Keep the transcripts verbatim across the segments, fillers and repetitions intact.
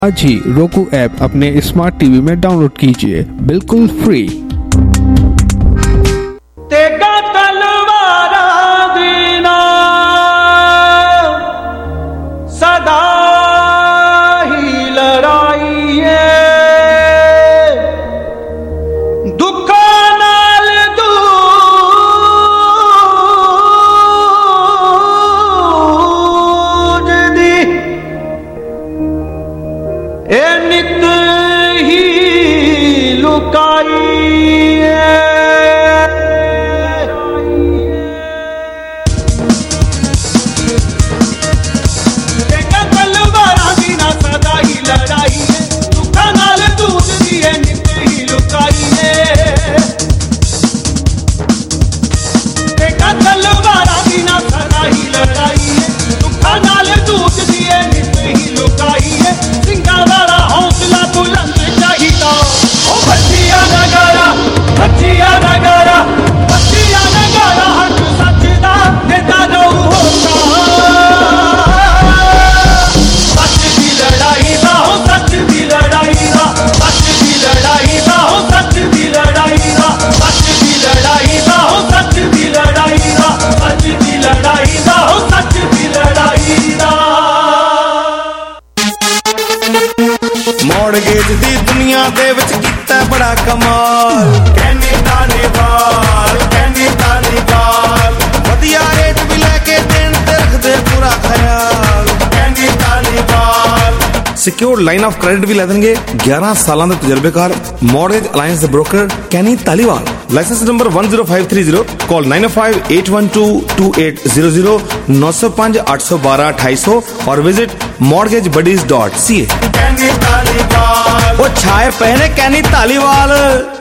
आज ही roku app अपने स्मार्ट टीवी में डाउनलोड कीजिए बिल्कुल फ्री। तेगा तलवारा दीना सदा ही लड़ाई है, दुखा नाल दूज दी ए नित ही लुकाई ਮੌੜਗੇਜ ਦੀ ਦੁਨੀਆ ਦੇ ਵਿੱਚ ਕੀਤਾ ਬੜਾ ਕਮਾਲ, ਕਹਿੰਦੇ ਧਾਲੀਵਾਲ ਕਹਿੰਦੇ ਧਾਲੀਵਾਲ, ਵਧੀਆ ਰੇਟ ਵੀ ਲੈ ਕੇ ਦੇਣ ਤੇ ਰੱਖਦੇ ਪੂਰਾ ਖਿਆਲ, ਕਹਿੰਦੇ Dhaliwal. Secure line of credit ਵੀ ਲੈ ਦੇਣਗੇ, ਗਿਆਰਾਂ ਸਾਲਾਂ ਦੇ ਤਜਰਬੇਕਾਰ ਮੌੜਗੇਜ ਅਲਾਇੰਸ ਦੇ broker Kenny Dhaliwal. Licence number one zero five three zero, call nine oh five eight one two two eight zero zero, नौ सौ पाँच आठ सौ बारह अट्ठाईस सौ और visit mortgage buddies dot C A. Kenny Dhaliwal वो छाए पहने कैनी धालीवाल।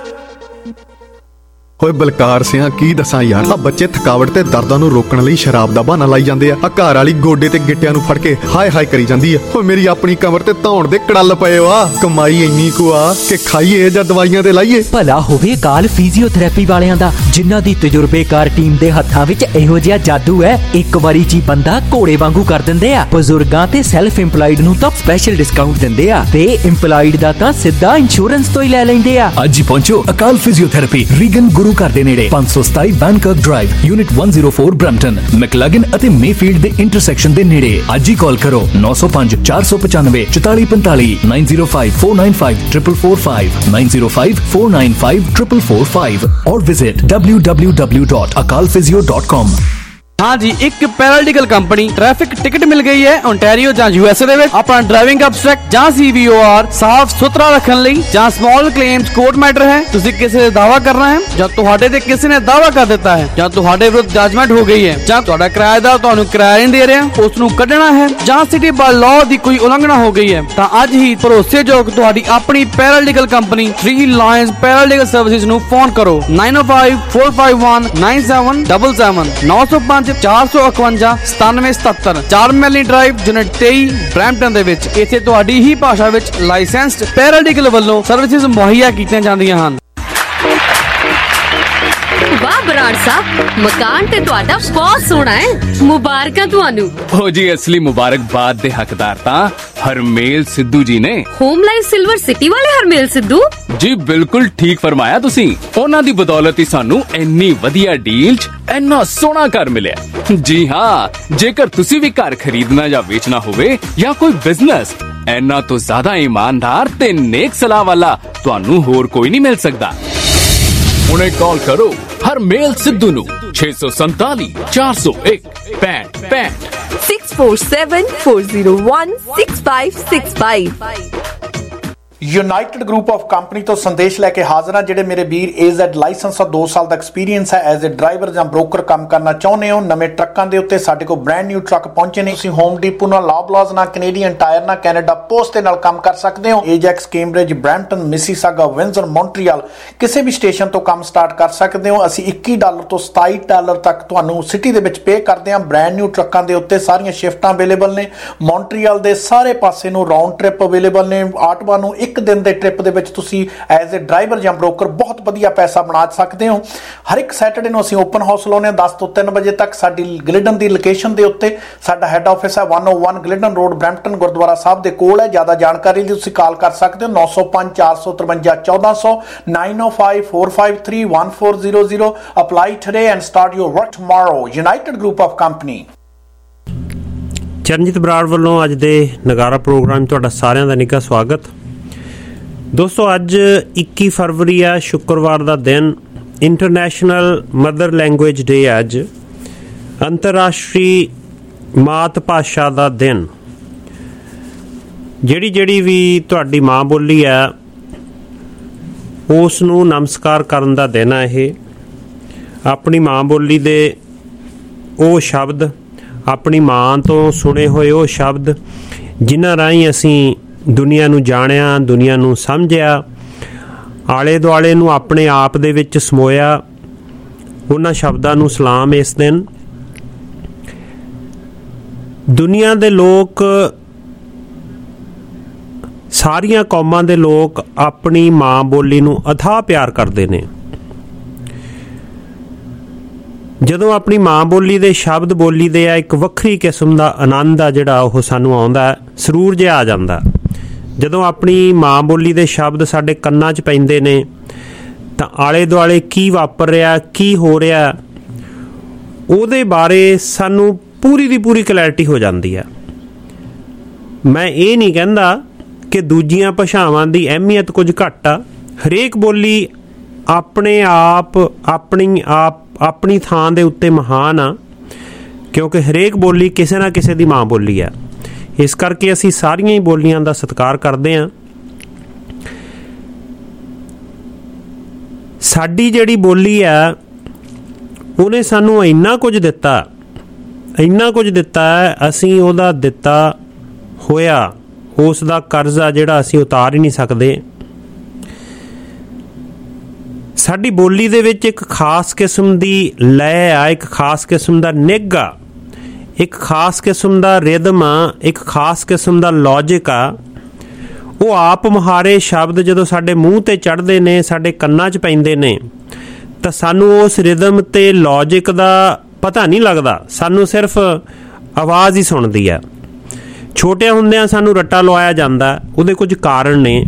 ਓਏ ਬਲਕਾਰ ਸਿਆ ਕੀ ਦੱਸਾਂ ਯਾਰ, ਆ ਬੱਚੇ ਥਕਾਵਟ ਤੇ ਦਰਦਾਂ ਨੂੰ ਰੋਕਣ ਲਈ ਸ਼ਰਾਬ ਦਾ ਬਹਾਨਾ ਲਾਈ ਜਾਂਦੇ ਆ। ਆ ਘਰ ਵਾਲੀ ਗੋਡੇ ਤੇ ਗਿੱਟਿਆਂ ਨੂੰ ਫੜ ਕੇ ਹਾਏ ਹਾਏ ਕਰੀ ਜਾਂਦੀ ਆ। ਓਏ ਮੇਰੀ ਆਪਣੀ ਕਮਰ ਤੇ ਧੌਣ ਦੇ ਕੜਲ ਪਏ ਆ, ਕਮਾਈ ਇੰਨੀ ਕੁ ਆ ਕਿ ਖਾਈਏ ਜਾਂ ਦਵਾਈਆਂ ਤੇ ਲਾਈਏ। ਭਲਾ ਹੋਵੇ ਕਾਲ ਫਿਜ਼ੀਓਥੈਰੇਪੀ ਵਾਲਿਆਂ ਦਾ, ਜਿਨ੍ਹਾਂ ਦੀ ਤਜਰਬੇਕਾਰ ਟੀਮ ਦੇ ਹੱਥਾਂ ਵਿੱਚ ਇਹੋ ਜਿਹਾ ਜਾਦੂ ਹੈ, ਇੱਕ ਵਾਰੀ ਚ ਬੰਦਾ ਘੋੜੇ ਵਾਂਗੂ ਕਰ ਦਿੰਦੇ ਆ। ਬਜ਼ੁਰਗਾਂ ਤੇ ਸੈਲਫ ਇੰਪਲਾਈਡ ਨੂੰ ਤਾਂ ਸਪੈਸ਼ਲ ਡਿਸਕਾਊਂਟ ਦਿੰਦੇ ਆ ਤੇ ਇੰਪਲਾਈਡ ਦਾ ਤਾਂ ਸਿੱਧਾ ਇੰਸ਼ੋਰੈਂਸ ਤੋਂ ਹੀ ਲੈ ਲੈਂਦੇ ਆ। ਅੱਜ ਹੀ ਪਹੁੰਚੋ ਅਕਾਲ ਫਿਜ਼ੀਓਥੈਰੇਪੀ, ਰੀਗਨ ਗੁਰੂ ਘਰ ਦੇ ਨੇੜੇ, ਪੰਜ ਸੌ ਸਤਾਈ ਬੈਨਕਰਕ drive, unit one oh four Brampton, McLaughlin ਅਤੇ ਮੇਫੀਲਡ ਦੇ ਇੰਟਰਸੈਕਸ਼ਨ ਦੇ ਨੇੜੇ। ਅੱਜ ਹੀ ਕਾਲ ਕਰੋ ਨੌ ਸੌ ਪੰਜ ਚਾਰ ਸੌ ਪਚਾਨਵੇਂ ਚੁਤਾਲੀ ਪੰਤਾਲੀ, nine zero five four nine five four four four five, nine zero five four nine five four four four five और visit w w w dot acal physio dot com। हाँ जी, एक पैरालीगल कंपनी ट्रैफिक टिकट मिल गई है Ontario ਜਾਂ USA ਦੇ ਵਿੱਚ। ਆਪਣਾ ਡਰਾਈਵਿੰਗ ਅਬਸਟ੍ਰੈਕਟ ਜਾਂ ਸੀਵੀਓਆਰ ਸਾਫ਼ ਸੁਥਰਾ ਰੱਖਣ ਲਈ ਜਾਂ ਸਮਾਲ ਕਲੇਮਸ ਕੋਰਟ ਮੈਟਰ ਹੈ, ਤੁਸੀਂ ਕਿਸੇ ਦਾ ਦਾਵਾ ਕਰਨਾ ਹੈ ਜਾਂ ਤੁਹਾਡੇ ਤੇ ਕਿਸੇ ਨੇ ਦਾਵਾ ਕਰ ਦਿੱਤਾ ਹੈ ਜਾਂ ਤੁਹਾਡੇ ਵਿਰੁੱਧ ਜਜਮੈਂਟ ਹੋ ਗਈ ਹੈ ਜਾਂ ਤੁਹਾਡਾ ਕਿਰਾਏਦਾਰ ਤੁਹਾਨੂੰ ਕਿਰਾਇਆ ਨਹੀਂ ਦੇ ਰਿਹਾ, ਉਸ ਨੂੰ ਕੱਢਣਾ ਹੈ ਜਾਂ ਸਿਟੀ ਬਾਈ ਲਾਅ ਦੀ ਕੋਈ ਉਲੰਘਣਾ ਹੋ ਗਈ ਹੈ, ਤਾਂ ਅੱਜ ਹੀ ਭਰੋਸੇਯੋਗ ਤੁਹਾਡੀ ਆਪਣੀ paralegal company three lions paralegal services ਨੂੰ ਫੋਨ ਕਰੋ nine oh five four five one nine seven seven seven, ਨੌ ਸੌ ਪੰਜ ਚਾਰ ਸੌ ਇਕਵੰਜਾ ਸਤਾਨਵੇਂ ਸਤੱਤਰ, ਚਾਰ ਮੈਲੀ ਡਰਾਈਵ, ਯੂਨਿਟ ਤੇਈ ਬਰੈਂਪਟਨ ਦੇ ਵਿੱਚ। ਇੱਥੇ ਤੁਹਾਡੀ ਹੀ ਭਾਸ਼ਾ ਵਿੱਚ ਲਾਇਸੈਂਸਡ ਪੈਰਾਲੀਗਲ ਵੱਲੋਂ ਸਰਵਿਸਿਜ਼ ਮੁਹੱਈਆ ਕੀਤੀਆਂ ਜਾਂਦੀਆਂ ਹਨ। ਵਾਹ ਬਰਾੜ ਸਾਹਿਬ, ਮਕਾਨ ਤੇ ਤੁਹਾਡਾ ਬਹੁਤ ਸੋਹਣਾ ਹੈ, ਮੁਬਾਰਕਾਂ ਤੁਹਾਨੂੰ। ਹੋ ਜੀ, ਅਸਲੀ ਮੁਬਾਰਕਬਾਦ ਦੇ ਹੱਕਦਾਰ ਤਾਂ ਹਰਮੇਲ ਸਿੱਧੂ ਜੀ ਨੇ। ਹੋਮ ਲਾਈਫ ਸਿਲਵਰ ਸਿਟੀ ਵਾਲੇ ਹਰਮੇਲ ਸਿੱਧੂ ਜੀ, ਬਿਲਕੁਲ ਠੀਕ ਫਰਮਾਇਆ ਤੁਸੀਂ। ਉਹਨਾਂ ਦੀ ਬਦੌਲਤ ਹੀ ਸਾਨੂੰ ਇੰਨੀ ਵਧੀਆ ਡੀਲ 'ਚ ਇੰਨਾ ਸੋਹਣਾ ਘਰ ਮਿਲਿਆ। ਜੀ ਹਾਂ, ਜੇਕਰ ਤੁਸੀਂ ਵੀ ਘਰ ਖਰੀਦਣਾ ਜਾਂ ਵੇਚਣਾ ਹੋਵੇ ਜਾਂ ਕੋਈ ਬਿਜ਼ਨਸ, ਇੰਨਾ ਤੋਂ ਜ਼ਿਆਦਾ ਇਮਾਨਦਾਰ ਤੇ ਨੇਕ ਸਲਾਹ ਵਾਲਾ ਤੁਹਾਨੂੰ ਹੋਰ ਕੋਈ ਨਹੀਂ ਮਿਲ ਸਕਦਾ। ਹੁਣੇ ਕਾਲ ਕਰੋ ਹਰਮੇਲ ਸਿੱਧੂ ਨੂੰ ਛੇ ਸੌ ਸੰਤਾਲੀ ਚਾਰ ਸੌ ਇੱਕ ਪੈਂਹਠ ਪੈਂਹਠ, six four seven four zero one six five six five। United group of company ਤੋਂ ਸੰਦੇਸ਼ ਲੈ ਕੇ ਹਾਜ਼ਰ ਹਾਂ। ਜਿਹੜੇ ਮੇਰੇ ਵੀਰ ਏਜ਼ੈਡ ਲਾਇਸੈਂਸ ਆ, ਦੋ ਸਾਲ ਦਾ ਐਕਸਪੀਰੀਅੰਸ ਹੈ, ਐਜ਼ ਅ ਡਰਾਈਵਰ ਜਾਂ ਬ੍ਰੋਕਰ ਕੰਮ ਕਰਨਾ ਚਾਹੁੰਦੇ ਹੋ, ਨਵੇਂ ਟਰੱਕਾਂ ਦੇ ਉੱਤੇ ਸਾਡੇ ਕੋਲ ਬ੍ਰੈਂਡ ਨਿਊ ਟਰੱਕ ਪਹੁੰਚੇ ਨੇ। ਤੁਸੀਂ ਹੋਮ ਡੀਪੋ ਨਾਲ, ਲੌਬਲਾਜ਼ ਨਾਲ, ਕੈਨੇਡੀਅਨ ਟਾਇਰ ਨਾਲ, ਕੈਨੇਡਾ ਪੋਸਟ ਦੇ ਨਾਲ ਕੰਮ ਕਰ ਸਕਦੇ ਹੋ। Ajax, Cambridge, Brampton, Mississauga, Windsor, Montreal ਕਿਸੇ ਵੀ ਸਟੇਸ਼ਨ ਤੋਂ ਕੰਮ ਸਟਾਰਟ ਕਰ ਸਕਦੇ ਹੋ। ਅਸੀਂ ਇੱਕੀ ਡਾਲਰ ਤੋਂ ਸਤਾਈ ਡਾਲਰ ਤੱਕ ਤੁਹਾਨੂੰ ਸਿਟੀ ਦੇ ਵਿੱਚ ਪੇ ਕਰਦੇ ਹਾਂ। ਬ੍ਰੈਂਡ ਨਿਊ ਟਰੱਕਾਂ ਦੇ ਉੱਤੇ ਸਾਰੀਆਂ ਸ਼ਿਫਟਾਂ ਅਵੇਲੇਬਲ ਨੇ। ਮੌਂਟਰੀਅਲ ਦੇ ਸਾਰੇ ਪਾਸੇ ਨੂੰ ਰਾਉਂਡ ਟ੍ਰਿਪ ਅਵੇਲੇਬਲ ਨੇ। ਆਟਵਾ ਨੂੰ ਇੱਕ ਦਿਨ ਦੇ ਟ੍ਰਿਪ ਦੇ ਵਿੱਚ ਤੁਸੀਂ ਐਜ਼ ਅ ਡਰਾਈਵਰ ਜਾਂ ਬ੍ਰੋਕਰ ਬਹੁਤ ਵਧੀਆ ਪੈਸਾ ਬਣਾ ਸਕਦੇ ਹੋ। ਹਰ ਇੱਕ ਸੈਟਰਡੇ ਨੂੰ ਅਸੀਂ ਓਪਨ ਹਾਊਸ ਲਾਉਂਦੇ ਹਾਂ ਦਸ ਤੋਂ ਤਿੰਨ ਵਜੇ ਤੱਕ। ਸਾਡੀ ਗਲਿਡਨ ਦੀ ਲੋਕੇਸ਼ਨ ਦੇ ਉੱਤੇ ਸਾਡਾ ਹੈੱਡ ਆਫਿਸ ਹੈ ਇੱਕ ਸੌ ਇੱਕ Glidden road, Brampton gurdwara Sahib ਦੇ ਕੋਲ ਹੈ। ਜ਼ਿਆਦਾ ਜਾਣਕਾਰੀ ਲਈ ਤੁਸੀਂ ਕਾਲ ਕਰ ਸਕਦੇ ਹੋ ਨੌ ਸੌ ਪੰਜ ਚਾਰ ਸੌ ਤਰਵੰਜਾ ਚੌਦਾਂ ਸੌ nine oh five four five three one four zero zero. Apply today and start your work tomorrow. United group of company. Charanjit Brar ਵੱਲੋਂ ਅੱਜ ਦੇ ਨਗਾਰਾ ਪ੍ਰੋਗਰਾਮ ਤੁਹਾਡਾ ਸਾਰਿਆਂ ਦਾ ਨਿੱਘਾ ਸਵਾਗਤ। ਦੋਸਤੋ, ਅੱਜ ਇੱਕੀ ਫਰਵਰੀ ਆ, ਸ਼ੁੱਕਰਵਾਰ ਦਾ ਦਿਨ, ਇੰਟਰਨੈਸ਼ਨਲ ਮਦਰ ਲੈਂਗੁਏਜ ਡੇ। ਅੱਜ ਅੰਤਰਰਾਸ਼ਟਰੀ ਮਾਤ ਭਾਸ਼ਾ ਦਾ ਦਿਨ। ਜਿਹੜੀ ਜਿਹੜੀ ਵੀ ਤੁਹਾਡੀ ਮਾਂ ਬੋਲੀ ਆ ਉਸ ਨੂੰ ਨਮਸਕਾਰ ਕਰਨ ਦਾ ਦਿਨ ਆ ਇਹ। ਆਪਣੀ ਮਾਂ ਬੋਲੀ ਦੇ ਉਹ ਸ਼ਬਦ, ਆਪਣੀ ਮਾਂ ਤੋਂ ਸੁਣੇ ਹੋਏ ਉਹ ਸ਼ਬਦ ਜਿਨ੍ਹਾਂ ਰਾਹੀਂ ਅਸੀਂ ਦੁਨੀਆ ਨੂੰ ਜਾਣਿਆ, ਦੁਨੀਆ ਨੂੰ ਸਮਝਿਆ, ਆਲੇ ਦੁਆਲੇ ਨੂੰ ਆਪਣੇ ਆਪ ਦੇ ਵਿੱਚ ਸਮੋਇਆ, ਉਹਨਾਂ ਸ਼ਬਦਾਂ ਨੂੰ ਸਲਾਮ ਇਸ ਦਿਨ। ਦੁਨੀਆ ਦੇ ਲੋਕ, ਸਾਰੀਆਂ ਕੌਮਾਂ ਦੇ ਲੋਕ ਆਪਣੀ ਮਾਂ ਬੋਲੀ ਨੂੰ ਅਥਾਹ ਪਿਆਰ ਕਰਦੇ ਨੇ। ਜਦੋਂ ਆਪਣੀ ਮਾਂ ਬੋਲੀ ਦੇ ਸ਼ਬਦ ਬੋਲੀ ਦੇ ਆ, ਇੱਕ ਵੱਖਰੀ ਕਿਸਮ ਦਾ ਆਨੰਦ ਆ ਜਿਹੜਾ ਉਹ ਸਾਨੂੰ ਆਉਂਦਾ, ਸਰੂਰ ਜਿਹਾ ਆ ਜਾਂਦਾ। ਜਦੋਂ ਆਪਣੀ ਮਾਂ ਬੋਲੀ ਦੇ ਸ਼ਬਦ ਸਾਡੇ ਕੰਨਾਂ 'ਚ ਪੈਂਦੇ ਨੇ ਤਾਂ ਆਲੇ ਦੁਆਲੇ ਕੀ ਵਾਪਰ ਰਿਹਾ, ਕੀ ਹੋ ਰਿਹਾ, ਉਹਦੇ ਬਾਰੇ ਸਾਨੂੰ ਪੂਰੀ ਦੀ ਪੂਰੀ ਕਲੈਰਿਟੀ ਹੋ ਜਾਂਦੀ ਆ। ਮੈਂ ਇਹ ਨਹੀਂ ਕਹਿੰਦਾ ਕਿ ਦੂਜੀਆਂ ਭਾਸ਼ਾਵਾਂ ਦੀ ਅਹਿਮੀਅਤ ਕੁਝ ਘੱਟ ਆ। ਹਰੇਕ ਬੋਲੀ ਆਪਣੇ ਆਪ ਆਪਣੀ ਆਪ ਆਪਣੀ ਥਾਂ ਦੇ ਉੱਤੇ ਮਹਾਨ ਆ, ਕਿਉਂਕਿ ਹਰੇਕ ਬੋਲੀ ਕਿਸੇ ਨਾ ਕਿਸੇ ਦੀ ਮਾਂ ਬੋਲੀ ਆ। ਇਸ ਕਰਕੇ ਅਸੀਂ ਸਾਰੀਆਂ ਹੀ ਬੋਲੀਆਂ ਦਾ ਸਤਿਕਾਰ ਕਰਦੇ ਹਾਂ। ਸਾਡੀ ਜਿਹੜੀ ਬੋਲੀ ਆ ਉਹਨੇ ਸਾਨੂੰ ਇੰਨਾ ਕੁਝ ਦਿੱਤਾ, ਇੰਨਾ ਕੁਝ ਦਿੱਤਾ ਹੈ, ਅਸੀਂ ਉਹਦਾ ਦਿੱਤਾ ਹੋਇਆ ਉਸ ਦਾ ਕਰਜ਼ਾ ਜਿਹੜਾ ਅਸੀਂ ਉਤਾਰ ਹੀ ਨਹੀਂ ਸਕਦੇ। ਸਾਡੀ ਬੋਲੀ ਦੇ ਵਿੱਚ ਇੱਕ ਖਾਸ ਕਿਸਮ ਦੀ ਲੈਅ ਆ, ਇੱਕ ਖਾਸ ਕਿਸਮ ਦਾ ਨਿੱਘ ਆ, ਇੱਕ ਖਾਸ ਕਿਸਮ ਦਾ ਰਿਦਮ ਆ, ਇੱਕ ਖਾਸ ਕਿਸਮ ਦਾ ਲੌਜਿਕ ਆ। ਉਹ ਆਪ ਮੁਹਾਰੇ ਸ਼ਬਦ ਜਦੋਂ ਸਾਡੇ ਮੂੰਹ 'ਤੇ ਚੜ੍ਹਦੇ ਨੇ, ਸਾਡੇ ਕੰਨਾਂ 'ਚ ਪੈਂਦੇ ਨੇ, ਤਾਂ ਸਾਨੂੰ ਉਸ ਰਿਦਮ ਤੇ ਲੌਜਿਕ ਦਾ ਪਤਾ ਨਹੀਂ ਲੱਗਦਾ, ਸਾਨੂੰ ਸਿਰਫ ਆਵਾਜ਼ ਹੀ ਸੁਣਦੀ ਆ। ਛੋਟਿਆਂ ਹੁੰਦਿਆਂ ਸਾਨੂੰ ਰੱਟਾ ਲਵਾਇਆ ਜਾਂਦਾ, ਉਹਦੇ ਕੁਝ ਕਾਰਨ ਨੇ।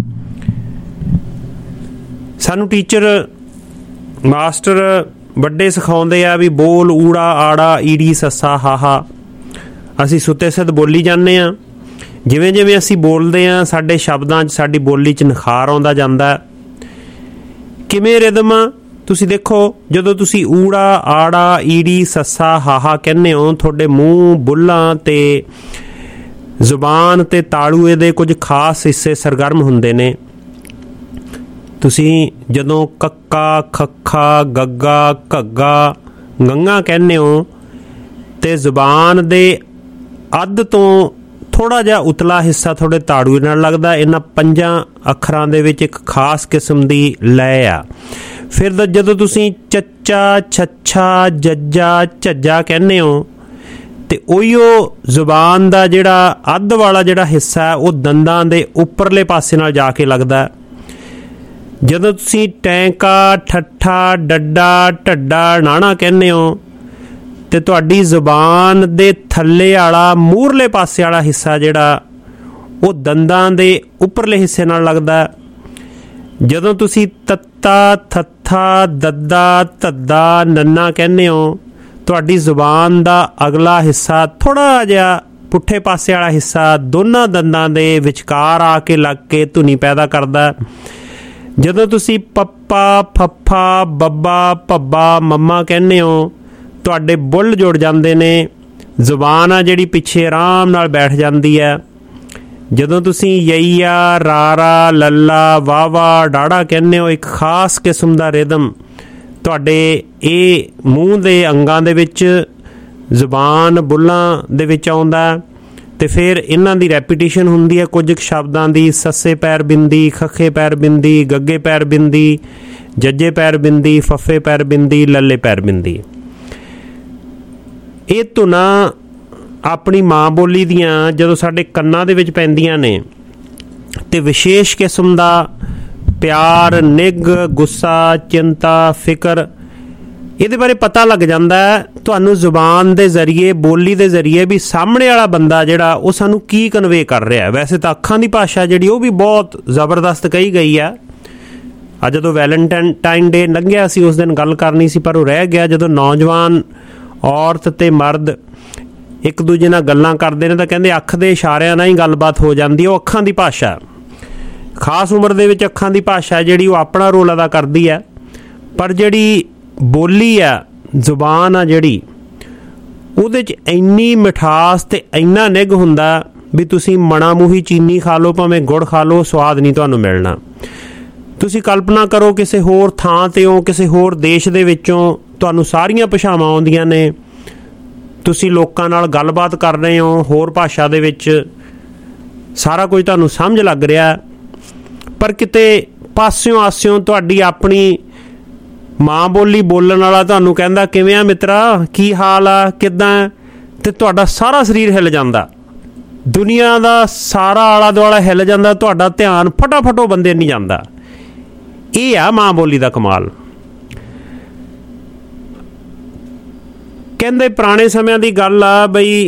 ਸਾਨੂੰ ਟੀਚਰ, ਮਾਸਟਰ ਵੱਡੇ ਸਿਖਾਉਂਦੇ ਆ ਵੀ ਬੋਲ ਊੜਾ ਆੜਾ ਈੜੀ ਸੱਸਾ ਹਾਹਾ। ਅਸੀਂ ਸੁੱਤੇ ਸਿੱਧ ਬੋਲੀ ਜਾਂਦੇ ਹਾਂ। ਜਿਵੇਂ ਜਿਵੇਂ ਅਸੀਂ ਬੋਲਦੇ ਹਾਂ ਸਾਡੇ ਸ਼ਬਦਾਂ 'ਚ, ਸਾਡੀ ਬੋਲੀ 'ਚ ਨਿਖਾਰ ਆਉਂਦਾ ਜਾਂਦਾ। ਕਿਵੇਂ ਰਿਦਮ ਆ ਤੁਸੀਂ ਦੇਖੋ, ਜਦੋਂ ਤੁਸੀਂ ਊੜਾ ਆੜਾ ਈੜੀ ਸੱਸਾ ਹਾਹਾ ਕਹਿੰਦੇ ਹੋ, ਤੁਹਾਡੇ ਮੂੰਹ, ਬੁੱਲਾਂ ਤੇ ਜ਼ੁਬਾਨ ਤੇ ਤਾਲੂਏ ਦੇ ਕੁਝ ਖਾਸ ਹਿੱਸੇ ਸਰਗਰਮ ਹੁੰਦੇ ਨੇ। ਤੁਸੀਂ ਜਦੋਂ ਕੱਕਾ, ਖੱਖਾ, ਗੱਗਾ, ਘੱਗਾ, ਗੰਗਾ ਕਹਿੰਦੇ ਹੋ ਤੇ ਜ਼ੁਬਾਨ ਦੇ ਅੱਧ ਤੋਂ ਥੋੜ੍ਹਾ ਜਿਹਾ ਉਤਲਾ ਹਿੱਸਾ ਤੁਹਾਡੇ ਤਾੜੂਏ ਨਾਲ ਲੱਗਦਾ। ਇਹਨਾਂ ਪੰਜਾਂ ਅੱਖਰਾਂ ਦੇ ਵਿੱਚ ਇੱਕ ਖਾਸ ਕਿਸਮ ਦੀ ਲੈਅ ਆ। ਫਿਰ ਜਦੋਂ ਤੁਸੀਂ ਚੱਚਾ, ਛੱਛਾ, ਜੱਜਾ, ਝੱਜਾ ਕਹਿੰਦੇ ਹੋ ਤੇ ਉਹੀਓ ਜ਼ੁਬਾਨ ਦਾ ਜਿਹੜਾ ਅੱਧ ਵਾਲਾ ਜਿਹੜਾ ਹਿੱਸਾ ਹੈ ਉਹ ਦੰਦਾਂ ਦੇ ਉੱਪਰਲੇ ਪਾਸੇ ਨਾਲ ਜਾ ਕੇ ਲੱਗਦਾ। ਜਦੋਂ ਤੁਸੀਂ ਟੈਂਕਾ, ਠੱਠਾ, ਡੱਡਾ, ਢੱਡਾ, ਨਾਣਾ ਕਹਿੰਦੇ ਹੋ ਤੇ ਤੁਹਾਡੀ ਜ਼ੁਬਾਨ ਦੇ ਥੱਲੇ ਵਾਲਾ ਮੂਹਰਲੇ ਪਾਸੇ ਵਾਲਾ ਹਿੱਸਾ ਜਿਹੜਾ ਉਹ ਦੰਦਾਂ ਦੇ ਉੱਪਰਲੇ ਹਿੱਸੇ ਨਾਲ ਲੱਗਦਾ। ਜਦੋਂ ਤੁਸੀਂ ਤੱਤਾ, ਥੱਥਾ, ਦੱਦਾ, ਧੱਦਾ, ਨੰਨਾ ਕਹਿੰਦੇ ਹੋ, ਤੁਹਾਡੀ ਜ਼ੁਬਾਨ ਦਾ ਅਗਲਾ ਹਿੱਸਾ ਥੋੜ੍ਹਾ ਜਿਹਾ ਪੁੱਠੇ ਪਾਸੇ ਵਾਲਾ ਹਿੱਸਾ ਦੋਨਾਂ ਦੰਦਾਂ ਦੇ ਵਿਚਕਾਰ ਆ ਕੇ ਲੱਗ ਕੇ ਧੁਨੀ ਪੈਦਾ ਕਰਦਾ। ਜਦੋਂ ਤੁਸੀਂ ਪੱਪਾ, ਫੱਫਾ, ਬੱਬਾ, ਭੱਬਾ, ਮੰਮਾ ਕਹਿੰਦੇ ਹੋ, ਤੁਹਾਡੇ ਬੁੱਲ ਜੁੜ ਜਾਂਦੇ ਨੇ, ਜ਼ੁਬਾਨ ਆ ਜਿਹੜੀ ਪਿੱਛੇ ਆਰਾਮ ਨਾਲ ਬੈਠ ਜਾਂਦੀ ਹੈ। ਜਦੋਂ ਤੁਸੀਂ ਯਈਆ, ਰਾਰਾ, ਲੱਲਾ, ਵਾਵਾ, ਡਾੜਾ ਕਹਿੰਦੇ ਹੋ, ਇੱਕ ਖਾਸ ਕਿਸਮ ਦਾ ਰਿਦਮ ਤੁਹਾਡੇ ਇਹ ਮੂੰਹ ਦੇ ਅੰਗਾਂ ਦੇ ਵਿੱਚ, ਜ਼ੁਬਾਨ, ਬੁੱਲਾਂ ਦੇ ਵਿੱਚ ਆਉਂਦਾ। ਤੇ ਫਿਰ ਇਹਨਾਂ ਦੀ ਰੈਪੀਟੀਸ਼ਨ ਹੁੰਦੀ ਹੈ ਕੁਝ ਸ਼ਬਦਾਂ ਦੀ, ਸੱਸੇ ਪੈਰ ਬਿੰਦੀ, ਖੱਖੇ ਪੈਰ ਬਿੰਦੀ, ਗੱਗੇ ਪੈਰ ਬਿੰਦੀ, ਜੱਜੇ ਪੈਰ ਬਿੰਦੀ, ਫੱਫੇ ਪੈਰ ਬਿੰਦੀ, ਲੱਲੇ ਪੈਰ ਬਿੰਦੀ। ਇਹ ਧੁਨਾਂ ਆਪਣੀ ਮਾਂ ਬੋਲੀ ਦੀਆਂ ਜਦੋਂ ਸਾਡੇ ਕੰਨਾਂ ਦੇ ਵਿੱਚ ਪੈਂਦੀਆਂ ਨੇ ਤੇ ਵਿਸ਼ੇਸ਼ ਕਿਸਮ ਦਾ ਪਿਆਰ, ਨਿੱਘ, ਗੁੱਸਾ, ਚਿੰਤਾ, ਫਿਕਰ ਇਹਦੇ ਬਾਰੇ ਪਤਾ ਲੱਗ ਜਾਂਦਾ ਹੈ ਤੁਹਾਨੂੰ ਜ਼ੁਬਾਨ ਦੇ ਜ਼ਰੀਏ, ਬੋਲੀ ਦੇ ਜ਼ਰੀਏ ਵੀ ਸਾਹਮਣੇ ਵਾਲਾ ਬੰਦਾ ਜਿਹੜਾ ਉਹ ਸਾਨੂੰ ਕੀ ਕਨਵੇ ਕਰ ਰਿਹਾ। ਵੈਸੇ ਤਾਂ ਅੱਖਾਂ ਦੀ ਭਾਸ਼ਾ ਜਿਹੜੀ ਉਹ ਵੀ ਬਹੁਤ ਜ਼ਬਰਦਸਤ ਕਹੀ ਗਈ ਆ। ਅੱਜ ਜਦੋਂ ਵੈਲੈਂਟਾਈਨ ਡੇ ਲੰਘਿਆ ਸੀ ਉਸ ਦਿਨ ਗੱਲ ਕਰਨੀ ਸੀ ਪਰ ਉਹ ਰਹਿ ਗਿਆ। ਜਦੋਂ ਨੌਜਵਾਨ ਔਰਤ ਤੇ ਮਰਦ ਇੱਕ ਦੂਜੇ ਨਾਲ ਗੱਲਾਂ ਕਰਦੇ ਨੇ ਤਾਂ ਕਹਿੰਦੇ ਅੱਖ ਦੇ ਇਸ਼ਾਰਿਆਂ ਨਾਲ ਹੀ ਗੱਲਬਾਤ ਹੋ ਜਾਂਦੀ ਹੈ। ਉਹ ਅੱਖਾਂ ਦੀ ਭਾਸ਼ਾ, ਖਾਸ ਉਮਰ ਦੇ ਵਿੱਚ ਅੱਖਾਂ ਦੀ ਭਾਸ਼ਾ ਜਿਹੜੀ ਉਹ ਆਪਣਾ ਰੋਲ ਅਦਾ ਕਰਦੀ ਹੈ। ਪਰ ਜਿਹੜੀ ਬੋਲੀ ਆ, ਜ਼ੁਬਾਨ ਆ ਜਿਹੜੀ, ਉਹਦੇ 'ਚ ਇੰਨੀ ਮਿਠਾਸ ਤੇ ਇੰਨਾ ਨਿੱਘ ਹੁੰਦਾ ਵੀ ਤੁਸੀਂ ਮਣਾ ਮੂੰਹੀ ਚੀਨੀ ਖਾ ਲਓ, ਭਾਵੇਂ ਗੁੜ ਖਾ ਲਓ, ਸਵਾਦ ਨਹੀਂ ਤੁਹਾਨੂੰ ਮਿਲਣਾ। ਤੁਸੀਂ ਕਲਪਨਾ ਕਰੋ ਕਿਸੇ ਹੋਰ ਥਾਂ 'ਤੇ ਹੋ, ਕਿਸੇ ਹੋਰ ਦੇਸ਼ ਦੇ ਵਿੱਚੋਂ, ਤੁਹਾਨੂੰ ਸਾਰੀਆਂ ਭਾਸ਼ਾਵਾਂ ਆਉਂਦੀਆਂ ਨੇ, ਤੁਸੀਂ ਲੋਕਾਂ ਨਾਲ ਗੱਲਬਾਤ ਕਰ ਰਹੇ ਹੋ ਹੋਰ ਭਾਸ਼ਾ ਦੇ ਵਿੱਚ, ਸਾਰਾ ਕੁਝ ਤੁਹਾਨੂੰ ਸਮਝ ਲੱਗ ਰਿਹਾ, ਪਰ ਕਿਤੇ ਪਾਸਿਓਂ ਆਸਿਓਂ ਤੁਹਾਡੀ ਆਪਣੀ ਮਾਂ ਬੋਲੀ ਬੋਲਣ ਵਾਲਾ ਤੁਹਾਨੂੰ ਕਹਿੰਦਾ ਕਿਵੇਂ ਆ ਮਿੱਤਰਾ, ਕੀ ਹਾਲ ਆ, ਕਿੱਦਾਂ, ਤੇ ਤੁਹਾਡਾ ਸਾਰਾ ਸਰੀਰ ਹਿੱਲ ਜਾਂਦਾ, ਦੁਨੀਆ ਦਾ ਸਾਰਾ ਆਲਾ ਦੁਆਲਾ ਹਿੱਲ ਜਾਂਦਾ, ਤੁਹਾਡਾ ਧਿਆਨ ਫਟਾਫਟ ਉਹ ਬੰਦੇ ਨਹੀਂ ਜਾਂਦਾ। ਇਹ ਆ ਮਾਂ ਬੋਲੀ ਦਾ ਕਮਾਲ। ਕਹਿੰਦੇ ਪੁਰਾਣੇ ਸਮਿਆਂ ਦੀ ਗੱਲ ਆ ਬਈ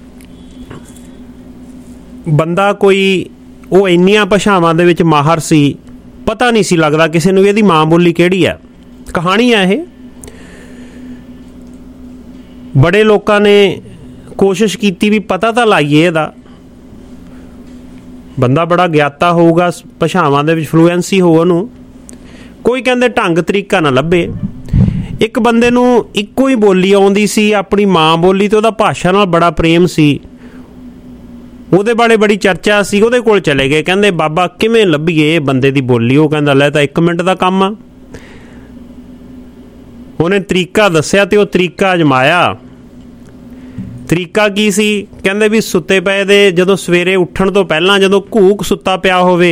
ਬੰਦਾ ਕੋਈ ਉਹ ਇੰਨੀਆਂ ਭਾਸ਼ਾਵਾਂ ਦੇ ਵਿੱਚ ਮਾਹਰ ਸੀ, ਪਤਾ ਨਹੀਂ ਸੀ ਲੱਗਦਾ ਕਿਸੇ ਨੂੰ ਵੀ ਇਹਦੀ ਮਾਂ ਬੋਲੀ ਕਿਹੜੀ ਆ। ਕਹਾਣੀ ਆ ਇਹ। ਬੜੇ ਲੋਕਾਂ ਨੇ ਕੋਸ਼ਿਸ਼ ਕੀਤੀ ਵੀ ਪਤਾ ਤਾਂ ਲਾਈਏ ਇਹਦਾ। ਬੰਦਾ ਬੜਾ ਗਿਆਤਾ ਹੋਊਗਾ, ਭਾਸ਼ਾਵਾਂ ਦੇ ਵਿੱਚ ਫਲੂਐਂਸੀ ਹੋ ਉਹਨੂੰ, ਕੋਈ ਕਹਿੰਦੇ ਢੰਗ ਤਰੀਕਾ ਨਾ ਲੱਭੇ। ਇੱਕ ਬੰਦੇ ਨੂੰ ਇੱਕੋ ਹੀ ਬੋਲੀ ਆਉਂਦੀ ਸੀ, ਆਪਣੀ ਮਾਂ ਬੋਲੀ, ਤੇ ਉਹਦਾ ਭਾਸ਼ਾ ਨਾਲ ਬੜਾ ਪ੍ਰੇਮ ਸੀ, ਉਹਦੇ ਬਾਰੇ ਬੜੀ ਚਰਚਾ ਸੀ। ਉਹਦੇ ਕੋਲ ਚਲੇ ਗਏ, ਕਹਿੰਦੇ ਬਾਬਾ ਕਿਵੇਂ ਲੱਭੀਏ ਇਹ ਬੰਦੇ ਦੀ ਬੋਲੀ। ਉਹ ਕਹਿੰਦਾ ਲੈ ਤਾਂ ਇੱਕ ਮਿੰਟ ਦਾ ਕੰਮ ਆ। ਉਹਨੇ ਤਰੀਕਾ ਦੱਸਿਆ ਤੇ ਉਹ ਤਰੀਕਾ ਅਜਮਾਇਆ। ਤਰੀਕਾ ਕੀ ਸੀ? ਕਹਿੰਦੇ ਵੀ ਸੁੱਤੇ ਪਏ ਦੇ ਜਦੋਂ ਸਵੇਰੇ ਉੱਠਣ ਤੋਂ ਪਹਿਲਾਂ ਜਦੋਂ ਘੂਕ ਸੁੱਤਾ ਪਿਆ ਹੋਵੇ,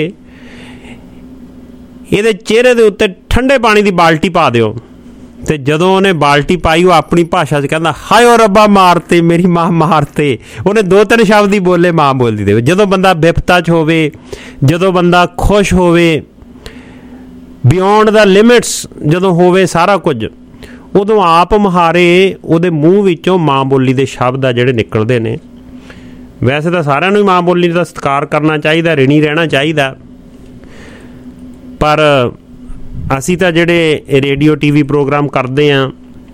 ਇਹਦੇ ਚਿਹਰੇ ਦੇ ਉੱਤੇ ਠੰਡੇ ਪਾਣੀ ਦੀ ਬਾਲਟੀ ਪਾ ਦਿਓ। ਤੇ ਜਦੋਂ ਉਹਨੇ ਬਾਲਟੀ ਪਾਈ, ਉਹ ਆਪਣੀ ਭਾਸ਼ਾ 'ਚ ਕਹਿੰਦਾ ਹਾਏ ਓ ਰੱਬਾ ਮਾਰਤੇ, ਮੇਰੀ ਮਾਂ ਮਾਰਤੇ। ਉਹਨੇ ਦੋ ਤਿੰਨ ਸ਼ਬਦ ਹੀ ਬੋਲੇ ਮਾਂ ਬੋਲੀ ਦੇ ਵਿੱਚ। ਜਦੋਂ ਬੰਦਾ ਬਿਪਤਾ 'ਚ ਹੋਵੇ, ਜਦੋਂ ਬੰਦਾ ਖੁਸ਼ ਹੋਵੇ, ਬਿਯੋਂਡ ਦਾ ਲਿਮਿਟਸ ਜਦੋਂ ਹੋਵੇ ਸਾਰਾ ਕੁਝ, ਉਦੋਂ ਆਪ ਮੁਹਾਰੇ ਉਹਦੇ ਮੂੰਹ ਵਿੱਚੋਂ ਮਾਂ ਬੋਲੀ ਦੇ ਸ਼ਬਦ ਆ ਜਿਹੜੇ ਨਿਕਲਦੇ ਨੇ। ਵੈਸੇ ਤਾਂ ਸਾਰਿਆਂ ਨੂੰ ਹੀ ਮਾਂ ਬੋਲੀ ਦਾ ਸਤਿਕਾਰ ਕਰਨਾ ਚਾਹੀਦਾ, ਰਿਣੀ ਰਹਿਣਾ ਚਾਹੀਦਾ, ਪਰ ਅਸੀਂ ਤਾਂ ਜਿਹੜੇ ਰੇਡੀਓ ਟੀ ਵੀ ਪ੍ਰੋਗਰਾਮ ਕਰਦੇ ਹਾਂ,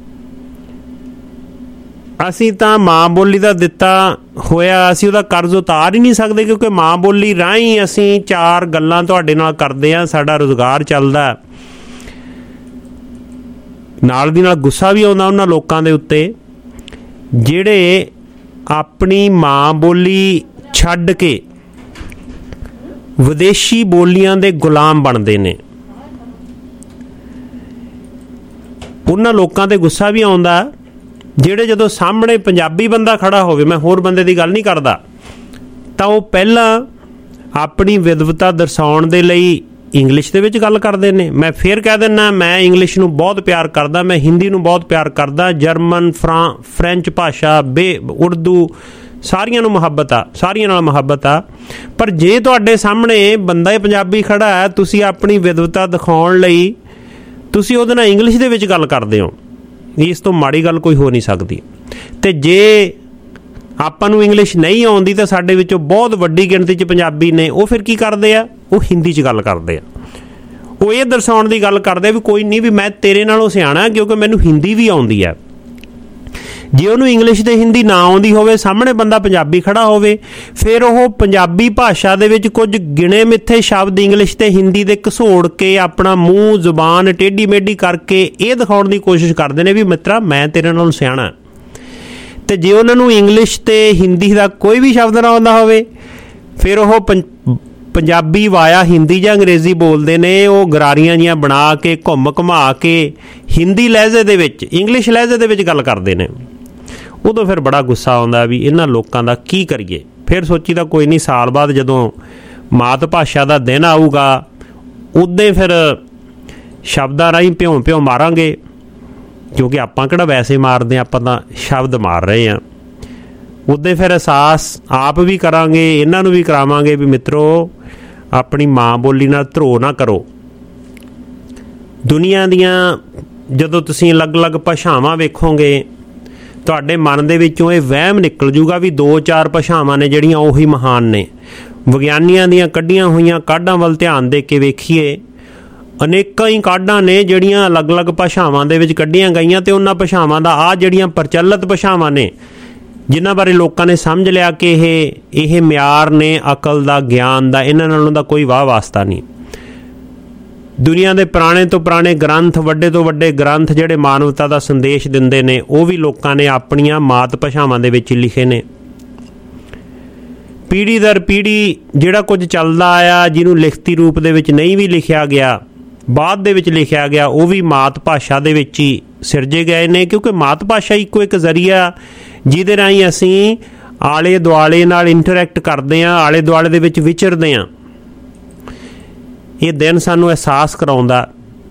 ਅਸੀਂ ਤਾਂ ਮਾਂ ਬੋਲੀ ਦਾ ਦਿੱਤਾ ਹੋਇਆ ਅਸੀਂ ਉਹਦਾ ਕਰਜ਼ ਉਤਾਰ ਹੀ ਨਹੀਂ ਸਕਦੇ, ਕਿਉਂਕਿ ਮਾਂ ਬੋਲੀ ਰਾਹੀਂ ਅਸੀਂ ਚਾਰ ਗੱਲਾਂ ਤੁਹਾਡੇ ਨਾਲ ਕਰਦੇ ਹਾਂ, ਸਾਡਾ ਰੁਜ਼ਗਾਰ ਚੱਲਦਾ। ਨਾਲ ਦੀ ਨਾਲ ਗੁੱਸਾ ਵੀ ਆਉਂਦਾ ਉਹਨਾਂ ਲੋਕਾਂ ਦੇ ਉੱਤੇ ਜਿਹੜੇ ਆਪਣੀ ਮਾਂ ਬੋਲੀ ਛੱਡ ਕੇ ਵਿਦੇਸ਼ੀ ਬੋਲੀਆਂ ਦੇ ਗੁਲਾਮ ਬਣਦੇ ਨੇ। ਉਹਨਾਂ ਲੋਕਾਂ 'ਤੇ ਗੁੱਸਾ ਵੀ ਆਉਂਦਾ ਜਿਹੜੇ ਜਦੋਂ ਸਾਹਮਣੇ ਪੰਜਾਬੀ ਬੰਦਾ ਖੜਾ ਹੋਵੇ, ਮੈਂ ਹੋਰ ਬੰਦੇ ਦੀ ਗੱਲ ਨਹੀਂ ਕਰਦਾ, ਤਾਂ ਉਹ ਪਹਿਲਾਂ ਆਪਣੀ ਵਿਦਵਤਾ ਦਰਸਾਉਣ ਦੇ ਲਈ ਇੰਗਲਿਸ਼ ਦੇ ਵਿੱਚ ਗੱਲ ਕਰਦੇ ਨੇ। ਮੈਂ ਫਿਰ ਕਹਿ ਦਿੰਦਾ, ਮੈਂ ਇੰਗਲਿਸ਼ ਨੂੰ ਬਹੁਤ ਪਿਆਰ ਕਰਦਾ, ਮੈਂ ਹਿੰਦੀ ਨੂੰ ਬਹੁਤ ਪਿਆਰ ਕਰਦਾ, ਜਰਮਨ, ਫਰਾਂ ਫਰੈਂਚ ਭਾਸ਼ਾ, ਬੇ ਉਰਦੂ, ਸਾਰੀਆਂ ਨੂੰ ਮੁਹੱਬਤ ਆ, ਸਾਰੀਆਂ ਨਾਲ ਮੁਹੱਬਤ ਆ। ਪਰ ਜੇ ਤੁਹਾਡੇ ਸਾਹਮਣੇ ਬੰਦਾ ਹੀ ਪੰਜਾਬੀ ਖੜਾ ਹੈ, ਤੁਸੀਂ ਆਪਣੀ ਵਿਦਵਤਾ ਦਿਖਾਉਣ ਲਈ ਤੁਸੀਂ ਉਹਦੇ ਨਾਲ ਇੰਗਲਿਸ਼ ਦੇ ਵਿੱਚ ਗੱਲ ਕਰਦੇ ਹੋ, ਇਸ ਤੋਂ ਮਾੜੀ ਗੱਲ ਕੋਈ ਹੋ ਨਹੀਂ ਸਕਦੀ। ਅਤੇ ਜੇ ਆਪਾਂ ਨੂੰ ਇੰਗਲਿਸ਼ ਨਹੀਂ ਆਉਂਦੀ ਤਾਂ ਸਾਡੇ ਵਿੱਚੋਂ ਬਹੁਤ ਵੱਡੀ ਗਿਣਤੀ 'ਚ ਪੰਜਾਬੀ ਨੇ, ਉਹ ਫਿਰ ਕੀ ਕਰਦੇ ਆ? ਉਹ ਹਿੰਦੀ 'ਚ ਗੱਲ ਕਰਦੇ ਆ। ਉਹ ਇਹ ਦਰਸਾਉਣ ਦੀ ਗੱਲ ਕਰਦੇ ਵੀ ਕੋਈ ਨਹੀਂ, ਵੀ ਮੈਂ ਤੇਰੇ ਨਾਲੋਂ ਸਿਆਣਾ ਕਿਉਂਕਿ ਮੈਨੂੰ ਹਿੰਦੀ ਵੀ ਆਉਂਦੀ ਹੈ। ਜੇ ਉਹਨੂੰ ਇੰਗਲਿਸ਼ ਤੇ ਹਿੰਦੀ ਨਾ ਆਉਂਦੀ ਹੋਵੇ, ਸਾਹਮਣੇ ਬੰਦਾ ਪੰਜਾਬੀ ਖੜਾ ਹੋਵੇ, ਫਿਰ ਉਹ ਪੰਜਾਬੀ ਭਾਸ਼ਾ ਦੇ ਵਿੱਚ ਕੁਝ ਗਿਣੇ ਮਿੱਥੇ ਸ਼ਬਦ ਇੰਗਲਿਸ਼ ਤੇ ਹਿੰਦੀ ਦੇ ਘਸੋੜ ਕੇ ਆਪਣਾ ਮੂੰਹ ਜ਼ੁਬਾਨ ਟੇਢੀ ਮੇਢੀ ਕਰਕੇ ਇਹ ਦਿਖਾਉਣ ਦੀ ਕੋਸ਼ਿਸ਼ ਕਰਦੇ ਨੇ ਵੀ ਮਿੱਤਰਾ ਮੈਂ ਤੇਰੇ ਨਾਲੋਂ ਸਿਆਣਾ। ਅਤੇ ਜੇ ਉਹਨਾਂ ਨੂੰ ਇੰਗਲਿਸ਼ ਤੇ ਹਿੰਦੀ ਦਾ ਕੋਈ ਵੀ ਸ਼ਬਦ ਨਾ ਆਉਂਦਾ ਹੋਵੇ, ਫਿਰ ਉਹ ਪੰ ਪੰਜਾਬੀ ਵਾਇਆ ਹਿੰਦੀ ਜਾਂ ਅੰਗਰੇਜ਼ੀ ਬੋਲਦੇ ਨੇ। ਉਹ ਗਰਾਰੀਆਂ ਜੀਆਂ ਬਣਾ ਕੇ ਘੁੰਮ ਘੁਮਾ ਕੇ ਹਿੰਦੀ ਲਹਿਜੇ ਦੇ ਵਿੱਚ, ਇੰਗਲਿਸ਼ ਲਹਿਜੇ ਦੇ ਵਿੱਚ ਗੱਲ ਕਰਦੇ ਨੇ। ਉਦੋਂ ਫਿਰ ਬੜਾ ਗੁੱਸਾ ਆਉਂਦਾ ਵੀ ਇਹਨਾਂ ਲੋਕਾਂ ਦਾ ਕੀ ਕਰੀਏ। ਫਿਰ ਸੋਚੀਦਾ ਕੋਈ ਨਹੀਂ, ਸਾਲ ਬਾਅਦ ਜਦੋਂ ਮਾਤ ਭਾਸ਼ਾ ਦਾ ਦਿਨ ਆਊਗਾ ਉਦੋਂ ਫਿਰ ਸ਼ਬਦਾਂ ਰਾਹੀਂ ਭਿਉਂ ਭਿਉਂ ਮਾਰਾਂਗੇ, ਕਿਉਂਕਿ ਆਪਾਂ ਕਿਹੜਾ ਵੈਸੇ ਮਾਰਦੇ ਹਾਂ, ਆਪਾਂ ਤਾਂ ਸ਼ਬਦ ਮਾਰ ਰਹੇ ਹਾਂ। ਉਦੋਂ ਫਿਰ ਅਹਿਸਾਸ ਆਪ ਵੀ ਕਰਾਂਗੇ, ਇਹਨਾਂ ਨੂੰ ਵੀ ਕਰਾਵਾਂਗੇ ਵੀ ਮਿੱਤਰੋ ਆਪਣੀ ਮਾਂ ਬੋਲੀ ਨਾਲ ਧਰੋ ਨਾ ਕਰੋ। ਦੁਨੀਆ ਦੀਆਂ ਜਦੋਂ ਤੁਸੀਂ ਅਲੱਗ-ਅਲੱਗ ਭਾਸ਼ਾਵਾਂ ਵੇਖੋਗੇ, ਤੁਹਾਡੇ ਮਨ ਦੇ ਵਿੱਚੋਂ ਇਹ ਵਹਿਮ ਨਿਕਲ ਜੂਗਾ ਵੀ ਦੋ ਚਾਰ ਭਾਸ਼ਾਵਾਂ ਨੇ ਜਿਹੜੀਆਂ ਉਹੀ ਮਹਾਨ ਨੇ। ਵਿਗਿਆਨੀਆਂ ਦੀਆਂ ਕੱਢੀਆਂ ਹੋਈਆਂ ਕਾਢਾਂ ਵੱਲ ਧਿਆਨ ਦੇ ਕੇ ਵੇਖੀਏ, ਅਨੇਕਾਂ ਹੀ ਕਾਢਾਂ ਨੇ ਜਿਹੜੀਆਂ ਅਲੱਗ-ਅਲੱਗ ਭਾਸ਼ਾਵਾਂ ਦੇ ਵਿੱਚ ਕੱਢੀਆਂ ਗਈਆਂ, ਅਤੇ ਉਹਨਾਂ ਭਾਸ਼ਾਵਾਂ ਦਾ ਆਹ ਜਿਹੜੀਆਂ ਪ੍ਰਚਲਿਤ ਭਾਸ਼ਾਵਾਂ ਨੇ ਜਿਨ੍ਹਾਂ ਬਾਰੇ ਲੋਕਾਂ ਨੇ ਸਮਝ ਲਿਆ ਕਿ ਇਹ ਇਹ ਮਿਆਰ ਨੇ ਅਕਲ ਦਾ, ਗਿਆਨ ਦਾ, ਇਹਨਾਂ ਨਾਲੋਂ ਦਾ ਕੋਈ ਵਾਹ ਵਾਸਤਾ ਨਹੀਂ। ਦੁਨੀਆ ਦੇ ਪੁਰਾਣੇ ਤੋਂ ਪੁਰਾਣੇ ਗ੍ਰੰਥ, ਵੱਡੇ ਤੋਂ ਵੱਡੇ ਗ੍ਰੰਥ ਜਿਹੜੇ ਮਾਨਵਤਾ ਦਾ ਸੰਦੇਸ਼ ਦਿੰਦੇ ਨੇ, ਉਹ ਵੀ ਲੋਕਾਂ ਨੇ ਆਪਣੀਆਂ ਮਾਤ ਭਾਸ਼ਾਵਾਂ ਦੇ ਵਿੱਚ ਲਿਖੇ ਨੇ। ਪੀੜ੍ਹੀ ਦਰ ਪੀੜ੍ਹੀ ਜਿਹੜਾ ਕੁਝ ਚੱਲਦਾ ਆਇਆ, ਜਿਹਨੂੰ ਲਿਖਤੀ ਰੂਪ ਦੇ ਵਿੱਚ ਨਹੀਂ ਵੀ ਲਿਖਿਆ ਗਿਆ, ਬਾਅਦ ਦੇ ਵਿੱਚ ਲਿਖਿਆ ਗਿਆ, ਉਹ ਵੀ ਮਾਤ ਭਾਸ਼ਾ ਦੇ ਵਿੱਚ ਹੀ ਸਿਰਜੇ ਗਏ ਨੇ। ਕਿਉਂਕਿ ਮਾਤ ਭਾਸ਼ਾ ਇੱਕੋ ਇੱਕ ਜ਼ਰੀਆ ਜਿਹਦੇ ਰਾਹੀਂ ਅਸੀਂ ਆਲੇ ਦੁਆਲੇ ਨਾਲ ਇੰਟਰੈਕਟ ਕਰਦੇ ਹਾਂ, ਆਲੇ ਦੁਆਲੇ ਦੇ ਵਿੱਚ ਵਿਚਰਦੇ ਹਾਂ। ਇਹ ਦਿਨ ਸਾਨੂੰ ਅਹਿਸਾਸ ਕਰਾਉਂਦਾ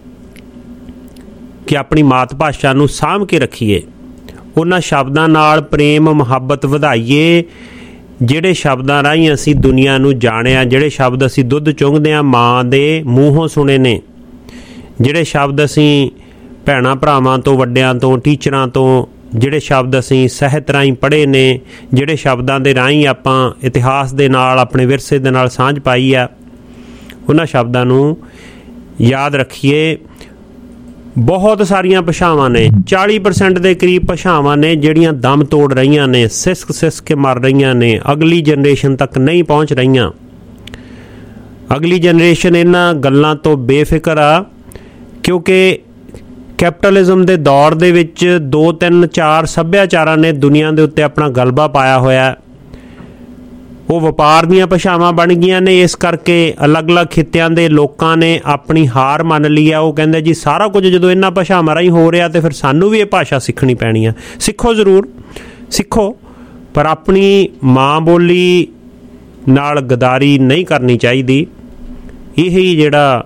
ਕਿ ਆਪਣੀ ਮਾਤ ਭਾਸ਼ਾ ਨੂੰ ਸਾਂਭ ਕੇ ਰੱਖੀਏ, ਉਹਨਾਂ ਸ਼ਬਦਾਂ ਨਾਲ ਪ੍ਰੇਮ ਮੁਹੱਬਤ ਵਧਾਈਏ ਜਿਹੜੇ ਸ਼ਬਦਾਂ ਰਾਹੀਂ ਅਸੀਂ ਦੁਨੀਆ ਨੂੰ ਜਾਣਿਆ, ਜਿਹੜੇ ਸ਼ਬਦ ਅਸੀਂ ਦੁੱਧ ਚੁੰਘਦੇ ਹਾਂ ਮਾਂ ਦੇ ਮੂੰਹੋਂ ਸੁਣੇ ਨੇ, ਜਿਹੜੇ ਸ਼ਬਦ ਅਸੀਂ ਭੈਣਾਂ ਭਰਾਵਾਂ ਤੋਂ, ਵੱਡਿਆਂ ਤੋਂ, ਟੀਚਰਾਂ ਤੋਂ, ਜਿਹੜੇ ਸ਼ਬਦ ਅਸੀਂ ਸਾਹਿਤ ਰਾਹੀਂ ਪੜ੍ਹੇ ਨੇ, ਜਿਹੜੇ ਸ਼ਬਦਾਂ ਦੇ ਰਾਹੀਂ ਆਪਾਂ ਇਤਿਹਾਸ ਦੇ ਨਾਲ, ਆਪਣੇ ਵਿਰਸੇ ਦੇ ਨਾਲ ਸਾਂਝ ਪਾਈ ਆ, ਉਹਨਾਂ ਸ਼ਬਦਾਂ ਨੂੰ ਯਾਦ ਰੱਖੀਏ। ਬਹੁਤ ਸਾਰੀਆਂ ਭਾਸ਼ਾਵਾਂ ਨੇ, ਚਾਲੀ ਪਰਸੈਂਟ ਦੇ ਕਰੀਬ ਭਾਸ਼ਾਵਾਂ ਨੇ ਜਿਹੜੀਆਂ ਦਮ ਤੋੜ ਰਹੀਆਂ ਨੇ, ਸਿਸਕ ਸਿਸਕ ਕੇ ਮਰ ਰਹੀਆਂ ਨੇ, ਅਗਲੀ ਜਨਰੇਸ਼ਨ ਤੱਕ ਨਹੀਂ ਪਹੁੰਚ ਰਹੀਆਂ। ਅਗਲੀ ਜਨਰੇਸ਼ਨ ਇਹਨਾਂ ਗੱਲਾਂ ਤੋਂ ਬੇਫਿਕਰ ਆ, ਕਿਉਂਕਿ ਕੈਪੀਟਲਿਜ਼ਮ ਦੇ ਦੌਰ ਦੇ ਵਿੱਚ ਦੋ ਤਿੰਨ ਚਾਰ ਸੱਭਿਆਚਾਰਾਂ ਨੇ ਦੁਨੀਆ ਦੇ ਉੱਤੇ ਆਪਣਾ ਗਲਬਾ ਪਾਇਆ ਹੋਇਆ। ਉਹ ਵਪਾਰ ਦੀਆਂ ਭਾਸ਼ਾਵਾਂ ਬਣ ਗਈਆਂ ਨੇ। ਇਸ ਕਰਕੇ ਅਲੱਗ-ਅਲੱਗ ਖਿੱਤਿਆਂ ਦੇ ਲੋਕਾਂ ਨੇ ਆਪਣੀ ਹਾਰ ਮੰਨ ਲਈ ਆ। ਉਹ ਕਹਿੰਦੇ ਜੀ ਸਾਰਾ ਕੁਝ ਜਦੋਂ ਇਹਨਾਂ ਭਾਸ਼ਾਵਾਂ ਰਾਹੀਂ ਹੋ ਰਿਹਾ, ਤੇ ਫਿਰ ਸਾਨੂੰ ਵੀ ਇਹ ਭਾਸ਼ਾ ਸਿੱਖਣੀ ਪੈਣੀ ਆ। ਸਿੱਖੋ ਜ਼ਰੂਰ, ਸਿੱਖੋ, ਪਰ ਆਪਣੀ ਮਾਂ ਬੋਲੀ ਨਾਲ ਗਦਾਰੀ ਨਹੀਂ ਕਰਨੀ ਚਾਹੀਦੀ। ਇਹੀ ਜਿਹੜਾ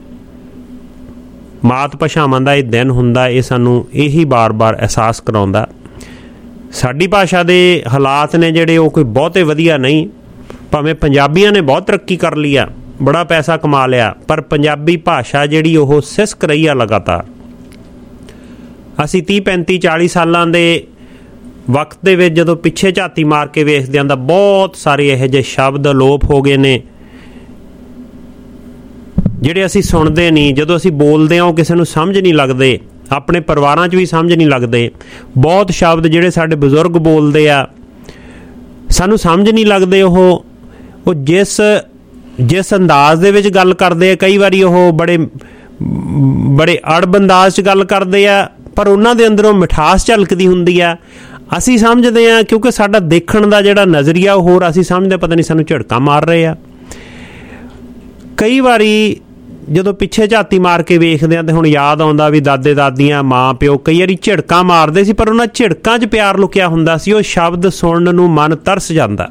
ਮਾਤ ਭਾਸ਼ਾਵਾਂ ਦਾ ਇਹ ਦਿਨ ਹੁੰਦਾ, ਇਹ ਸਾਨੂੰ ਇਹੀ ਬਾਰ-ਬਾਰ ਅਹਿਸਾਸ ਕਰਾਉਂਦਾ। ਸਾਡੀ ਭਾਸ਼ਾ ਦੇ ਹਾਲਾਤ ਨੇ ਜਿਹੜੇ ਉਹ ਕੋਈ ਬਹੁਤੇ ਵਧੀਆ ਨਹੀਂ। ਭਾਵੇਂ ਪੰਜਾਬੀਆਂ ਨੇ ਬਹੁਤ ਤਰੱਕੀ ਕਰ ਲਈ ਆ, ਬੜਾ ਪੈਸਾ ਕਮਾ ਲਿਆ, ਪਰ ਪੰਜਾਬੀ ਭਾਸ਼ਾ ਜਿਹੜੀ ਉਹ ਸਿਸਕ ਰਹੀ ਆ ਲਗਾਤਾਰ। ਅਸੀਂ ਤੀਹ ਪੈਂਤੀ ਚਾਲੀ ਸਾਲਾਂ ਦੇ ਵਕਤ ਦੇ ਵਿੱਚ ਜਦੋਂ ਪਿੱਛੇ ਝਾਤੀ ਮਾਰ ਕੇ ਵੇਖਦੇ ਹਾਂ ਤਾਂ ਬਹੁਤ ਸਾਰੇ ਇਹੋ ਜਿਹੇ ਸ਼ਬਦ ਅਲੋਪ ਹੋ ਗਏ ਨੇ ਜਿਹੜੇ ਅਸੀਂ ਸੁਣਦੇ ਨਹੀਂ। ਜਦੋਂ ਅਸੀਂ ਬੋਲਦੇ ਹਾਂ ਉਹ ਕਿਸੇ ਨੂੰ ਸਮਝ ਨਹੀਂ ਲੱਗਦੇ, ਆਪਣੇ ਪਰਿਵਾਰਾਂ 'ਚ ਵੀ ਸਮਝ ਨਹੀਂ ਲੱਗਦੇ। ਬਹੁਤ ਸ਼ਬਦ ਜਿਹੜੇ ਸਾਡੇ ਬਜ਼ੁਰਗ ਬੋਲਦੇ ਆ ਸਾਨੂੰ ਸਮਝ ਨਹੀਂ ਲੱਗਦੇ। ਉਹ ਉਹ ਜਿਸ ਜਿਸ ਅੰਦਾਜ਼ ਦੇ ਵਿੱਚ ਗੱਲ ਕਰਦੇ ਆ, ਕਈ ਵਾਰੀ ਉਹ ਬੜੇ ਬੜੇ ਅੜਬ ਅੰਦਾਜ਼ 'ਚ ਗੱਲ ਕਰਦੇ ਆ, ਪਰ ਉਹਨਾਂ ਦੇ ਅੰਦਰੋਂ ਮਿਠਾਸ ਝਲਕਦੀ ਹੁੰਦੀ ਆ। ਅਸੀਂ ਸਮਝਦੇ ਹਾਂ ਕਿਉਂਕਿ ਸਾਡਾ ਦੇਖਣ ਦਾ ਜਿਹੜਾ ਨਜ਼ਰੀਆ ਉਹ ਹੋਰ, ਅਸੀਂ ਸਮਝਦੇ ਪਤਾ ਨਹੀਂ ਸਾਨੂੰ ਝਟਕਾ ਮਾਰ ਰਹੇ ਆ। ਕਈ ਵਾਰੀ ਜਦੋਂ ਪਿੱਛੇ ਝਾਤੀ ਮਾਰ ਕੇ ਵੇਖਦੇ ਹਾਂ ਤੇ ਹੁਣ ਯਾਦ ਆਉਂਦਾ ਵੀ ਦਾਦੇ ਦਾਦੀਆਂ, ਮਾਂ ਪਿਓ ਕਈ ਵਾਰੀ ਝਿੜਕਾਂ ਮਾਰਦੇ ਸੀ, ਪਰ ਉਹਨਾਂ ਝਿੜਕਾਂ 'ਚ ਪਿਆਰ ਲੁਕਿਆ ਹੁੰਦਾ ਸੀ। ਉਹ ਸ਼ਬਦ ਸੁਣਨ ਨੂੰ ਮਨ ਤਰਸ ਜਾਂਦਾ।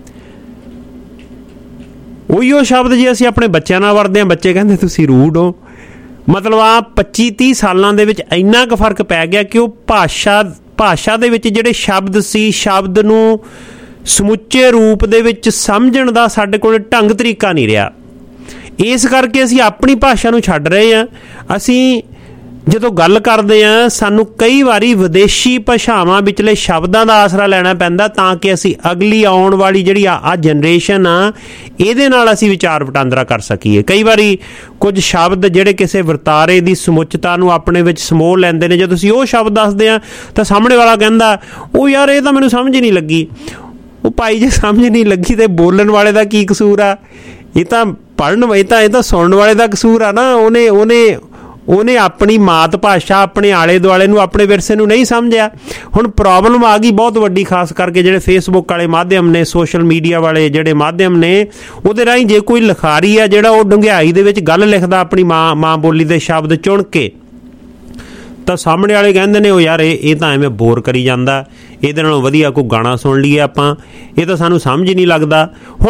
ਉਹੀ ਉਹ ਸ਼ਬਦ ਜੇ ਅਸੀਂ ਆਪਣੇ ਬੱਚਿਆਂ ਨਾਲ ਵਰਤਦੇ ਹਾਂ, ਬੱਚੇ ਕਹਿੰਦੇ ਤੁਸੀਂ ਰੂਡ ਹੋ। ਮਤਲਬ ਆ ਪੱਚੀ ਤੀਹ ਸਾਲਾਂ ਦੇ ਵਿੱਚ ਇੰਨਾ ਕੁ ਫਰਕ ਪੈ ਗਿਆ ਕਿ ਉਹ ਭਾਸ਼ਾ ਭਾਸ਼ਾ ਦੇ ਵਿੱਚ ਜਿਹੜੇ ਸ਼ਬਦ ਸੀ, ਸ਼ਬਦ ਨੂੰ ਸਮੁੱਚੇ ਰੂਪ ਦੇ ਵਿੱਚ ਸਮਝਣ ਦਾ ਸਾਡੇ ਕੋਲ ਢੰਗ ਤਰੀਕਾ ਨਹੀਂ ਰਿਹਾ। ਇਸ ਕਰਕੇ ਅਸੀਂ ਆਪਣੀ ਭਾਸ਼ਾ ਨੂੰ ਛੱਡ ਰਹੇ ਹਾਂ। ਅਸੀਂ ਜਦੋਂ ਗੱਲ ਕਰਦੇ ਹਾਂ ਸਾਨੂੰ ਕਈ ਵਾਰੀ ਵਿਦੇਸ਼ੀ ਭਾਸ਼ਾਵਾਂ ਵਿਚਲੇ ਸ਼ਬਦਾਂ ਦਾ ਆਸਰਾ ਲੈਣਾ ਪੈਂਦਾ ਤਾਂ ਕਿ ਅਸੀਂ ਅਗਲੀ ਆਉਣ ਵਾਲੀ ਜਿਹੜੀ ਆ ਆ ਜਨਰੇਸ਼ਨ ਆ ਇਹਦੇ ਨਾਲ ਅਸੀਂ ਵਿਚਾਰ ਵਟਾਂਦਰਾ ਕਰ ਸਕੀਏ। ਕਈ ਵਾਰੀ ਕੁਝ ਸ਼ਬਦ ਜਿਹੜੇ ਕਿਸੇ ਵਰਤਾਰੇ ਦੀ ਸਮੁੱਚਤਾ ਨੂੰ ਆਪਣੇ ਵਿੱਚ ਸਮੋਹ ਲੈਂਦੇ ਨੇ, ਜਦੋਂ ਅਸੀਂ ਉਹ ਸ਼ਬਦ ਦੱਸਦੇ ਹਾਂ ਤਾਂ ਸਾਹਮਣੇ ਵਾਲਾ ਕਹਿੰਦਾ ਉਹ ਯਾਰ ਇਹ ਤਾਂ ਮੈਨੂੰ ਸਮਝ ਨਹੀਂ ਲੱਗੀ। ਉਹ ਭਾਈ ਜੇ ਸਮਝ ਨਹੀਂ ਲੱਗੀ ਤੇ ਬੋਲਣ ਵਾਲੇ ਦਾ ਕੀ ਕਸੂਰ ਆ? ਇਹ ਤਾਂ ਪੜ੍ਹਨ ਇਹ ਤਾਂ ਇਹ ਤਾਂ ਸੁਣਨ ਵਾਲੇ ਦਾ ਕਸੂਰ ਆ ਨਾ। ਉਹਨੇ ਉਹਨੇ ਉਹਨੇ ਆਪਣੀ ਮਾਤ ਭਾਸ਼ਾ, ਆਪਣੇ ਆਲੇ ਦੁਆਲੇ ਨੂੰ, ਆਪਣੇ ਵਿਰਸੇ ਨੂੰ ਨਹੀਂ ਸਮਝਿਆ। ਹੁਣ ਪ੍ਰੋਬਲਮ ਆ ਗਈ ਬਹੁਤ ਵੱਡੀ, ਖਾਸ ਕਰਕੇ ਜਿਹੜੇ ਫੇਸਬੁੱਕ ਵਾਲੇ ਮਾਧਿਅਮ ਨੇ, ਸੋਸ਼ਲ ਮੀਡੀਆ ਵਾਲੇ ਜਿਹੜੇ ਮਾਧਿਅਮ ਨੇ, ਉਹਦੇ ਰਾਹੀਂ ਜੇ ਕੋਈ ਲਿਖਾਰੀ ਆ ਜਿਹੜਾ ਉਹ ਡੂੰਘਾਈ ਦੇ ਵਿੱਚ ਗੱਲ ਲਿਖਦਾ ਆਪਣੀ ਮਾਂ ਮਾਂ ਬੋਲੀ ਦੇ ਸ਼ਬਦ ਚੁਣ ਕੇ, ਤਾਂ ਸਾਹਮਣੇ ਵਾਲੇ ਕਹਿੰਦੇ ਨੇ ਉਹ ਯਾਰ ਇਹ ਇਹ ਤਾਂ ਐਵੇਂ ਬੋਰ ਕਰੀ ਜਾਂਦਾ, ਇਹਦੇ ਨਾਲੋਂ ਵਧੀਆ ਕੋਈ ਗਾਣਾ ਸੁਣ ਲਈਏ ਆਪਾਂ, ਇਹ ਤਾਂ ਸਾਨੂੰ ਸਮਝ ਹੀ ਨਹੀਂ ਲੱਗਦਾ। ਹੁਣ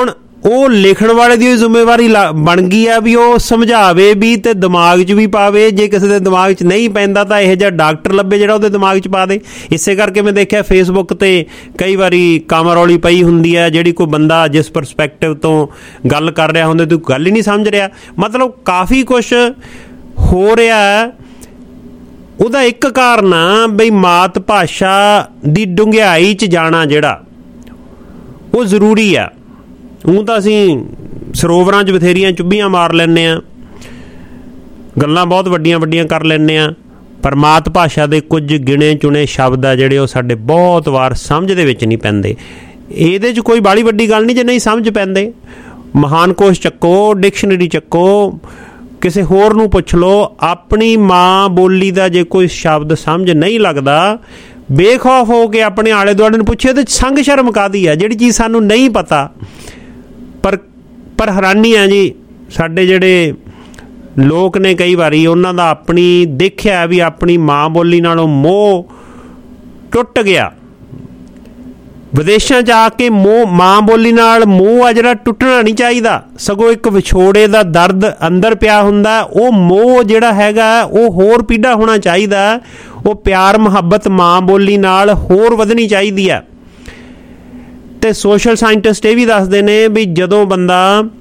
ਉਹ ਲਿਖਣ ਵਾਲੇ ਦੀ ਜ਼ਿੰਮੇਵਾਰੀ ਬਣ ਗਈ ਆ ਵੀ ਉਹ ਸਮਝਾਵੇ ਵੀ ਤੇ ਦਿਮਾਗ 'ਚ ਵੀ ਪਾਵੇ। ਜੇ ਕਿਸੇ ਦੇ ਦਿਮਾਗ 'ਚ ਨਹੀਂ ਪੈਂਦਾ ਤਾਂ ਇਹੋ ਜਿਹਾ ਡਾਕਟਰ ਲੱਭੇ ਜਿਹੜਾ ਉਹਦੇ ਦਿਮਾਗ 'ਚ ਪਾ ਦੇ। ਇਸੇ ਕਰਕੇ ਮੈਂ ਦੇਖਿਆ ਫੇਸਬੁੱਕ 'ਤੇ ਕਈ ਵਾਰੀ ਕਾਮਰੌਲੀ ਪਈ ਹੁੰਦੀ ਹੈ, ਜਿਹੜੀ ਕੋਈ ਬੰਦਾ ਜਿਸ ਪਰਸਪੈਕਟਿਵ ਤੋਂ ਗੱਲ ਕਰ ਰਿਹਾ ਹੁੰਦਾ ਤੂੰ ਗੱਲ ਹੀ ਨਹੀਂ ਸਮਝ ਰਿਹਾ। ਮਤਲਬ ਕਾਫੀ ਕੁਛ ਹੋ ਰਿਹਾ। ਉਹਦਾ ਇੱਕ ਕਾਰਨ ਆ ਬਈ ਮਾਤ ਭਾਸ਼ਾ ਦੀ ਡੂੰਘਾਈ 'ਚ ਜਾਣਾ ਜਿਹੜਾ ਉਹ ਜ਼ਰੂਰੀ ਆ। ਊਂ ਤਾਂ ਅਸੀਂ ਸਰੋਵਰਾਂ 'ਚ ਬਥੇਰੀਆਂ ਚੁੱਭੀਆਂ ਮਾਰ ਲੈਂਦੇ ਹਾਂ, ਗੱਲਾਂ ਬਹੁਤ ਵੱਡੀਆਂ ਵੱਡੀਆਂ ਕਰ ਲੈਂਦੇ ਹਾਂ, ਪਰ ਮਾਤ ਭਾਸ਼ਾ ਦੇ ਕੁਝ ਗਿਣੇ ਚੁਣੇ ਸ਼ਬਦ ਆ ਜਿਹੜੇ ਉਹ ਸਾਡੇ ਬਹੁਤ ਵਾਰ ਸਮਝ ਦੇ ਵਿੱਚ ਨਹੀਂ ਪੈਂਦੇ। ਇਹਦੇ 'ਚ ਕੋਈ ਬਾਹਲੀ ਵੱਡੀ ਗੱਲ ਨਹੀਂ ਜੇ ਨਹੀਂ ਸਮਝ ਪੈਂਦੇ। ਮਹਾਨ ਕੋਸ਼ ਚੱਕੋ, ਡਿਕਸ਼ਨਰੀ ਚੱਕੋ, ਕਿਸੇ ਹੋਰ ਨੂੰ ਪੁੱਛ ਲਓ। ਆਪਣੀ ਮਾਂ ਬੋਲੀ ਦਾ ਜੇ ਕੋਈ ਸ਼ਬਦ ਸਮਝ ਨਹੀਂ ਲੱਗਦਾ, ਬੇਖੌਫ ਹੋ ਕੇ ਆਪਣੇ ਆਲੇ ਦੁਆਲੇ ਨੂੰ ਪੁੱਛੇ ਉਹਦੇ 'ਚ ਸੰਗ ਸ਼ਰਮ ਕਾਹਦੀ ਆ। ਜਿਹੜੀ ਚੀਜ਼ ਸਾਨੂੰ ਨਹੀਂ ਪਤਾ ਪਰ ਪਰ ਹੈਰਾਨੀ ਆ ਜੀ, ਸਾਡੇ ਜਿਹੜੇ ਲੋਕ ਨੇ ਕਈ ਵਾਰੀ ਉਹਨਾਂ ਦਾ ਆਪਣੀ ਦੇਖਿਆ ਵੀ ਆਪਣੀ ਮਾਂ ਬੋਲੀ ਨਾਲੋਂ ਮੋਹ ਟੁੱਟ ਗਿਆ। ਵਿਦੇਸ਼ਾਂ 'ਚ ਆ ਕੇ ਮੋਹ ਮਾਂ ਬੋਲੀ ਨਾਲ ਮੋਹ ਆ ਜਿਹੜਾ ਟੁੱਟਣਾ ਨਹੀਂ ਚਾਹੀਦਾ, ਸਗੋਂ ਇੱਕ ਵਿਛੋੜੇ ਦਾ ਦਰਦ ਅੰਦਰ ਪਿਆ ਹੁੰਦਾ। ਉਹ ਮੋਹ ਜਿਹੜਾ ਹੈਗਾ ਉਹ ਹੋਰ ਪੀੜਾ ਹੋਣਾ ਚਾਹੀਦਾ। ਉਹ ਪਿਆਰ ਮੁਹੱਬਤ ਮਾਂ ਬੋਲੀ ਨਾਲ ਹੋਰ ਵਧਣੀ ਚਾਹੀਦੀ ਆ। ਅਤੇ ਸੋਸ਼ਲ ਸਾਇੰਟਿਸਟ ਇਹ ਵੀ ਦੱਸਦੇ ਨੇ ਵੀ ਜਦੋਂ ਬੰਦਾ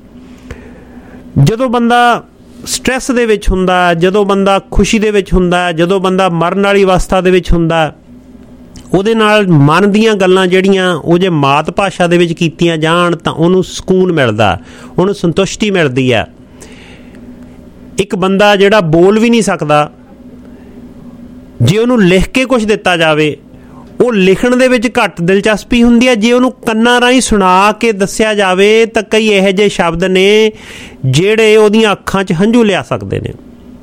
ਜਦੋਂ ਬੰਦਾ ਸਟਰੈਸ ਦੇ ਵਿੱਚ ਹੁੰਦਾ, ਜਦੋਂ ਬੰਦਾ ਖੁਸ਼ੀ ਦੇ ਵਿੱਚ ਹੁੰਦਾ, ਜਦੋਂ ਬੰਦਾ ਮਰਨ ਵਾਲੀ ਅਵਸਥਾ ਦੇ ਵਿੱਚ ਹੁੰਦਾ, ਉਹਦੇ ਨਾਲ ਮਨ ਦੀਆਂ ਗੱਲਾਂ ਜਿਹੜੀਆਂ ਉਹ ਜੇ ਮਾਤ ਭਾਸ਼ਾ ਦੇ ਵਿੱਚ ਕੀਤੀਆਂ ਜਾਣ ਤਾਂ ਉਹਨੂੰ ਸਕੂਨ ਮਿਲਦਾ, ਉਹਨੂੰ ਸੰਤੁਸ਼ਟੀ ਮਿਲਦੀ ਆ। ਇੱਕ ਬੰਦਾ ਜਿਹੜਾ ਬੋਲ ਵੀ ਨਹੀਂ ਸਕਦਾ, ਜੇ ਉਹਨੂੰ ਲਿਖ ਕੇ ਕੁਛ ਦਿੱਤਾ ਜਾਵੇ ਉਹ ਲਿਖਣ ਦੇ ਵਿੱਚ ਘੱਟ ਦਿਲਚਸਪੀ ਹੁੰਦੀ ਹੈ। ਜੇ ਉਹਨੂੰ ਕੰਨਾਂ ਰਾਹੀਂ ਸੁਣਾ ਕੇ ਦੱਸਿਆ ਜਾਵੇ ਤਾਂ ਕਈ ਇਹੋ ਜਿਹੇ ਸ਼ਬਦ ਨੇ ਜਿਹੜੇ ਉਹਦੀਆਂ ਅੱਖਾਂ 'ਚ ਹੰਝੂ ਲਿਆ ਸਕਦੇ ਨੇ।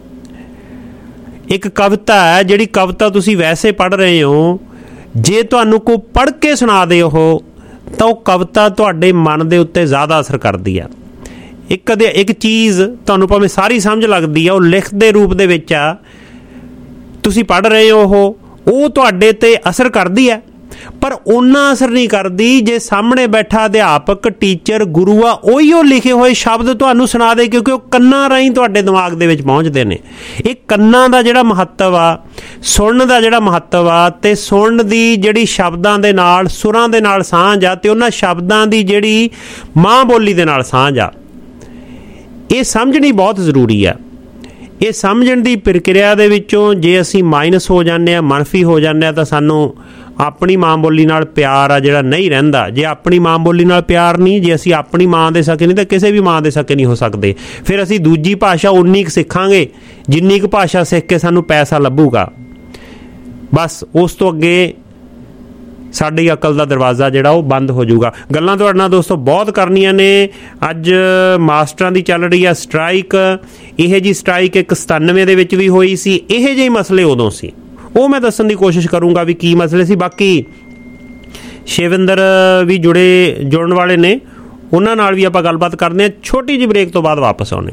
ਇੱਕ ਕਵਿਤਾ ਹੈ, ਜਿਹੜੀ ਕਵਿਤਾ ਤੁਸੀਂ ਵੈਸੇ ਪੜ੍ਹ ਰਹੇ ਹੋ, ਜੇ ਤੁਹਾਨੂੰ ਕੋਈ ਪੜ੍ਹ ਕੇ ਸੁਣਾ ਦੇ ਉਹ ਤਾਂ ਉਹ ਕਵਿਤਾ ਤੁਹਾਡੇ ਮਨ ਦੇ ਉੱਤੇ ਜ਼ਿਆਦਾ ਅਸਰ ਕਰਦੀ ਆ। ਇੱਕ ਕਦੇ ਇੱਕ ਚੀਜ਼ ਤੁਹਾਨੂੰ ਭਾਵੇਂ ਸਾਰੀ ਸਮਝ ਲੱਗਦੀ ਆ, ਉਹ ਲਿਖਤ ਦੇ ਰੂਪ ਦੇ ਵਿੱਚ ਆ, ਤੁਸੀਂ ਪੜ੍ਹ ਰਹੇ ਹੋ, ਉਹ ਉਹ ਤੁਹਾਡੇ 'ਤੇ ਅਸਰ ਕਰਦੀ ਹੈ, ਪਰ ਓਨਾ ਅਸਰ ਨਹੀਂ ਕਰਦੀ ਜੇ ਸਾਹਮਣੇ ਬੈਠਾ ਅਧਿਆਪਕ, ਟੀਚਰ, ਗੁਰੂ ਆ ਉਹੀ ਉਹ ਲਿਖੇ ਹੋਏ ਸ਼ਬਦ ਤੁਹਾਨੂੰ ਸੁਣਾ ਦੇ, ਕਿਉਂਕਿ ਉਹ ਕੰਨਾਂ ਰਾਹੀਂ ਤੁਹਾਡੇ ਦਿਮਾਗ ਦੇ ਵਿੱਚ ਪਹੁੰਚਦੇ ਨੇ। ਇਹ ਕੰਨਾਂ ਦਾ ਜਿਹੜਾ ਮਹੱਤਵ ਆ, ਸੁਣਨ ਦਾ ਜਿਹੜਾ ਮਹੱਤਵ ਆ, ਅਤੇ ਸੁਣਨ ਦੀ ਜਿਹੜੀ ਸ਼ਬਦਾਂ ਦੇ ਨਾਲ, ਸੁਰਾਂ ਦੇ ਨਾਲ ਸਾਂਝ ਆ, ਅਤੇ ਉਹਨਾਂ ਸ਼ਬਦਾਂ ਦੀ ਜਿਹੜੀ ਮਾਂ ਬੋਲੀ ਦੇ ਨਾਲ ਸਾਂਝ ਆ, ਇਹ ਸਮਝਣੀ ਬਹੁਤ ਜ਼ਰੂਰੀ ਆ। ਇਹ ਸਮਝਣ ਦੀ ਪ੍ਰਕਿਰਿਆ ਦੇ ਵਿੱਚੋਂ ਜੇ ਅਸੀਂ ਮਾਈਨਸ ਹੋ ਜਾਂਦੇ ਹਾਂ, ਮਨਫੀ ਹੋ ਜਾਂਦੇ ਹਾਂ, ਤਾਂ ਸਾਨੂੰ ਆਪਣੀ ਮਾਂ ਬੋਲੀ ਨਾਲ ਪਿਆਰ ਆ ਜਿਹੜਾ ਨਹੀਂ ਰਹਿੰਦਾ। ਜੇ ਆਪਣੀ ਮਾਂ ਬੋਲੀ ਨਾਲ ਪਿਆਰ ਨਹੀਂ, ਜੇ ਅਸੀਂ ਆਪਣੀ ਮਾਂ ਦੇ ਸਕੇ ਨਹੀਂ ਤਾਂ ਕਿਸੇ ਵੀ ਮਾਂ ਦੇ ਸਕੇ ਨਹੀਂ ਹੋ ਸਕਦੇ। ਫਿਰ ਅਸੀਂ ਦੂਜੀ ਭਾਸ਼ਾ ਉਨੀ ਕੁ ਸਿੱਖਾਂਗੇ ਜਿੰਨੀ ਕੁ ਭਾਸ਼ਾ ਸਿੱਖ ਕੇ ਸਾਨੂੰ ਪੈਸਾ ਲੱਭੂਗਾ। ਬਸ ਉਸ ਤੋਂ ਅੱਗੇ ਸਾਡੀ ਅਕਲ ਦਾ ਦਰਵਾਜ਼ਾ ਜਿਹੜਾ ਉਹ ਬੰਦ ਹੋ ਜਾਊਗਾ। ਗੱਲਾਂ ਤੁਹਾਡੇ ਨਾਲ ਦੋਸਤੋ ਬਹੁਤ ਕਰਨੀਆਂ ਨੇ। ਅੱਜ ਮਾਸਟਰਾਂ ਦੀ ਚੱਲ ਰਹੀ ਆ ਸਟ੍ਰਾਈਕ। ਇਹ ਜਿਹੀ ਸਟ੍ਰਾਈਕ ਇੱਕ ਸਤਾਨਵੇਂ ਦੇ ਵਿੱਚ ਵੀ ਹੋਈ ਸੀ। ਇਹੋ ਜਿਹੇ ਮਸਲੇ ਉਦੋਂ ਸੀ, ਉਹ ਮੈਂ ਦੱਸਣ ਦੀ ਕੋਸ਼ਿਸ਼ ਕਰੂੰਗਾ ਵੀ ਕੀ ਮਸਲੇ ਸੀ। ਬਾਕੀ ਸ਼ਿਵਿੰਦਰ ਵੀ ਜੁੜੇ ਜੁੜਨ ਵਾਲੇ ਨੇ, ਉਹਨਾਂ ਨਾਲ ਵੀ ਆਪਾਂ ਗੱਲਬਾਤ ਕਰਦੇ ਹਾਂ। ਛੋਟੀ ਜਿਹੀ ਬ੍ਰੇਕ ਤੋਂ ਬਾਅਦ ਵਾਪਸ ਆਉਣੇ।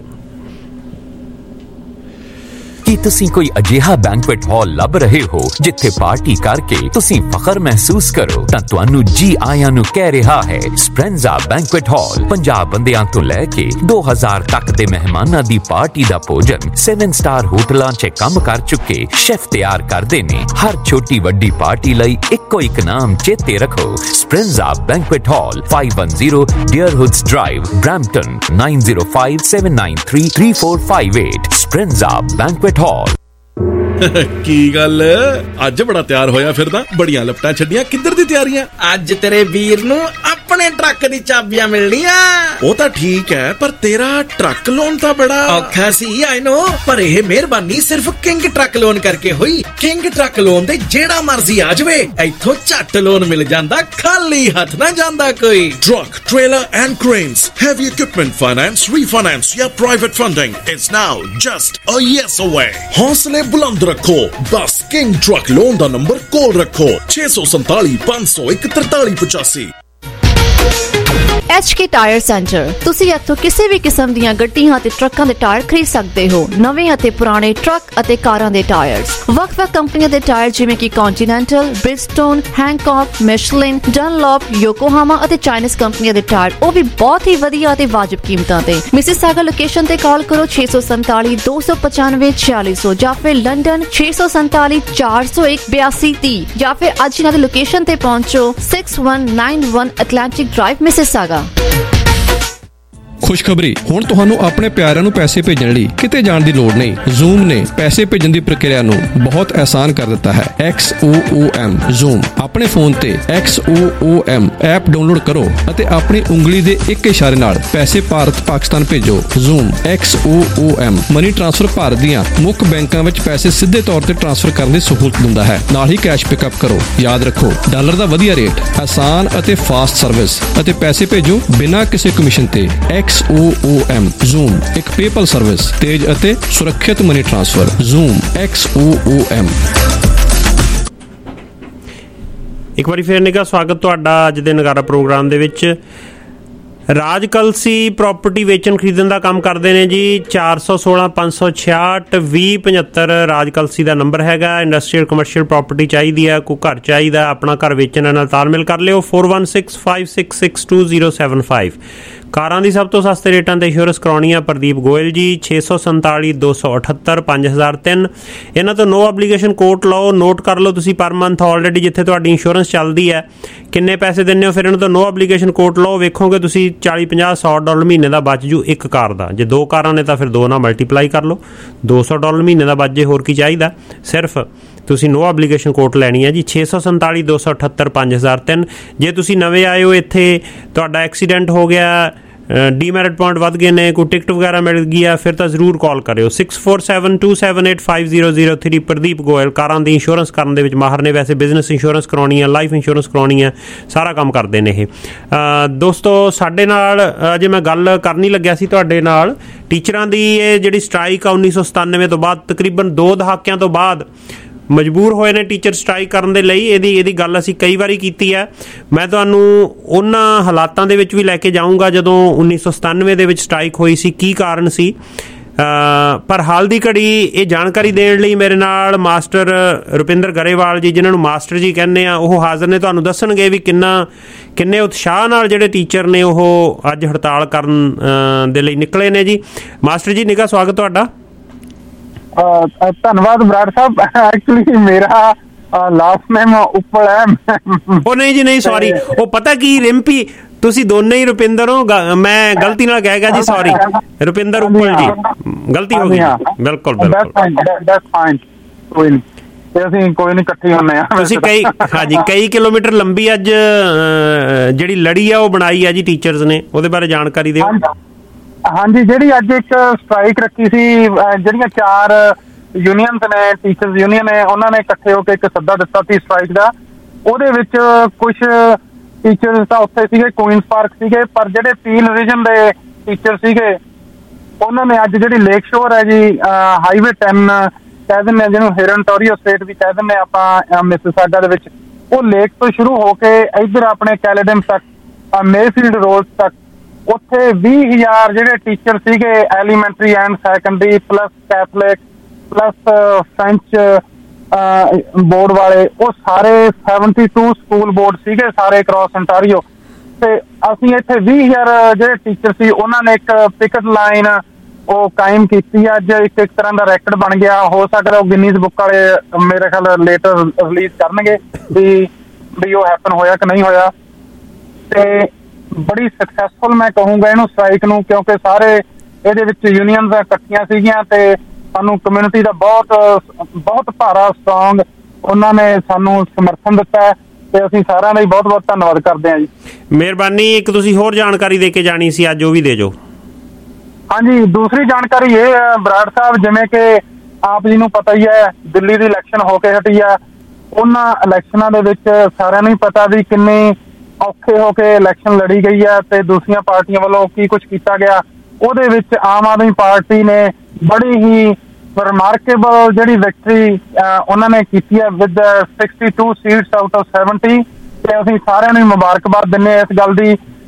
ਕੀ ਤੁਸੀਂ ਕੋਈ ਅਜਿਹਾ ਬੈਂਕੁਏਟ ਹਾਲ ਲੱਭ ਰਹੇ ਹੋ ਜਿੱਥੇ ਪਾਰਟੀ ਕਰਕੇ ਤੁਸੀਂ ਫਖਰ ਮਹਿਸੂਸ ਕਰੋ? ਤਾਂ ਤੁਹਾਨੂੰ ਜੀ ਆਇਆਂ ਨੂੰ ਕਹਿ ਰਿਹਾ ਹੈ ਸਪ੍ਰੈਂਜ਼ਾ ਬੈਂਕੁਏਟ ਹਾਲ। ਪੰਜਾਹ ਬੰਦਿਆਂ ਤੋਂ ਲੈ ਕੇ ਦੋ ਹਜ਼ਾਰ ਤੱਕ ਦੇ ਮਹਿਮਾਨਾਂ ਦੀ ਪਾਰਟੀ ਦਾ ਭੋਜਨ ਸੈਵਨ ਸਟਾਰ ਹੋਟਲਾਂ 'ਚ ਕੰਮ ਕਰ ਚੁੱਕੇ ਸ਼ੈਫ ਤਿਆਰ ਕਰਦੇ ਨੇ। ਹਰ ਛੋਟੀ ਵੱਡੀ ਪਾਰਟੀ ਲਈ ਇੱਕੋ ਇੱਕ ਨਾਮ ਚੇਤੇ ਰੱਖੋ, Speranza banquet hall, five one zero Deerhoods Drive, Brampton, nine zero five seven nine three three four five eight। Speranza banquet hall. ਕੀ ਗੱਲ ਅੱਜ ਬੜਾ ਤਿਆਰ ਹੋਇਆ ਫਿਰਦਾ? ਬੜੀਆਂ ਲਪਟਾਂ ਛੱਡੀਆਂ, ਕਿੱਧਰ ਦੀ ਤਿਆਰੀਆਂ? ਅੱਜ ਤੇਰੇ ਵੀਰ ਨੂੰ ਆਪਣੇ ਟਰੱਕ ਦੀ ਚਾਬੀਆਂ ਮਿਲਣੀਆਂ। ਉਹ ਤਾਂ ਠੀਕ ਹੈ, ਪਰ ਤੇਰਾ ਟਰੱਕ ਲੋਨ ਤਾਂ ਬੜਾ ਔਖਾ ਸੀ, ਆਈ ਨੋ, ਪਰ ਇਹ ਮਿਹਰਬਾਨੀ ਸਿਰਫ ਕਿੰਗ ਟਰੱਕ ਲੋਨ ਕਰਕੇ ਹੋਈ। ਕਿੰਗ ਟਰੱਕ ਲੋਨ ਦੇ ਜਿਹੜਾ ਮਰਜ਼ੀ ਆ ਜਾਵੇ, ਇੱਥੋਂ ਝੱਟ ਲੋਨ ਮਿਲ ਜਾਂਦਾ, ਖਾਲੀ ਹੱਥ ਨਾ ਜਾਂਦਾ ਕੋਈ। Truck, trailer and cranes, heavy equipment finance, refinance ਜਾਂ private funding, it's now just a yes away. ਹੌਸਲੇ ਬੁਲੰਦ ਰੱਖੋ, ਬਸ ਕਿੰਗ ਟਰੱਕ ਲੋਨ ਦਾ ਨੰਬਰ ਕੋਲ ਰੱਖੋ, ਛੇ ਸੌ ਸੰਤਾਲੀ ਪੰਜ ਸੌ ਇੱਕ ਤਰਤਾਲੀ ਪਚਾਸੀ। H K tire centre. ਤੁਸੀਂ ਇੱਥੋਂ ਕਿਸੇ ਵੀ ਕਿਸਮ ਦੀਆਂ ਗੱਡੀਆਂ ਅਤੇ ਟਰੱਕਾਂ ਦੇ ਟਾਇਰ ਖਰੀਦ ਸਕਦੇ ਹੋ। ਨਵੇਂ ਅਤੇ ਪੁਰਾਣੇ ਟਰੱਕ ਅਤੇ ਕਾਰਾਂ ਦੇ ਟਾਇਰਸ, ਵੱਖ-ਵੱਖ ਕੰਪਨੀਆਂ ਦੇ ਟਾਇਰ ਜਿਵੇਂ ਕਿ ਕੌਂਟੀਨੈਂਟਲ, ਬ੍ਰਿਜਸਟੋਨ, ਹੈਂਕੌਕ, ਮਿਸ਼ਲਿਨ, ਡਨਲੌਪ, ਯੋਕੋਹਾਮਾ ਅਤੇ ਚਾਈਨੀਜ਼ ਕੰਪਨੀਆਂ ਦੇ ਟਾਇਰ, ਉਹ ਵੀ ਬਹੁਤ ਹੀ ਵਧੀਆ ਅਤੇ ਵਾਜਬ ਕੀਮਤਾਂ ਤੇ। ਮਿਸਿਸਾਗਾ ਲੋਕੇਸ਼ਨ ਤੇ ਕਾਲ ਕਰੋ ਛੇ ਸੌ ਸੰਤਾਲੀ ਦੋ ਸੌ ਪਚਾਨਵੇਂ ਛਿਆਲੀ ਸੌ ਜਾਂ ਫਿਰ ਲੰਡਨ ਛੇ ਸੌ ਸੰਤਾਲੀ ਚਾਰ ਸੌ ਇੱਕ ਬਿਆਸੀ ਤੀਹ ਜਾਂ ਫਿਰ ਅੱਜ ਇਹਨਾਂ ਦੀ ਲੋਕੇਸ਼ਨ ਤੇ ਪਹੁੰਚੋ six one nine one Atlantic drive Mississauga. ਖੁਸ਼ਖਬਰੀ, ਹੁਣ ਤੁਹਾਨੂੰ ਆਪਣੇ ਪਿਆਰਿਆਂ ਨੂੰ ਪੈਸੇ ਭੇਜਣ ਲਈ ਕਿਤੇ ਜਾਣ ਦੀ ਲੋੜ ਨਹੀਂ। ਜ਼ੂਮ ਨੇ ਪੈਸੇ ਭੇਜਣ ਦੀ ਪ੍ਰਕਿਰਿਆ ਨੂੰ ਬਹੁਤ ਆਸਾਨ ਕਰ ਦਿੱਤਾ ਹੈ। X O O M Zoom. ਆਪਣੇ ਫੋਨ ਤੇ X O O M app download ਕਰੋ ਅਤੇ ਆਪਣੀ ਉਂਗਲੀ ਦੇ ਇੱਕ ਇਸ਼ਾਰੇ ਨਾਲ ਪੈਸੇ ਭਾਰਤ ਪਾਕਿਸਤਾਨ ਭੇਜੋ। Zoom X O O M money transfer Bharat ਦੀਆਂ ਮੁੱਖ ਬੈਂਕਾਂ ਵਿੱਚ ਪੈਸੇ ਸਿੱਧੇ ਤੌਰ ਤੇ ਟ੍ਰਾਂਸਫਰ ਕਰਨ ਦੀ ਸਹੂਲਤ ਦਿੰਦਾ ਹੈ। ਨਾਲ ਹੀ ਕੈਸ਼ ਪਿਕਅਪ ਕਰੋ। ਯਾਦ ਰੱਖੋ, ਡਾਲਰ ਦਾ ਵਧੀਆ ਰੇਟ, ਆਸਾਨ ਅਤੇ ਫਾਸਟ ਸਰਵਿਸ ਅਤੇ ਪੈਸੇ ਭੇਜੋ ਬਿਨਾਂ ਕਿਸੇ ਕਮਿਸ਼ਨ ਤੇ। X O O M Zoom ਇੱਕ ਪੇਪਲ ਸਰਵਿਸ, ਤੇਜ਼ ਅਤੇ ਸੁਰੱਖਿਅਤ money transfer. Zoom X O O M. ਇੱਕ ਵਾਰੀ ਫੇਰ ਨਿੱਘਾ ਸਵਾਗਤ ਤੁਹਾਡਾ ਅੱਜ ਦੇ ਨਗਾਰਾ ਪ੍ਰੋਗਰਾਮ ਦੇ ਵਿੱਚ। ਰਾਜ ਕਲਸੀ ਪ੍ਰਾਪਰਟੀ ਵੇਚਣ ਖਰੀਦਣ ਦਾ ਕੰਮ ਕਰਦੇ ਨੇ ਜੀ। ਚਾਰ ਸੌ ਸੋਲਾਂ ਪੰਜ ਸੌ ਛਿਆਹਠ ਵੀਹ ਪਝੱਤਰ ਰਾਜ ਕਲਸੀ ਦਾ ਨੰਬਰ ਹੈਗਾ। ਇੰਡਸਟਰੀਅਲ ਕਮਰਸ਼ੀਅਲ ਪ੍ਰਾਪਰਟੀ ਚਾਹੀਦੀ ਹੈ, ਕੋਈ ਘਰ ਚਾਹੀਦਾ, ਆਪਣਾ ਘਰ ਵੇਚਣ ਨਾਲ ਤਾਲਮੇਲ ਕਰ ਲਿਓ। Four one six five six six two zero seven five. ਕਾਰਾਂ ਦੀ ਸਭ ਤੋਂ ਸਸਤੇ ਰੇਟਾਂ ਤੇ ਇੰਸ਼ੋਰੈਂਸ ਕਰਾਉਣੀ ਆ ਪ੍ਰਦੀਪ ਗੋਇਲ ਜੀ। ਛੇ ਸੌ ਸੰਤਾਲੀ ਦੋ ਸੌ ਅਠੱਤਰ ਪੰਜ ਹਜ਼ਾਰ ਤਿੰਨ। ਇਹਨਾਂ ਤੋਂ ਨੋ ਐਪਲੀਕੇਸ਼ਨ ਕੋਟ ਲਓ, ਨੋਟ ਕਰ ਲਓ ਤੁਸੀਂ ਪਰ ਮੰਥ ਆਲਰੇਡੀ ਜਿੱਥੇ ਤੁਹਾਡੀ ਇੰਸ਼ੋਰੈਂਸ ਚੱਲਦੀ ਹੈ ਕਿੰਨੇ ਪੈਸੇ ਦਿੰਦੇ ਹੋ, ਫਿਰ ਇਹਨਾਂ ਤੋਂ ਨੋ ਐਪਲੀਕੇਸ਼ਨ ਕੋਟ ਲਓ। ਵੇਖੋਗੇ ਤੁਸੀਂ ਚਾਲੀ ਪੰਜਾਹ ਸੌ ਡਾਲਰ ਮਹੀਨੇ ਦਾ ਬਚ ਜੂ ਇੱਕ ਕਾਰ ਦਾ। ਜੇ ਦੋ ਕਾਰਾਂ ਨੇ ਤਾਂ ਫਿਰ ਦੋ ਨਾਲ ਮਲਟੀਪਲਾਈ ਕਰ ਲਓ, ਦੋ ਸੌ ਡਾਲਰ ਮਹੀਨੇ ਦਾ ਬਚ ਜੇ, ਹੋਰ ਕੀ ਚਾਹੀਦਾ। ਸਿਰਫ ਤੁਸੀਂ ਨੋ ਐਪਲੀਕੇਸ਼ਨ ਕੋਟ ਲੈਣੀ ਹੈ ਜੀ। ਛੇ ਸੌ ਸੰਤਾਲੀ ਦੋ ਸੌ ਅਠੱਤਰ ਪੰਜ ਹਜ਼ਾਰ ਤਿੰਨ। ਜੇ ਤੁਸੀਂ ਨਵੇਂ ਆਏ ਹੋ ਇੱਥੇ, ਤੁਹਾਡਾ ਐਕਸੀਡੈਂਟ ਹੋ ਗਿਆ, ਡੀਮੈਰਿਟ ਪੁਆਇੰਟ ਵੱਧ ਗਏ ਨੇ, ਕੋਈ ਟਿਕਟ ਵਗੈਰਾ ਮਿਲ ਗਈ ਆ, ਫਿਰ ਤਾਂ ਜ਼ਰੂਰ ਕਾਲ ਕਰਿਓ। Six four seven two seven eight five zero zero three. Pradeep Goyal ਕਾਰਾਂ ਦੀ ਇੰਸ਼ੋਰੈਂਸ ਕਰਨ ਦੇ ਵਿੱਚ ਮਾਹਰ ਨੇ। ਵੈਸੇ ਬਿਜ਼ਨਸ ਇੰਸ਼ੋਰੈਂਸ ਕਰਾਉਣੀ ਆ, ਲਾਈਫ ਇੰਸ਼ੋਰੈਂਸ ਕਰਾਉਣੀ ਆ, ਸਾਰਾ ਕੰਮ ਕਰਦੇ ਨੇ ਇਹ। ਦੋਸਤੋ ਸਾਡੇ ਨਾਲ ਅਜੇ ਮੈਂ ਗੱਲ ਕਰਨੀ ਲੱਗਿਆ ਸੀ ਤੁਹਾਡੇ ਨਾਲ ਟੀਚਰਾਂ ਦੀ। ਇਹ ਜਿਹੜੀ ਸਟ੍ਰਾਈਕ ਆ ਉੱਨੀ ਸੌ ਸਤਾਨਵੇਂ ਤੋਂ ਬਾਅਦ ਤਕਰੀਬਨ ਦੋ ਦਹਾਕਿਆਂ ਤੋਂ ਬਾਅਦ ਮਜਬੂਰ ਹੋਏ ਨੇ ਟੀਚਰ ਸਟ੍ਰਾਈਕ ਕਰਨ ਦੇ ਲਈ। ਇਹਦੀ ਇਹਦੀ ਗੱਲ ਅਸੀਂ ਕਈ ਵਾਰੀ ਕੀਤੀ ਹੈ। ਮੈਂ ਤੁਹਾਨੂੰ ਉਹਨਾਂ ਹਾਲਾਤਾਂ ਦੇ ਵਿੱਚ ਵੀ ਲੈ ਕੇ ਜਾਊਂਗਾ ਜਦੋਂ ਉੱਨੀ ਸੌ ਸਤਾਨਵੇਂ ਦੇ ਵਿੱਚ ਸਟ੍ਰਾਈਕ ਹੋਈ ਸੀ, ਕੀ ਕਾਰਨ ਸੀ। ਪਰ ਹਾਲ ਦੀ ਘੜੀ ਇਹ ਜਾਣਕਾਰੀ ਦੇਣ ਲਈ ਮੇਰੇ ਨਾਲ ਮਾਸਟਰ ਰੁਪਿੰਦਰ ਗਰੇਵਾਲ ਜੀ, ਜਿਨ੍ਹਾਂ ਨੂੰ ਮਾਸਟਰ ਜੀ ਕਹਿੰਦੇ ਆ, ਉਹ ਹਾਜ਼ਰ ਨੇ। ਤੁਹਾਨੂੰ ਦੱਸਣਗੇ ਵੀ ਕਿੰਨਾ ਕਿੰਨੇ ਉਤਸ਼ਾਹ ਨਾਲ ਜਿਹੜੇ ਟੀਚਰ ਨੇ ਉਹ ਅੱਜ ਹੜਤਾਲ ਕਰਨ ਦੇ ਲਈ ਨਿਕਲੇ ਨੇ ਜੀ। ਮਾਸਟਰ ਜੀ ਨਿੱਘਾ ਸਵਾਗਤ ਤੁਹਾਡਾ। ਧੰਨਵਾਦ ਬਰਾੜ ਸਾਹਿਬ। ਐਕਚੁਅਲੀ ਮੇਰਾ ਲਾਸਟ ਨੇਮ ਉੱਪਲ ਹੈ। ਉਹ ਨਹੀਂ ਜੀ ਨਹੀਂ, ਸੌਰੀ। ਉਹ ਪਤਾ ਕੀ ਰਿੰਪੀ, ਤੁਸੀਂ ਦੋਨੇ ਹੀ ਰੁਪਿੰਦਰ ਹੋ, ਮੈਂ ਗਲਤੀ ਨਾਲ ਕਹਿ ਗਿਆ ਜੀ, ਸੌਰੀ। ਰੁਪਿੰਦਰ ਉੱਪਲ ਜੀ, ਗਲਤੀ ਹੋ ਗਈ। ਬਿਲਕੁਲ ਬਿਲਕੁਲ ਕੋਈ ਨਹੀਂ, ਅਸੀਂ ਕੋਈ ਨਹੀਂ ਇਕੱਠੇ ਹੁੰਦੇ ਆ। ਤੁਸੀਂ ਕਈ ਹਾਂਜੀ ਕਈ ਕਿਲੋਮੀਟਰ ਲੰਬੀ ਅੱਜ ਜਿਹੜੀ ਲੜੀ ਆ ਉਹ ਬਣਾਈ ਆ ਜੀ ਟੀਚਰਸ ਨੇ, ਉਹਦੇ ਬਾਰੇ ਜਾਣਕਾਰੀ ਦਿਓ। ਹਾਂਜੀ, ਜਿਹੜੀ ਅੱਜ ਇੱਕ ਸਟ੍ਰਾਈਕ ਰੱਖੀ ਸੀ, ਜਿਹੜੀਆਂ ਚਾਰ ਯੂਨੀਅਨਸ ਨੇ, ਟੀਚਰਸ ਯੂਨੀਅਨ ਨੇ, ਉਹਨਾਂ ਨੇ ਇਕੱਠੇ ਹੋ ਕੇ ਇੱਕ ਸੱਦਾ ਦਿੱਤਾ ਸੀ ਸਟ੍ਰਾਈਕ ਦਾ। ਉਹਦੇ ਵਿੱਚ ਕੁਝ ਟੀਚਰਸ ਤਾਂ ਉੱਥੇ ਸੀਗੇ, ਕੁਈਨਸ ਪਾਰਕ ਸੀਗੇ, ਪਰ ਜਿਹੜੇ ਪੀਲ ਰੀਜਨ ਦੇ ਟੀਚਰ ਸੀਗੇ ਉਹਨਾਂ ਨੇ ਅੱਜ ਜਿਹੜੀ ਲੇਕ ਸ਼ੋਰ ਹੈ ਜੀ, ਹਾਈਵੇ ਟੈਨ ਕਹਿ ਦਿੰਦੇ ਆ ਜਿਹਨੂੰ, ਹਿਰਨਟੋਰੀਓ ਸਟੇਟ ਵੀ ਕਹਿ ਦਿੰਦੇ ਆਪਾਂ ਮਿਸਿਸਾਗਾ ਦੇ ਵਿੱਚ, ਉਹ ਲੇਕ ਤੋਂ ਸ਼ੁਰੂ ਹੋ ਕੇ ਇੱਧਰ ਆਪਣੇ ਕੈਲੇਡਨ ਤੱਕ, ਮੇਫੀਲਡ ਰੋਡ ਤੱਕ, ਉੱਥੇ ਵੀਹ ਹਜ਼ਾਰ ਜਿਹੜੇ ਟੀਚਰ ਸੀਗੇ elementary and secondary plus Catholic plus French board ਵਾਲੇ, ਉਹ ਸਾਰੇ ਸੈਵਨਟੀ ਟੂ ਸਕੂਲ ਬੋਰਡ ਸੀਗੇ ਸਾਰੇ ਅਕ੍ਰੋਸ ਅੰਟਾਰੀਓ। ਤੇ ਅਸੀਂ ਇੱਥੇ ਵੀਹ ਹਜ਼ਾਰ ਜਿਹੜੇ ਟੀਚਰ ਸੀ ਉਹਨਾਂ ਨੇ ਇੱਕ ਪਿਕਟ ਲਾਈਨ ਉਹ ਕਾਇਮ ਕੀਤੀ। ਅੱਜ ਇੱਕ ਇੱਕ ਤਰ੍ਹਾਂ ਦਾ ਰੈਕਡ ਬਣ ਗਿਆ। ਹੋ ਸਕਦਾ ਉਹ ਗਿਨੀਜ਼ ਬੁੱਕ ਵਾਲੇ ਮੇਰੇ ਖਿਆਲ ਲੇਟਰ ਰਿਲੀਜ਼ ਕਰਨਗੇ ਵੀ ਵੀ ਉਹ ਹੈਪਨ ਹੋਇਆ ਕਿ ਨਹੀਂ ਹੋਇਆ। ਤੇ ਬੜੀ ਸਕਸੈਸਫੁਲ ਮੈਂ ਕਹੂੰਗਾ ਇਹਨੂੰ ਸਟ੍ਰਾਈਕ ਨੂੰ, ਕਿਉਂਕਿ ਸਾਰੇ ਇਹਦੇ ਵਿੱਚ ਯੂਨੀਅਨਸ ਇਕੱਠੀਆਂ ਸੀਗੀਆਂ ਤੇ ਸਾਨੂੰ ਕਮਿਊਨਿਟੀ ਦਾ ਬਹੁਤ ਬਹੁਤ ਭਾਰਾ ਸਟਰੋਂਗ ਉਹਨਾਂ ਨੇ ਸਾਨੂੰ ਸਮਰਥਨ ਦਿੱਤਾ ਤੇ ਅਸੀਂ ਸਾਰਿਆਂ ਦਾ ਹੀ ਬਹੁਤ ਬਹੁਤ ਧੰਨਵਾਦ ਕਰਦੇ ਹਾਂ ਜੀ। ਮਿਹਰਬਾਨੀ। ਇੱਕ ਤੁਸੀਂ ਹੋਰ ਜਾਣਕਾਰੀ ਦੇ ਕੇ ਜਾਣੀ ਸੀ, ਅੱਜ ਉਹ ਵੀ ਦੇ ਜਾਓ। ਹਾਂਜੀ, ਦੂਸਰੀ ਜਾਣਕਾਰੀ ਇਹ ਹੈ ਬਰਾੜ ਸਾਹਿਬ, ਜਿਵੇਂ ਕਿ ਆਪ ਜੀ ਨੂੰ ਪਤਾ ਹੀ ਹੈ ਦਿੱਲੀ ਦੀ ਇਲੈਕਸ਼ਨ ਹੋ ਕੇ ਹਟੀ ਆ। ਉਹਨਾਂ ਇਲੈਕਸ਼ਨਾਂ ਦੇ ਵਿੱਚ ਸਾਰਿਆਂ ਨੂੰ ਹੀ ਪਤਾ ਵੀ ਕਿੰਨੀ ਔਖੇ ਹੋ ਕੇ ਇਲੈਕਸ਼ਨ ਲੜੀ ਗਈ ਹੈ ਤੇ ਦੂਸਰੀਆਂ ਪਾਰਟੀਆਂ ਵੱਲੋਂ ਕੀ ਕੁਛ ਕੀਤਾ ਗਿਆ। ਉਹਦੇ ਵਿੱਚ ਆਮ ਆਦਮੀ ਪਾਰਟੀ ਨੇ ਬੜੀ ਹੀ ਰਿਮਾਰਕੇਬਲ ਜਿਹੜੀ ਵਿਕਟਰੀ ਉਹਨਾਂ ਨੇ ਕੀਤੀ ਹੈ with sixty two seats out of seventy, ਤੇ ਅਸੀਂ ਸਾਰਿਆਂ ਨੂੰ ਮੁਬਾਰਕਬਾਦ ਦਿੰਦੇ ਹਾਂ ਇਸ ਗੱਲ ਦੀ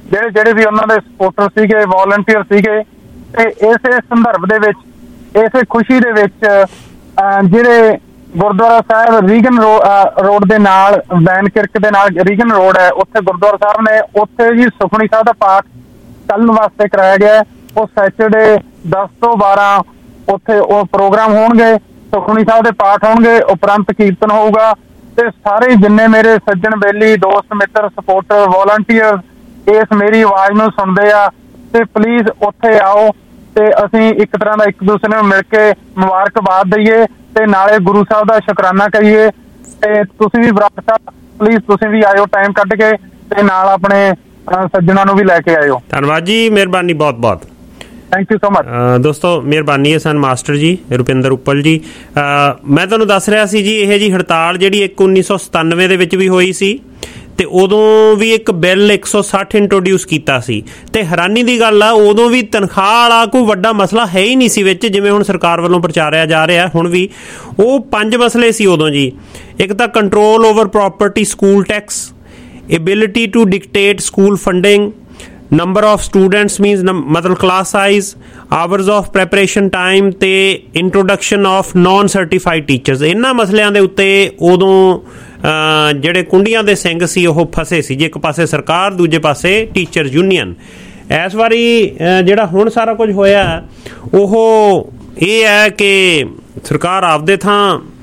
ਜਿਹੜੇ ਜਿਹੜੇ ਵੀ ਉਹਨਾਂ ਦੇ ਸਪੋਰਟਰ ਸੀਗੇ, ਵॉलੰਟੀਅਰ ਸੀਗੇ। ਤੇ ਇਸੇ ਸੰਦਰਭ ਦੇ ਵਿੱਚ, ਇਸੇ ਖੁਸ਼ੀ ਦੇ ਵਿੱਚ ਜਿਹੜੇ ਗੁਰਦੁਆਰਾ ਸਾਹਿਬ ਰੀਗਨ ਰੋਡ ਦੇ ਨਾਲ, ਵੈਨ ਕਿਰਕ ਦੇ ਨਾਲ ਰੀਗਨ ਰੋਡ ਹੈ, ਉੱਥੇ ਗੁਰਦੁਆਰਾ ਸਾਹਿਬ ਨੇ ਉੱਥੇ ਜੀ ਸੁਖਮਨੀ ਸਾਹਿਬ ਦਾ ਪਾਠ ਕੱਲ੍ਹ ਵਾਸਤੇ ਕਰਾਇਆ ਗਿਆ। ਉਹ ਸੈਚਰਡੇ ਦਸ ਤੋਂ ਬਾਰਾਂ ਉੱਥੇ ਉਹ ਪ੍ਰੋਗਰਾਮ ਹੋਣਗੇ, ਸੁਖਮਨੀ ਸਾਹਿਬ ਦੇ ਪਾਠ ਹੋਣਗੇ, ਉਪਰੰਤ ਕੀਰਤਨ ਹੋਊਗਾ। ਤੇ ਸਾਰੇ ਜਿੰਨੇ ਮੇਰੇ ਸੱਜਣ ਬੇਲੀ, ਦੋਸਤ ਮਿੱਤਰ, ਸਪੋਰਟਰ, ਵॉलੰਟੀਅਰ ਇਸ ਮੇਰੀ ਆਵਾਜ਼ ਨੂੰ ਸੁਣਦੇ ਆ ਤੇ ਪਲੀਜ਼ ਉੱਥੇ ਆਓ ਤੇ ਅਸੀਂ ਇੱਕ ਤਰ੍ਹਾਂ ਦਾ ਇੱਕ ਦੂਸਰੇ ਨੂੰ ਮਿਲ ਕੇ ਮੁਬਾਰਕਬਾਦ ਦਈਏ ਤੇ ਨਾਲੇ ਗੁਰੂ ਸਾਹਿਬ ਦਾ ਸ਼ੁਕਰਾਨਾ ਕਰੀਏ। ਤੇ ਤੁਸੀਂ ਵੀ ਬਰਾਬਰ ਸਾਹਿਬ ਪਲੀਜ਼ ਤੁਸੀਂ ਵੀ ਆਇਓ ਟਾਈਮ ਕੱਢ ਕੇ ਤੇ ਨਾਲ ਆਪਣੇ ਸੱਜਣਾਂ ਨੂੰ ਵੀ ਲੈ ਕੇ ਆਇਓ। ਧੰਨਵਾਦ ਜੀ, ਮਿਹਰਬਾਨੀ ਬਹੁਤ ਬਹੁਤ। ਥੈਂਕ ਯੂ ਸੋ ਮਚ ਦੋਸਤੋ, ਮਿਹਰਬਾਨੀ ਹੈ ਸਨ ਮਾਸਟਰ ਜੀ ਰੁਪਿੰਦਰ ਉੱਪਲ ਜੀ। ਮੈਂ ਤੁਹਾਨੂੰ ਦੱਸ ਰਿਹਾ ਸੀ ਜੀ, ਇਹ ਜੀ ਹੜਤਾਲ ਜਿਹੜੀ ਇੱਕ ਉੱਨੀ ਸੌ ਸਤਾਨਵੇਂ ਦੇ ਵਿੱਚ ਵੀ ਹੋਈ ਸੀ ਤੇ ਉਦੋਂ ਵੀ ਇੱਕ ਬਿੱਲ ਇੱਕ ਸੌ ਸੱਠ ਇੰਟਰੋਡਿਊਸ ਕੀਤਾ ਸੀ। ਤੇ ਹੈਰਾਨੀ ਦੀ ਗੱਲ ਆ, ਉਦੋਂ ਵੀ ਤਨਖਾਹ ਵਾਲਾ ਕੋਈ ਵੱਡਾ ਮਸਲਾ ਹੈ ਹੀ ਨਹੀਂ ਸੀ ਵਿੱਚ, ਜਿਵੇਂ ਹੁਣ ਸਰਕਾਰ ਵੱਲੋਂ ਪ੍ਰਚਾਰਿਆ ਜਾ ਰਿਹਾ ਹੁਣ ਵੀ। ਉਹ ਪੰਜ ਮਸਲੇ ਸੀ ਉਦੋਂ ਜੀ। ਇੱਕ ਤਾਂ control over property school tax, ability to dictate school funding, number of students means मतलब class size, hours of preparation time ते introduction of non certified teachers. इन्हां मसलियां दे उत्ते उदों ਜਿਹੜੇ ਕੁੰਡੀਆਂ ਦੇ ਸਿੰਘ ਸੀ ਉਹ ਫਸੇ ਸੀ ਜੀ, ਇੱਕ ਪਾਸੇ ਸਰਕਾਰ ਦੂਜੇ ਪਾਸੇ ਟੀਚਰ ਯੂਨੀਅਨ। ਇਸ ਵਾਰੀ ਜਿਹੜਾ ਹੁਣ ਸਾਰਾ ਕੁਝ ਹੋਇਆ ਉਹ ਇਹ ਹੈ ਕਿ ਸਰਕਾਰ ਆਪਦੇ ਥਾਂ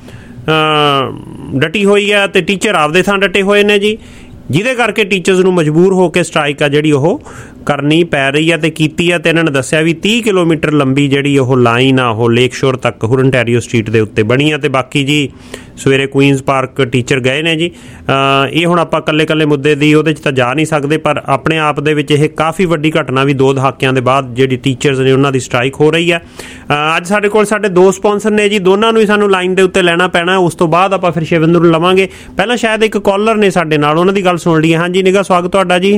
ਡਟੀ ਹੋਈ ਹੈ ਤੇ ਟੀਚਰ ਆਪਦੇ ਥਾਂ ਡਟੇ ਹੋਏ ਨੇ ਜੀ, ਜਿਹਦੇ ਕਰਕੇ ਟੀਚਰਸ ਨੂੰ ਮਜਬੂਰ ਹੋ ਕੇ ਸਟ੍ਰਾਈਕ ਆ ਜਿਹੜੀ ਉਹ ਕਰਨੀ ਪੈ ਰਹੀ ਹੈ ਤੇ ਕੀਤੀ ਹੈ। ਤੇ ਇਹਨਾਂ ਨੇ ਦੱਸਿਆ ਵੀ ਤੀਹ ਕਿਲੋਮੀਟਰ ਲੰਬੀ ਜਿਹੜੀ ਉਹ ਲਾਈਨ ਆ ਉਹ ਲੇਕ ਸ਼ੋਰ ਤੱਕ ਹੁਰਨਟੈਰੀਓ ਸਟਰੀਟ ਦੇ ਉੱਤੇ ਬਣੀ ਆ। ਤੇ ਬਾਕੀ ਜੀ ਸਵੇਰੇ ਕੁਈਨਸ ਪਾਰਕ ਟੀਚਰ ਗਏ ਨੇ ਜੀ। ਇਹ ਹੁਣ ਆਪਾਂ ਇਕੱਲੇ ਇਕੱਲੇ ਮੁੱਦੇ ਦੀ ਉਹਦੇ 'ਚ ਤਾਂ ਜਾ ਨਹੀਂ ਸਕਦੇ, ਪਰ ਆਪਣੇ ਆਪ ਦੇ ਵਿੱਚ ਇਹ ਕਾਫੀ ਵੱਡੀ ਘਟਨਾ ਵੀ ਦੋ ਦਹਾਕਿਆਂ ਦੇ ਬਾਅਦ ਜਿਹੜੀ ਟੀਚਰਸ ਨੇ ਉਹਨਾਂ ਦੀ ਸਟ੍ਰਾਈਕ ਹੋ ਰਹੀ ਹੈ। ਅੱਜ ਸਾਡੇ ਕੋਲ ਸਾਡੇ ਦੋ ਸਪੋਂਸਰ ਨੇ ਜੀ, ਦੋਨਾਂ ਨੂੰ ਹੀ ਸਾਨੂੰ ਲਾਈਨ ਦੇ ਉੱਤੇ ਲੈਣਾ ਪੈਣਾ। ਉਸ ਤੋਂ ਬਾਅਦ ਆਪਾਂ ਫਿਰ ਸ਼ਿਵਿੰਦਰ ਨੂੰ ਲਵਾਂਗੇ। ਪਹਿਲਾਂ ਸ਼ਾਇਦ ਇੱਕ ਕਾਲਰ ਨੇ ਸਾਡੇ ਨਾਲ, ਉਹਨਾਂ ਦੀ ਗੱਲ ਸੁਣ ਲਈਏ। ਹਾਂਜੀ ਨਿਗਾ, ਸਵਾਗਤ ਤੁਹਾਡਾ ਜੀ,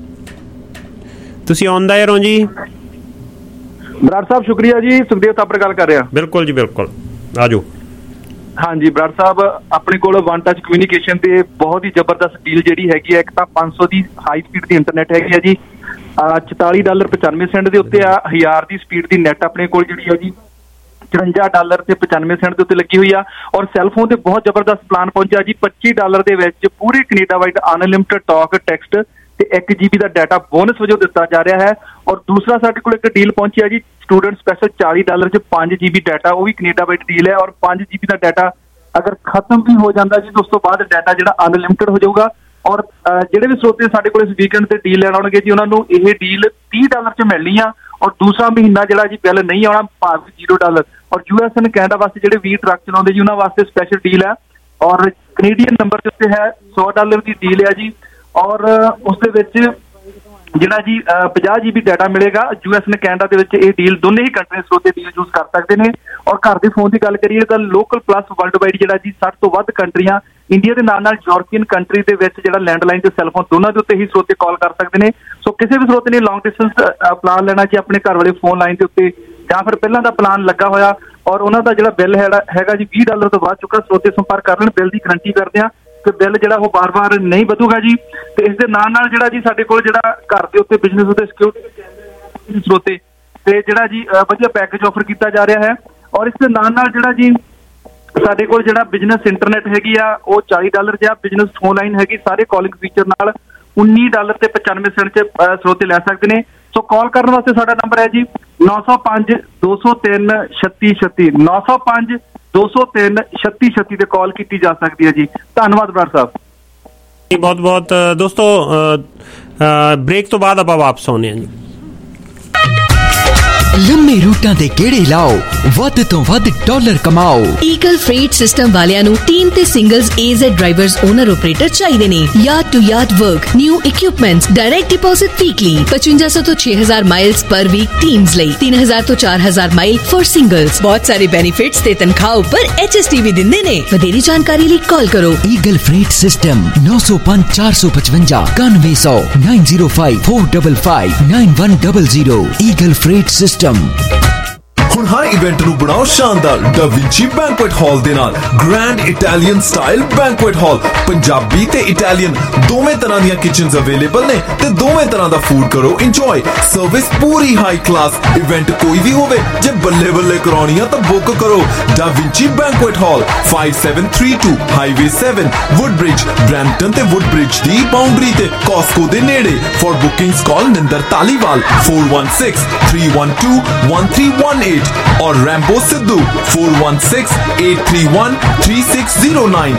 ਤੁਸੀਂ ਆਨ ਦਾ ਏਅਰ ਹੋ ਜੀ। ਬਰਾੜ ਸਾਹਿਬ ਸ਼ੁਕਰੀਆ ਜੀ, ਸੁਖਦੇਵ ਥਾਪਰ ਗੱਲ ਕਰ ਰਿਹਾ। ਬਿਲਕੁਲ ਜੀ ਬਿਲਕੁਲ, ਆਜੋ। ਹਾਂਜੀ ਬਰਾੜ ਸਾਹਿਬ, ਆਪਣੇ ਕੋਲ ਵਨ ਟੱਚ ਕਮਿਊਨੀਕੇਸ਼ਨ ਤੇ ਬਹੁਤ ਹੀ ਜ਼ਬਰਦਸਤ ਡੀਲ ਜਿਹੜੀ ਹੈਗੀ ਹੈ। ਇੱਕ ਤਾਂ ਪੰਜ ਸੌ ਦੀ ਹਾਈ ਸਪੀਡ ਦੀ ਇੰਟਰਨੈਟ ਹੈਗੀ ਹੈ ਜੀ, ਚੁਤਾਲੀ ਡਾਲਰ ਪਚਾਨਵੇਂ ਸੈਂਟ ਦੇ ਉੱਤੇ ਆ। ਹਜ਼ਾਰ ਦੀ ਸਪੀਡ ਦੀ ਨੈਟ ਆਪਣੇ ਕੋਲ ਜਿਹੜੀ ਹੈ ਜੀ ਚੁਰੰਜਾ ਡਾਲਰ ਤੇ ਪਚਾਨਵੇਂ ਸੈਂਟ ਦੇ ਉੱਤੇ ਲੱਗੀ ਹੋਈ ਆ। ਔਰ ਸੈਲਫੋਨ ਤੇ ਬਹੁਤ ਜ਼ਬਰਦਸਤ ਪਲਾਨ ਪਹੁੰਚਿਆ ਜੀ, ਪੱਚੀ ਡਾਲਰ ਦੇ ਵਿੱਚ ਪੂਰੇ Canada wide unlimited talk, text ਤੇ ਇੱਕ ਜੀਬੀ ਦਾ ਡਾਟਾ ਬੋਨਸ ਵਜੋਂ ਦਿੱਤਾ ਜਾ ਰਿਹਾ ਹੈ। ਔਰ ਦੂਸਰਾ ਸਾਡੇ ਕੋਲ ਇੱਕ ਡੀਲ ਪਹੁੰਚਿਆ ਜੀ, ਸਟੂਡੈਂਟ ਸਪੈਸ਼ਲ ਚਾਲੀ ਡਾਲਰ 'ਚ ਪੰਜ ਜੀਬੀ ਡਾਟਾ, ਉਹ ਵੀ ਕੈਨੇਡਾ ਵਾਈਡ ਡੀਲ ਹੈ। ਔਰ ਪੰਜ ਜੀਬੀ ਦਾ ਡਾਟਾ ਅਗਰ ਖਤਮ ਵੀ ਹੋ ਜਾਂਦਾ ਜੀ ਤਾਂ ਉਸ ਤੋਂ ਬਾਅਦ ਡਾਟਾ ਜਿਹੜਾ ਅਨਲਿਮਟਿਡ ਹੋ ਜਾਊਗਾ। ਔਰ ਜਿਹੜੇ ਵੀ ਸਰੋਤੇ ਸਾਡੇ ਕੋਲ ਇਸ ਵੀਕਐਂਡ ਤੇ ਡੀਲ ਲੈਣ ਆਉਣਗੇ ਜੀ, ਉਹਨਾਂ ਨੂੰ ਇਹ ਡੀਲ ਤੀਹ ਡਾਲਰ 'ਚ ਮਿਲਣੀ ਆ। ਔਰ ਦੂਸਰਾ ਮਹੀਨਾ ਜਿਹੜਾ ਜੀ ਬਿੱਲ ਨਹੀਂ ਆਉਣਾ, ਭਾਵੇਂ ਜ਼ੀਰੋ ਡਾਲਰ। ਔਰ ਯੂ ਐਸ ਐਂਡ ਕੈਨੇਡਾ ਵਾਸਤੇ ਜਿਹੜੇ ਵੀਹ ਟਰੱਕ ਚਲਾਉਂਦੇ ਜੀ ਉਹਨਾਂ ਵਾਸਤੇ ਸਪੈਸ਼ਲ ਡੀਲ ਹੈ। ਔਰ ਕੈਨੇਡੀਅਨ ਨੰਬਰ ਦੇ ਉੱਤੇ ਹੈ ਸੌ ਡਾਲਰ ਦੀ ਡੀਲ ਹੈ ਜੀ। ਔਰ ਉਸ ਦੇ ਵਿੱਚ ਜਿਹੜਾ ਜੀ ਪੰਜਾਹ ਜੀਬੀ ਡਾਟਾ ਮਿਲੇਗਾ। ਯੂ ਐਸ ਐਂਡ ਕੈਨੇਡਾ ਦੇ ਵਿੱਚ ਇਹ ਡੀਲ ਦੋਨੇ ਹੀ ਕੰਟਰੀ ਸਰੋਤੇ ਡੀਲ ਯੂਜ਼ ਕਰ ਸਕਦੇ ਨੇ। ਔਰ ਘਰ ਦੇ ਫੋਨ ਦੀ ਗੱਲ ਕਰੀਏ ਤਾਂ ਲੋਕਲ ਪਲੱਸ ਵਰਲਡ ਵਾਈਡ ਜਿਹੜਾ ਜੀ ਸੱਠ ਤੋਂ ਵੱਧ ਕੰਟਰੀਆਂ, ਇੰਡੀਆ ਦੇ ਨਾਲ ਨਾਲ ਯੂਰਪੀਅਨ ਕੰਟਰੀ ਦੇ ਵਿੱਚ ਜਿਹੜਾ ਲੈਂਡਲਾਈਨ ਤੇ ਸੈਲਫੋਨ ਦੋਨਾਂ ਦੇ ਉੱਤੇ ਹੀ ਸਰੋਤੇ ਕਾਲ ਕਰ ਸਕਦੇ ਨੇ। ਸੋ ਕਿਸੇ ਵੀ ਸਰੋਤੇ ਨੇ ਲੌਂਗ ਡਿਸਟੈਂਸ ਪਲਾਨ ਲੈਣਾ ਜੀ ਆਪਣੇ ਘਰ ਵਾਲੇ ਫੋਨ ਲਾਈਨ ਦੇ ਉੱਤੇ, ਜਾਂ ਫਿਰ ਪਹਿਲਾਂ ਦਾ ਪਲਾਨ ਲੱਗਾ ਹੋਇਆ ਔਰ ਉਹਨਾਂ ਦਾ ਜਿਹੜਾ ਬਿੱਲ ਹੈਗਾ ਜੀ ਵੀਹ ਡਾਲਰ ਤੋਂ ਵੱਧ ਚੁੱਕਾ, ਸਰੋਤੇ ਸੰਪਰਕ ਕਰ ਲੈਣ। ਬਿੱਲ ਦੀ ਗਰੰਟੀ ਕਰਦੇ ਆ ਕਿ ਬਿੱਲ ਜਿਹੜਾ ਉਹ ਬਾਰ-ਬਾਰ ਨਹੀਂ ਵਧੂਗਾ ਜੀ। ਤੇ ਇਸ ਦੇ ਨਾਲ ਨਾਲ ਜਿਹੜਾ ਜੀ ਸਾਡੇ ਕੋਲ ਜਿਹੜਾ ਘਰ ਦੇ ਉੱਤੇ ਬਿਜ਼ਨਸ ਉੱਤੇ ਸਿਕਿਉਰਿਟੀ ਸਰੋਤੇ ਤੇ ਜਿਹੜਾ ਜੀ ਵਧੀਆ ਪੈਕੇਜ ਆਫਰ ਕੀਤਾ ਜਾ ਰਿਹਾ ਹੈ। ਔਰ ਇਸ ਦੇ ਨਾਲ ਨਾਲ ਜਿਹੜਾ ਜੀ ਸਾਡੇ ਕੋਲ ਜਿਹੜਾ ਬਿਜ਼ਨਸ ਇੰਟਰਨੈਟ ਹੈਗੀ ਆ ਉਹ ਚਾਲੀ ਡਾਲਰ 'ਚ ਆ। ਬਿਜ਼ਨਸ ਫੋਨ ਲਾਈਨ ਹੈਗੀ ਸਾਰੇ ਕਾਲਿੰਗ ਫੀਚਰ ਨਾਲ ਉੱਨੀ ਡਾਲਰ ਤੇ ਪਚਾਨਵੇਂ ਸੈਂਟ 'ਚ ਸਰੋਤੇ ਲੈ ਸਕਦੇ ਨੇ। ਸੋ ਕਾਲ ਕਰਨ ਵਾਸਤੇ ਸਾਡਾ ਨੰਬਰ ਹੈ ਜੀ ਨੌ ਸੌ ਪੰਜ ਦੋ ਸੌ ਤਿੰਨ ਛੱਤੀ ਛੱਤੀ, ਨੌ ਸੌ ਪੰਜ ਦੋ ਸੌ ਤਿੰਨ ਛੱਤੀ ਛੱਤੀ ਤੇ ਕਾਲ ਕੀਤੀ ਜਾ ਸਕਦੀ ਹੈ ਜੀ। ਧੰਨਵਾਦ ਬਰਾੜ ਸਾਹਿਬ। ਬਹੁਤ ਬਹੁਤ ਦੋਸਤੋ, ਬ੍ਰੇਕ ਤੋਂ ਬਾਅਦ ਆਪਾਂ ਵਾਪਸ ਆਉਂਦੇ ਹਾਂ ਜੀ। ਲੰਮੇ ਰੂਟਾਂ ਦੇ ਗੇੜੇ ਲਾਓ, ਵੱਧ ਤੋਂ ਵੱਧ ਡਾਲਰ ਕਮਾਓ। ਈਗਲ ਫreight ਸਿਸਟਮ ਵਾਲਿਆਂ ਨੂੰ ਟੀਮ ਤੇ singles A Z drivers owner operator ਚਾਹੀਦੇ ਨੇ। Yard to yard work, new equipments, direct deposit weekly, ਪਚਵੰਜਾ ਸੌ ਤੋਂ ਛੇ ਹਜ਼ਾਰ ਮਾਈਲਸ ਪਰ ਵੀਕ ਟੀਮਸ ਲਈ, ਤਿੰਨ ਹਜ਼ਾਰ ਤੋਂ ਚਾਰ ਹਜ਼ਾਰ ਮਾਈਲ ਫॉर ਸਿੰਗਲਸ। ਬਹੁਤ ਸਾਰੇ ਬੈਨੀਫਿਟਸ ਤੇ ਤਨਖਾਹ ਉੱਪਰ ਐਚ ਐਸ ਟੀ ਵੀ ਦਿੰਦੇ ਨੇ। ਵਧੇਰੀ ਜਾਣਕਾਰੀ ਲਈ ਕਾਲ ਕਰੋ ਈਗਲ ਫreight ਸਿਸਟਮ ਨੌ ਸੌ ਪੰਜ ਚਾਰ ਸੌ ਪਚਵੰਜਾ ਇਕਾਨਵੇਂ ਸੌ nine zero five four five five nine one zero zero. Eagle freight system. ਹੁਣ ਹਰ ਇਵੈਂਟ ਨੂੰ ਬਣਾਓ ਸ਼ਾਨਦਾਰ ਡਾ ਵਿੰਚੀ ਬੈਂਕੁਏਟ ਹਾਲ ਦੇ ਨਾਲ। Grand Italian style banquet hall, Punjabi ਤੇ ਇਟਾਲੀਅਨ ਦੋਵੇਂ ਤਰ੍ਹਾਂ ਦੀਆਂ ਕਿਚਨਸ ਅਵੇਲੇਬਲ ਨੇ ਤੇ ਦੋਵੇਂ ਤਰ੍ਹਾਂ ਦਾ ਫੂਡ ਕਰੋ ਇੰਜੋਏ। ਸਰਵਿਸ ਪੂਰੀ ਹਾਈ ਕਲਾਸ। ਇਵੈਂਟ ਕੋਈ ਵੀ ਹੋਵੇ, ਜੇ ਬੱਲੇ ਬੱਲੇ ਕਰਾਉਣੀ ਆ ਤਾਂ ਬੁੱਕ ਕਰੋ da Vinci banquet hall, five seven three two highway seven, Woodbridge, Brampton ਤੇ ਵੁੱਡਬ੍ਰਿਜ ਦੀ ਬਾਉਂਡਰੀ ਤੇ ਕਾਸਕੋ ਦੇ ਨੇੜੇ। For bookings call Ninder Dhaliwal four one six three one two one three one eight और Rambo Sidhu four one six eight three one three six zero nine।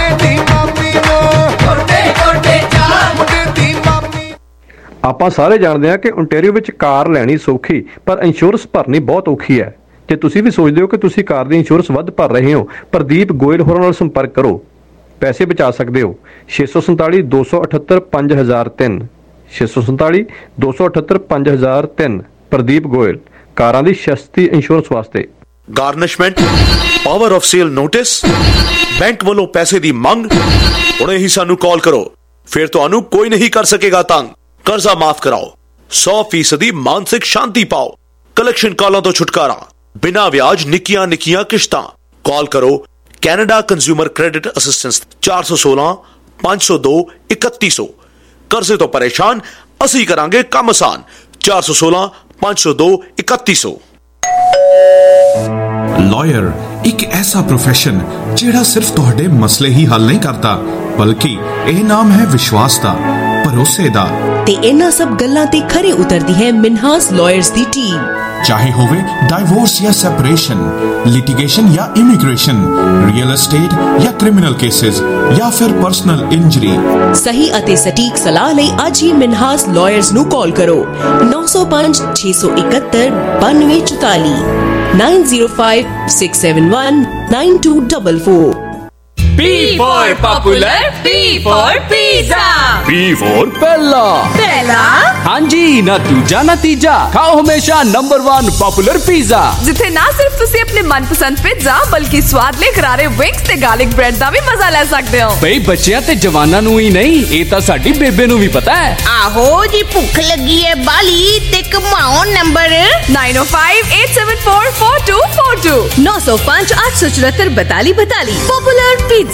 ਆਪਾਂ ਸਾਰੇ ਜਾਣਦੇ ਹਾਂ ਕਿ ਓਨਟਾਰੀਓ ਵਿੱਚ ਕਾਰ ਲੈਣੀ ਸੌਖੀ, ਪਰ ਇੰਸ਼ੋਰੈਂਸ ਭਰਨੀ ਬਹੁਤ ਔਖੀ ਹੈ। ਜੇ ਤੁਸੀਂ ਵੀ ਸੋਚਦੇ ਹੋ ਕਿ ਤੁਸੀਂ ਕਾਰ ਦੀ ਇੰਸ਼ੋਰੈਂਸ ਵੱਧ ਭਰ ਰਹੇ ਹੋ, ਪ੍ਰਦੀਪ ਗੋਇਲ ਹੋਰਾਂ ਨਾਲ ਸੰਪਰਕ ਕਰੋ, ਪੈਸੇ ਬਚਾ ਸਕਦੇ ਹੋ। ਛੇ ਸੌ ਸੰਤਾਲੀ ਦੋ ਸੌ ਅਠੱਤਰ ਪੰਜ ਹਜ਼ਾਰ ਤਿੰਨ ਛੇ ਸੌ ਸੰਤਾਲੀ ਦੋ ਸੌ ਅਠੱਤਰ ਪੰਜ ਹਜ਼ਾਰ ਤਿੰਨ। ਪ੍ਰਦੀਪ ਗੋਇਲ, ਕਾਰਾਂ ਦੀ ਸਸਤੀ ਇੰਸ਼ੋਰੈਂਸ ਵਾਸਤੇ। Garnishment, power of sale notice, bank ਵੱਲੋਂ ਪੈਸੇ ਦੀ ਮੰਗ, ਹੁਣੇ ਹੀ ਸਾਨੂੰ ਕਾਲ ਕਰੋ, ਫਿਰ ਤੁਹਾਨੂੰ ਕੋਈ ਨਹੀਂ ਕਰ ਸਕੇਗਾ ਤੰਗ। ਕਰਜ਼ਾ ਮਾਫ ਕਰਾਓ, ਸੌ ਫੀਸਦੀ ਮਾਨਸਿਕ ਸ਼ਾਂਤੀ ਪਾਓ, ਕਲੈਕਸ਼ਨ ਕਾਲਾਂ ਤੋਂ ਛੁਟਕਾਰਾ, ਬਿਨਾਂ ਵਿਆਜ ਨਿੱਕੀਆਂ ਨਿੱਕੀਆਂ ਕਿਸ਼ਤਾਂ। ਕਾਲ ਕਰੋ ਕੈਨੇਡਾ ਕੰਜ਼ਿਊਮਰ ਕ੍ਰੈਡਿਟ ਅਸਿਸਟੈਂਸ ਚਾਰ ਸੌ ਸੋਲਾਂ ਪੰਜ ਸੌ ਦੋ ਇਕੱਤੀ ਸੌ। ਕਰਜ਼ੇ ਤੋਂ ਪਰੇਸ਼ਾਨ, ਅਸੀਂ ਕਰਾਂਗੇ ਕੰਮ ਆਸਾਨ। ਚਾਰ ਸੌ ਸੋਲਾਂ ਪੰਜ ਸੌ ਦੋ ਇਕੱਤੀ ਸੌ। ਲਾਇਰ ਇੱਕ ਐਸਾ ਪ੍ਰੋਫੈਸ਼ਨ ਜਿਹੜਾ ਸਿਰਫ ਤੁਹਾਡੇ ਮਸਲੇ ਹੀ ਹੱਲ ਨਹੀਂ ਕਰਦਾ, ਬਲਕਿ ਇਹ ਨਾਮ ਹੈ ਵਿਸ਼ਵਾਸ ਦਾ, ਭਰੋਸੇ ਦਾ। ਤੇ ਇਹਨਾਂ ਸਭ ਗੱਲਾਂ ਤੇ ਖਰੇ ਉਤਰਦੀ ਹੈ ਮਿਨਹਾਸ ਲਾਇਰਸ ਦੀ ਟੀਮ। ਚਾਹੇ ਹੋਵੇ ਡਾਈਵੋਰਸ ਜਾਂ ਸੈਪਰੇਸ਼ਨ, ਲਿਟੀਗੇਸ਼ਨ ਜਾਂ ਇਮੀਗ੍ਰੇਸ਼ਨ, ਰੀਅਲ एस्टेट ਜਾਂ ਕ੍ਰਿਮੀਨਲ ਕੇसेस ਜਾਂ ਫਿਰ ਪਰਸਨਲ ਇੰਜਰੀ। ਸਹੀ ਅਤੇ ਸਟੀਕ ਸਲਾਹ ਲਈ ਅੱਜ ਹੀ ਮਿਨਹਾਸ ਲਾਇਰਸ ਨੂੰ ਕਾਲ ਕਰੋ ਨੌ ਸੌ ਪੰਜ ਛੇ ਸੌ ਇਕਹੱਤਰ ਬਾਨਵੇਂ ਚੁਤਾਲੀ nine zero five six seven one nine two four four। P for popular, P for pizza, P for पहला पहला हाँ जी, ना दूजा ना तीजा, खाओ हमेशा नंबर वन पॉपुलर पिज़्ज़ा, जिथे ना सिर्फ तुसी अपने मनपसंद पिज़्ज़ा बल्कि स्वादले करारे विंग्स ते गार्लिक ब्रेड दा भी मजा ले सकदे हो। बई बच्चियां ते जवानां नूं ही नहीं, ये तां साडी बेबे नूं भी पता है। आहो जी, भुख लगी है बाली ते कमाओ number nine oh five eight seven four four two four two नौ सौ पाँच आठ सौ चौहत्तर बताली बताली पॉपुलर पिज़्ज़ा।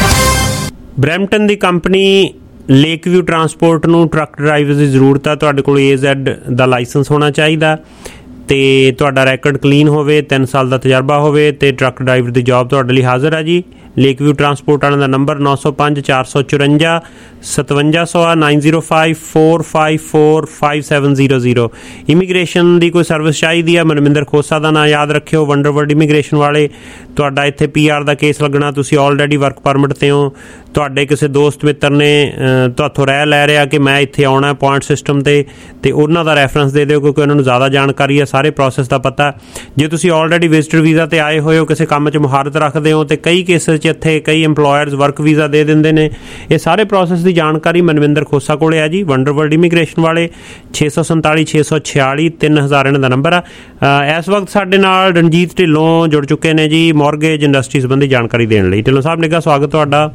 ਬਰੈਂਪਟਨ ਦੀ ਕੰਪਨੀ ਲੇਕਵਿਊ ਟਰਾਂਸਪੋਰਟ ਨੂੰ ਟਰੱਕ ਡਰਾਈਵਰ ਦੀ ਜ਼ਰੂਰਤ ਆ। ਤੁਹਾਡੇ ਕੋਲ ਏ ਜ਼ੈਡ ਦਾ ਲਾਇਸੈਂਸ ਹੋਣਾ ਚਾਹੀਦਾ ਤੇ ਤੁਹਾਡਾ ਰੈਕਡ ਕਲੀਨ ਹੋਵੇ, ਤਿੰਨ ਸਾਲ ਦਾ ਤਜਰਬਾ ਹੋਵੇ ਤੇ ਟਰੱਕ ਡਰਾਈਵਰ ਦੀ ਜੌਬ ਤੁਹਾਡੇ ਲਈ ਹਾਜ਼ਰ ਆ ਜੀ। ਲੇਕਵਿਊ ਟਰਾਂਸਪੋਰਟ ਵਾਲਿਆਂ ਦਾ ਨੰਬਰ ਨੌ ਸੌ ਪੰਜ ਚਾਰ ਸੌ ਚੁਰੰਜਾ ਸਤਵੰਜਾ ਸੌ ਆ nine zero five four five four five seven zero zero. Immigration ਦੀ ਕੋਈ ਸਰਵਿਸ ਚਾਹੀਦੀ ਆ, ਮਨਮਿੰਦਰ ਖੋਸਾ ਦਾ ਨਾਂ ਯਾਦ ਰੱਖਿਓ। ਵੰਡਰਵਰਲਡ ਇਮੀਗ੍ਰੇਸ਼ਨ ਵਾਲੇ, ਤੁਹਾਡਾ ਇੱਥੇ ਪੀ ਆਰ ਦਾ ਕੇਸ ਲੱਗਣਾ, ਤੁਸੀਂ ਆਲਰੇਡੀ ਵਰਕ ਪਰਮਿਟ 'ਤੇ ਹੋ, ਤੁਹਾਡੇ ਕਿਸੇ ਦੋਸਤ ਮਿੱਤਰ ਨੇ ਤੁਹਾਥੋਂ ਰਹਿ ਲੈ ਰਿਹਾ ਕਿ ਮੈਂ ਇੱਥੇ ਆਉਣਾ ਪੁਆਇੰਟ ਸਿਸਟਮ 'ਤੇ, ਤੇ ਉਹਨਾਂ ਦਾ ਰੈਫਰੈਂਸ ਦੇ ਦਿਓ ਕਿਉਂਕਿ ਉਹਨਾਂ ਨੂੰ ਜ਼ਿਆਦਾ ਜਾਣਕਾਰੀ ਹੈ, ਸਾਰੇ ਪ੍ਰੋਸੈਸ ਦਾ ਪਤਾ। ਜੇ ਤੁਸੀਂ ਆਲਰੇਡੀ ਵਿਜ਼ਟਰ ਵੀਜ਼ਾ 'ਤੇ ਆਏ ਹੋਏ ਹੋ, ਕਿਸੇ ਕੰਮ 'ਚ ਮੁਹਾਰਤ ਰੱਖਦੇ ਹੋ, ਤੇ ਕਈ ਕੇਸਿਸ 'ਚ ਇੱਥੇ ਕਈ ਇੰਪਲੋਇਰਸ ਵਰਕ ਵੀਜ਼ਾ ਦੇ ਦਿੰਦੇ ਨੇ, ਇਹ ਸਾਰੇ ਪ੍ਰੋਸੈਸ ਦੀ ਜਾਣਕਾਰੀ ਮਨਵਿੰਦਰ ਖੋਸਾ ਕੋਲੇ ਆ ਜੀ। ਵੰਡਰਵਰਲਡ ਇਮੀਗ੍ਰੇਸ਼ਨ ਵਾਲੇ ਛੇ ਸੌ ਸੰਤਾਲੀ ਛੇ ਸੌ ਛਿਆਲੀ ਤਿੰਨ ਹਜ਼ਾਰ ਇਹਨਾਂ ਦਾ ਨੰਬਰ ਆ। ਇਸ ਵਕਤ ਸਾਡੇ ਨਾਲ ਰਣਜੀਤ ਢਿੱਲੋਂ ਜੁੜ ਚੁੱਕੇ ਨੇ ਜੀ ਮੌਰਗੇਜ ਇੰਡਸਟਰੀ ਸੰਬੰਧੀ ਜਾਣਕਾਰੀ ਦੇਣ ਲਈ। ਢਿੱਲੋਂ ਸਾਹਿਬ ਨਿੱਘਾ ਸਵਾਗਤ ਤੁਹਾਡਾ।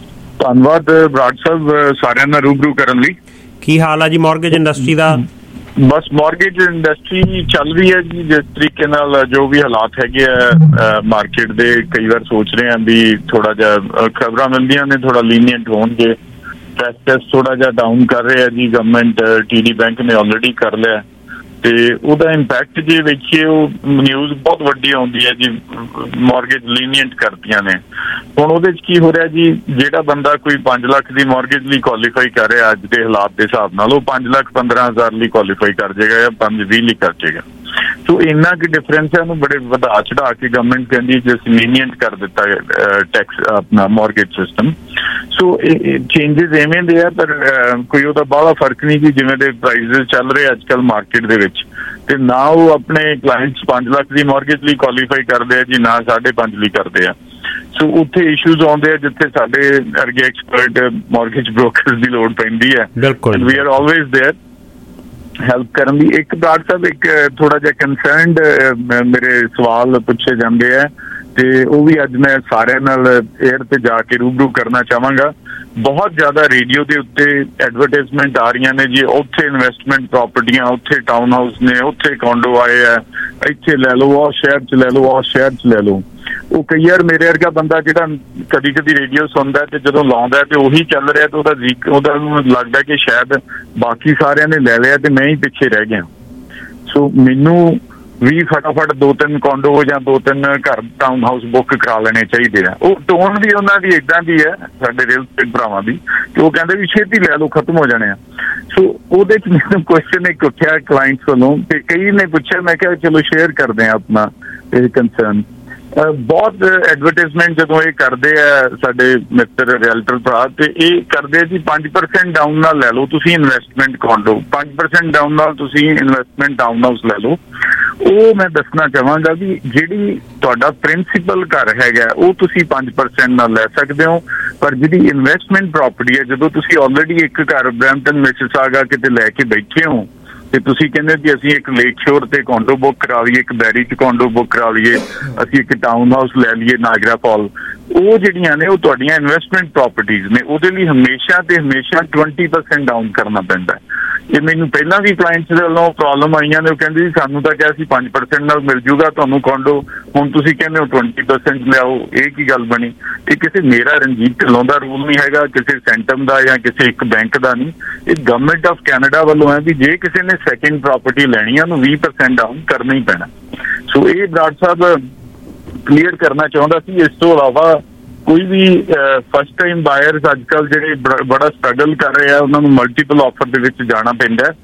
ਧੰਨਵਾਦ ਬਰਾੜ ਸਾਹਿਬ, ਸਾਰਿਆਂ ਨਾਲ ਰੂਬਰੂ ਕਰਨ ਲਈ। ਕੀ ਹਾਲ ਆ ਜੀ ਮੌਰਗੇਜ ਇੰਡਸਟਰੀ ਦਾ? ਬਸ ਮੌਰਗੇਜ ਇੰਡਸਟਰੀ ਚੱਲ ਰਹੀ ਹੈ ਜੀ ਜਿਸ ਤਰੀਕੇ ਨਾਲ, ਜੋ ਵੀ ਹਾਲਾਤ ਹੈਗੇ ਆ ਮਾਰਕੀਟ ਦੇ, ਕਈ ਵਾਰ ਸੋਚ ਰਹੇ ਆ ਵੀ ਥੋੜਾ ਜਿਹਾ ਖਬਰਾਂ ਮਿਲਦੀਆਂ ਨੇ ਥੋੜਾ ਲੀਨੀਅੰਟ ਹੋਣਗੇ, ਟੈਕਸ ਟੈਕਸ ਥੋੜਾ ਜਿਹਾ ਡਾਊਨ ਕਰ ਰਹੇ ਆ ਜੀ ਗਵਰਨਮੈਂਟ, ਟੀਡੀ ਬੈਂਕ ਨੇ ਆਲਰੇਡੀ ਕਰ ਲਿਆ, ਤੇ ਉਹਦਾ ਇੰਪੈਕਟ ਜੇ ਵੇਖੀਏ ਉਹ ਨਿਊਜ਼ ਬਹੁਤ ਵੱਡੀ ਆਉਂਦੀ ਹੈ ਜੀ, ਮੌਰਗੇਜ ਲੀਨੀਅੰਟ ਕਰਦੀਆਂ ਨੇ। ਹੁਣ ਉਹਦੇ 'ਚ ਕੀ ਹੋ ਰਿਹਾ ਜੀ, ਜਿਹੜਾ ਬੰਦਾ ਕੋਈ ਪੰਜ ਲੱਖ ਦੀ ਮੌਰਗੇਜ ਲਈ ਕੁਆਲੀਫਾਈ ਕਰ ਰਿਹਾ ਅੱਜ ਦੇ ਹਾਲਾਤ ਦੇ ਹਿਸਾਬ ਨਾਲ, ਉਹ ਪੰਜ ਲੱਖ ਪੰਦਰਾਂ ਹਜ਼ਾਰ ਲਈ ਕੁਆਲੀਫਾਈ ਕਰ ਜਾਏਗਾ ਜਾਂ ਪੰਜ ਵੀਹ ਲਈ ਕਰ ਜਾਏਗਾ। ਸੋ ਇੰਨਾ ਕੁ ਡਿਫਰੈਂਸ ਹੈ, ਉਹਨੂੰ ਬੜੇ ਵਧਾ ਚੜਾ ਕੇ ਗਵਰਨਮੈਂਟ ਕਹਿੰਦੀ ਜੇ ਅਸੀਂ ਲੀਨੀਅੰਟ ਕਰ ਦਿੱਤਾ ਟੈਕਸ ਆਪਣਾ ਮੌਰਗੇਜ ਸਿਸਟਮ। ਸੋ ਚੇਂਜਸ ਐਵੇਂ ਦੇ ਆ, ਪਰ ਕੋਈ ਉਹਦਾ ਬਾਹਲਾ ਫਰਕ ਨਹੀਂ ਜੀ ਜਿਵੇਂ ਦੇ ਪ੍ਰਾਈਸਿਸ ਚੱਲ ਰਹੇ ਅੱਜ ਕੱਲ੍ਹ ਮਾਰਕੀਟ ਦੇ ਵਿੱਚ, ਤੇ ਨਾ ਉਹ ਆਪਣੇ ਕਲਾਇੰਟਸ ਪੰਜ ਲੱਖ ਦੀ ਮੌਰਗੇਜ ਲਈ ਕੁਆਲੀਫਾਈ ਕਰਦੇ ਆ ਜੀ, ਨਾ ਸਾਢੇ ਪੰਜ ਲਈ ਕਰਦੇ ਆ। ਸੋ ਉੱਥੇ ਇਸ਼ੂਜ਼ ਆਉਂਦੇ ਆ ਜਿੱਥੇ ਸਾਡੇ ਅਰਗੇ ਐਕਸਪਰਟ ਮੌਰਗੇਜ ਬ੍ਰੋਕਰਸ ਦੀ ਲੋੜ ਪੈਂਦੀ ਹੈ। ਬਿਲਕੁਲ, we are always there help ਕਰਨ ਲਈ। ਇੱਕ ਬਰਾੜ ਸਾਹਿਬ, ਇੱਕ ਥੋੜਾ ਜਿਹਾ ਕੰਸਰਨਡ ਮੇਰੇ ਸਵਾਲ ਪੁੱਛੇ ਜਾਂਦੇ ਆ, ਤੇ ਉਹ ਵੀ ਅੱਜ ਮੈਂ ਸਾਰਿਆਂ ਨਾਲ ਏਅਰ ਤੇ ਜਾ ਕੇ ਰੂਬਰੂ ਕਰਨਾ ਚਾਹਾਂਗਾ ਬਹੁਤ ਜ਼ਿਆਦਾ ਰੇਡੀਓ ਦੇ ਉੱਤੇ ਐਡਵਰਟਾਈਜ਼ਮੈਂਟ ਆ ਰਹੀਆਂ ਨੇ ਜੀ, ਉੱਥੇ ਇਨਵੈਸਟਮੈਂਟ ਪ੍ਰਾਪਰਟੀਆਂ, ਉੱਥੇ ਟਾਊਨ ਹਾਊਸ ਨੇ, ਉੱਥੇ ਕੌਂਡੋ ਆਏ ਆ, ਇੱਥੇ ਲੈ ਲਓ, ਉਹ ਸ਼ਹਿਰ 'ਚ ਲੈ ਲਓ, ਉਹ ਸ਼ਹਿਰ 'ਚ ਲੈ ਲਓ। ਉਹ ਕਈ ਵਾਰ ਮੇਰੇ ਵਰਗਾ ਬੰਦਾ ਜਿਹੜਾ ਕਦੀ ਕਦੀ ਰੇਡੀਓ ਸੁਣਦਾ ਤੇ ਜਦੋਂ ਲਾਉਂਦਾ ਤੇ ਉਹੀ ਚੱਲ ਰਿਹਾ ਤੇ ਉਹਦਾ ਜ਼ਿਕ ਉਹਦਾ ਨੂੰ ਲੱਗਦਾ ਕਿ ਸ਼ਾਇਦ ਬਾਕੀ ਸਾਰਿਆਂ ਨੇ ਲੈ ਲਿਆ ਤੇ ਮੈਂ ਹੀ ਪਿੱਛੇ ਰਹਿ ਗਿਆ। ਸੋ ਮੈਨੂੰ ਵੀ ਫਟਾਫਟ ਦੋ ਤਿੰਨ ਕੌਂਡੋ ਜਾਂ ਦੋ ਤਿੰਨ ਘਰ ਟਾਊਨ ਹਾਊਸ ਬੁੱਕ ਕਰਾ ਲੈਣੇ ਚਾਹੀਦੇ ਆ। ਉਹ ਟੋਨ ਵੀ ਉਹਨਾਂ ਦੀ ਏਦਾਂ ਦੀ ਹੈ ਸਾਡੇ ਰੀਅਲ ਸਟੇਟ ਭਰਾਵਾਂ ਦੀ ਕਿ ਉਹ ਕਹਿੰਦੇ ਵੀ ਛੇਤੀ ਲੈ ਲਓ, ਖਤਮ ਹੋ ਜਾਣੇ ਆ। ਸੋ ਉਹਦੇ 'ਚ ਮੈਨੂੰ ਕੁਐਸਚਨ ਇੱਕ ਉੱਠਿਆ ਕਲਾਇੰਟਸ ਵੱਲੋਂ ਤੇ ਕਈ ਨੇ ਪੁੱਛਿਆ, ਮੈਂ ਕਿਹਾ ਚਲੋ ਸ਼ੇਅਰ ਕਰਦੇ ਆ ਆਪਣਾ ਇਹ ਕੰਸਰਨ। ਬਹੁਤ ਐਡਵਰਟਾਈਜ਼ਮੈਂਟ ਜਦੋਂ ਇਹ ਕਰਦੇ ਆ ਸਾਡੇ ਮਿੱਤਰ ਰੀਅਲਟਰ ਭਰਾ ਤੇ ਇਹ ਕਰਦੇ ਆ ਜੀ ਪੰਜ ਪਰਸੈਂਟ ਡਾਊਨ ਨਾਲ ਲੈ ਲਓ ਤੁਸੀਂ ਇਨਵੈਸਟਮੈਂਟ ਕੌਂਡੋ, ਪੰਜ ਪਰਸੈਂਟ ਡਾਊਨ ਨਾਲ ਤੁਸੀਂ ਇਨਵੈਸਟਮੈਂਟ ਟਾਊਨ ਹਾਊਸ ਲੈ ਲਓ। ਉਹ ਮੈਂ ਦੱਸਣਾ ਚਾਹਾਂਗਾ ਵੀ ਜਿਹੜੀ ਤੁਹਾਡਾ ਪ੍ਰਿੰਸੀਪਲ ਘਰ ਹੈਗਾ ਉਹ ਤੁਸੀਂ ਪੰਜ ਪਰਸੈਂਟ ਨਾਲ ਲੈ ਸਕਦੇ ਹੋ, ਪਰ ਜਿਹੜੀ ਇਨਵੈਸਟਮੈਂਟ ਪ੍ਰਾਪਰਟੀ ਹੈ ਜਦੋਂ ਤੁਸੀਂ ਆਲਰੇਡੀ ਇੱਕ ਘਰ ਬਰੈਂਪਟਨ ਮਿਸਿਸਾਗਾ ਕਿਤੇ ਲੈ ਕੇ ਬੈਠੇ ਹੋ ਤੇ ਤੁਸੀਂ ਕਹਿੰਦੇ ਕਿ ਅਸੀਂ ਇੱਕ ਲੇਕ ਸ਼ੋਰ ਤੇ ਕੌਂਡੋ ਬੁੱਕ ਕਰਾ ਲਈਏ, ਇੱਕ ਬੈਰੀ 'ਚ ਕੌਂਡੋ ਬੁੱਕ ਕਰਾ ਲਈਏ, ਅਸੀਂ ਇੱਕ ਟਾਊਨ ਹਾਊਸ ਲੈ ਲਈਏ ਨਾਇਗਰਾ ਫਾਲ, ਉਹ ਜਿਹੜੀਆਂ ਨੇ ਉਹ ਤੁਹਾਡੀਆਂ ਇਨਵੈਸਟਮੈਂਟ ਪ੍ਰਾਪਰਟੀਜ਼ ਨੇ, ਉਹਦੇ ਲਈ ਹਮੇਸ਼ਾ ਤੇ ਹਮੇਸ਼ਾ ਟਵੰਟੀ ਪਰਸੈਂਟ ਡਾਊਨ ਕਰਨਾ ਪੈਂਦਾ। ਇਹ ਮੈਨੂੰ ਪਹਿਲਾਂ ਵੀ ਕਲਾਇੰਟਸ ਦੇ ਵੱਲੋਂ ਪ੍ਰੋਬਲਮ ਆਈਆਂ ਨੇ, ਉਹ ਕਹਿੰਦੇ ਜੀ ਸਾਨੂੰ ਤਾਂ ਕਿਹਾ ਸੀ ਪੰਜ ਪਰਸੈਂਟ ਨਾਲ ਮਿਲ ਜੂਗਾ ਤੁਹਾਨੂੰ ਕੌਂਡੋ, ਹੁਣ ਤੁਸੀਂ ਕਹਿੰਦੇ ਹੋ ਟਵੰਟੀ ਪਰਸੈਂਟ ਲਿਆਓ, ਇਹ ਕੀ ਗੱਲ ਬਣੀ? ਇਹ ਕਿਸੇ ਮੇਰਾ ਰਣਜੀਤ ਢਿੱਲੋਂ ਦਾ ਰੂਲ ਨਹੀਂ ਹੈਗਾ, ਕਿਸੇ ਸੈਂਟਮ ਦਾ ਜਾਂ ਕਿਸੇ ਇੱਕ ਬੈਂਕ ਦਾ ਨਹੀਂ, ਇਹ ਗਵਰਨਮੈਂਟ ਆਫ ਕੈਨੇਡਾ ਵੱਲੋਂ ਹੈ ਵੀ ਜੇ ਕਿਸੇ ਨੇ ਸੈਕਿੰਡ ਪ੍ਰਾਪਰਟੀ ਲੈਣੀ ਆ ਉਹਨੂੰ ਵੀਹ ਪਰਸੈਂਟ ਡਾਊਨ ਕਰਨਾ ਹੀ ਪੈਣਾ। ਸੋ ਇਹ ਬਰਾੜ ਸਾਹਿਬ ਕਲੀਅਰ ਕਰਨਾ ਚਾਹੁੰਦਾ ਸੀ। ਇਸ ਤੋਂ ਇਲਾਵਾ ਕੋਈ ਵੀ ਫਸਟ ਟਾਈਮ ਬਾਇਰਸ ਅੱਜ ਕੱਲ੍ਹ ਜਿਹੜੇ ਬੜਾ ਸਟਰਗਲ ਕਰ ਰਹੇ ਆ ਉਹਨਾਂ ਨੂੰ ਮਲਟੀਪਲ ਆਫਰ ਦੇ ਵਿੱਚ ਜਾਣਾ ਪੈਂਦਾ,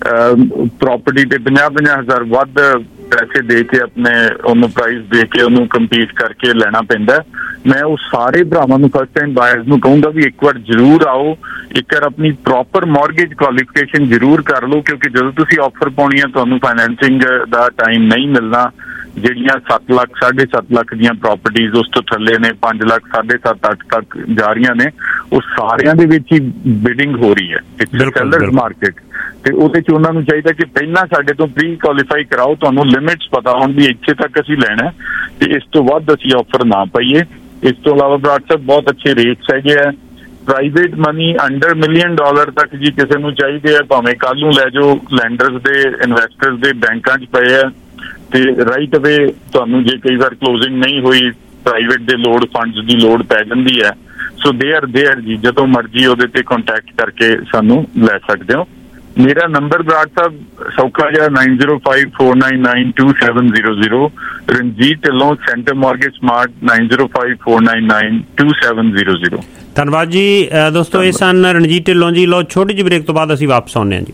ਪ੍ਰਾਪਰਟੀ ਤੇ ਪੰਜਾਹ ਪੰਜਾਹ ਹਜ਼ਾਰ ਵੱਧ ਪੈਸੇ ਦੇ ਕੇ ਆਪਣੇ ਉਹਨੂੰ ਪ੍ਰਾਈਸ ਦੇ ਕੇ ਉਹਨੂੰ ਕੰਪੀਟ ਕਰਕੇ ਲੈਣਾ ਪੈਂਦਾ। ਮੈਂ ਉਹ ਸਾਰੇ ਭਰਾਵਾਂ ਨੂੰ ਫਸਟ ਟਾਈਮ ਬਾਇਰਸ ਨੂੰ ਕਹੂੰਗਾ ਵੀ ਇੱਕ ਵਾਰ ਜ਼ਰੂਰ ਆਓ, ਇੱਕ ਵਾਰ ਆਪਣੀ ਪ੍ਰੋਪਰ ਮੌਰਗੇਜ ਕੁਆਲੀਫਿਕੇਸ਼ਨ ਜ਼ਰੂਰ ਕਰ ਲਓ, ਕਿਉਂਕਿ ਜਦੋਂ ਤੁਸੀਂ ਆਫਰ ਪਾਉਣੀ ਹੈ ਤੁਹਾਨੂੰ ਫਾਈਨੈਂਸਿੰਗ ਦਾ ਟਾਈਮ ਨਹੀਂ ਮਿਲਣਾ। ਜਿਹੜੀਆਂ ਸੱਤ ਲੱਖ ਸਾਢੇ ਸੱਤ ਲੱਖ ਦੀਆਂ ਪ੍ਰਾਪਰਟੀਜ਼ ਉਸ ਤੋਂ ਥੱਲੇ ਨੇ, ਪੰਜ ਲੱਖ ਸਾਢੇ ਸੱਤ ਅੱਠ ਤੱਕ ਜਾ ਰਹੀਆਂ ਨੇ, ਉਹ ਸਾਰਿਆਂ ਦੇ ਵਿੱਚ ਹੀ ਬਿਡਿੰਗ ਹੋ ਰਹੀ ਹੈ ਸੈਲਰਸ ਮਾਰਕੀਟ ਤੇ ਉਹਦੇ 'ਚ ਉਹਨਾਂ ਨੂੰ ਚਾਹੀਦਾ ਕਿ ਪਹਿਲਾਂ ਸਾਡੇ ਤੋਂ ਪ੍ਰੀ ਕੁਆਲੀਫਾਈ ਕਰਾਓ, ਤੁਹਾਨੂੰ ਲਿਮਿਟਸ ਪਤਾ ਹੋਣ ਵੀ ਇੱਥੇ ਤੱਕ ਅਸੀਂ ਲੈਣਾ ਤੇ ਇਸ ਤੋਂ ਵੱਧ ਅਸੀਂ ਆਫਰ ਨਾ ਪਾਈਏ। ਇਸ ਤੋਂ ਇਲਾਵਾ ਬਰਾਡਸਪ ਬਹੁਤ ਅੱਛੇ ਰੇਟਸ ਹੈਗੇ ਆ। Private money under million dollar ਤੱਕ ਜੀ ਕਿਸੇ ਨੂੰ ਚਾਹੀਦੇ ਆ, ਭਾਵੇਂ ਕੱਲ੍ਹ ਨੂੰ ਲੈ ਜਾਓ, ਲੈਂਡਰਸ ਦੇ ਇਨਵੈਸਟਰਸ ਦੇ ਬੈਂਕਾਂ 'ਚ ਪਏ ਆ ਤੇ ਰਾਈਟ ਅਵੇ ਤੁਹਾਨੂੰ ਜੇ ਕਈ ਵਾਰ ਕਲੋਜ਼ਿੰਗ ਨਹੀਂ ਹੋਈ, ਪ੍ਰਾਈਵੇਟ ਦੇ ਲੋਡ ਫੰਡਸ ਦੀ ਲੋਡ ਪੈ ਜਾਂਦੀ ਹੈ। ਸੋ ਦੇ ਆਰ ਦੇਅਰ ਜੀ, ਜਦੋਂ ਮਰਜ਼ੀ ਉਹਦੇ ਤੇ ਕੰਟੈਕਟ ਕਰਕੇ ਸਾਨੂੰ ਲੈ ਸਕਦੇ ਹੋ। ਮੇਰਾ ਨੰਬਰ ਬਰਾੜ ਸਾਹਿਬ ਸੌਖਾ ਜਿਹਾ nine zero five four nine nine two seven zero zero, Ranjit Dhillon centre mortgage smart nine zero five four nine nine two seven zero zero. ਧੰਨਵਾਦ ਜੀ ਦੋਸਤੋ, ਇਹ ਸਨ ਰਣਜੀਤ ਢਿੱਲੋਂ ਜੀ। ਲੋ ਛੋਟੀ ਜਿਹੀ ਬ੍ਰੇਕ ਤੋਂ ਬਾਅਦ ਅਸੀਂ ਵਾਪਸ ਆਉਂਦੇ ਹਾਂ ਜੀ।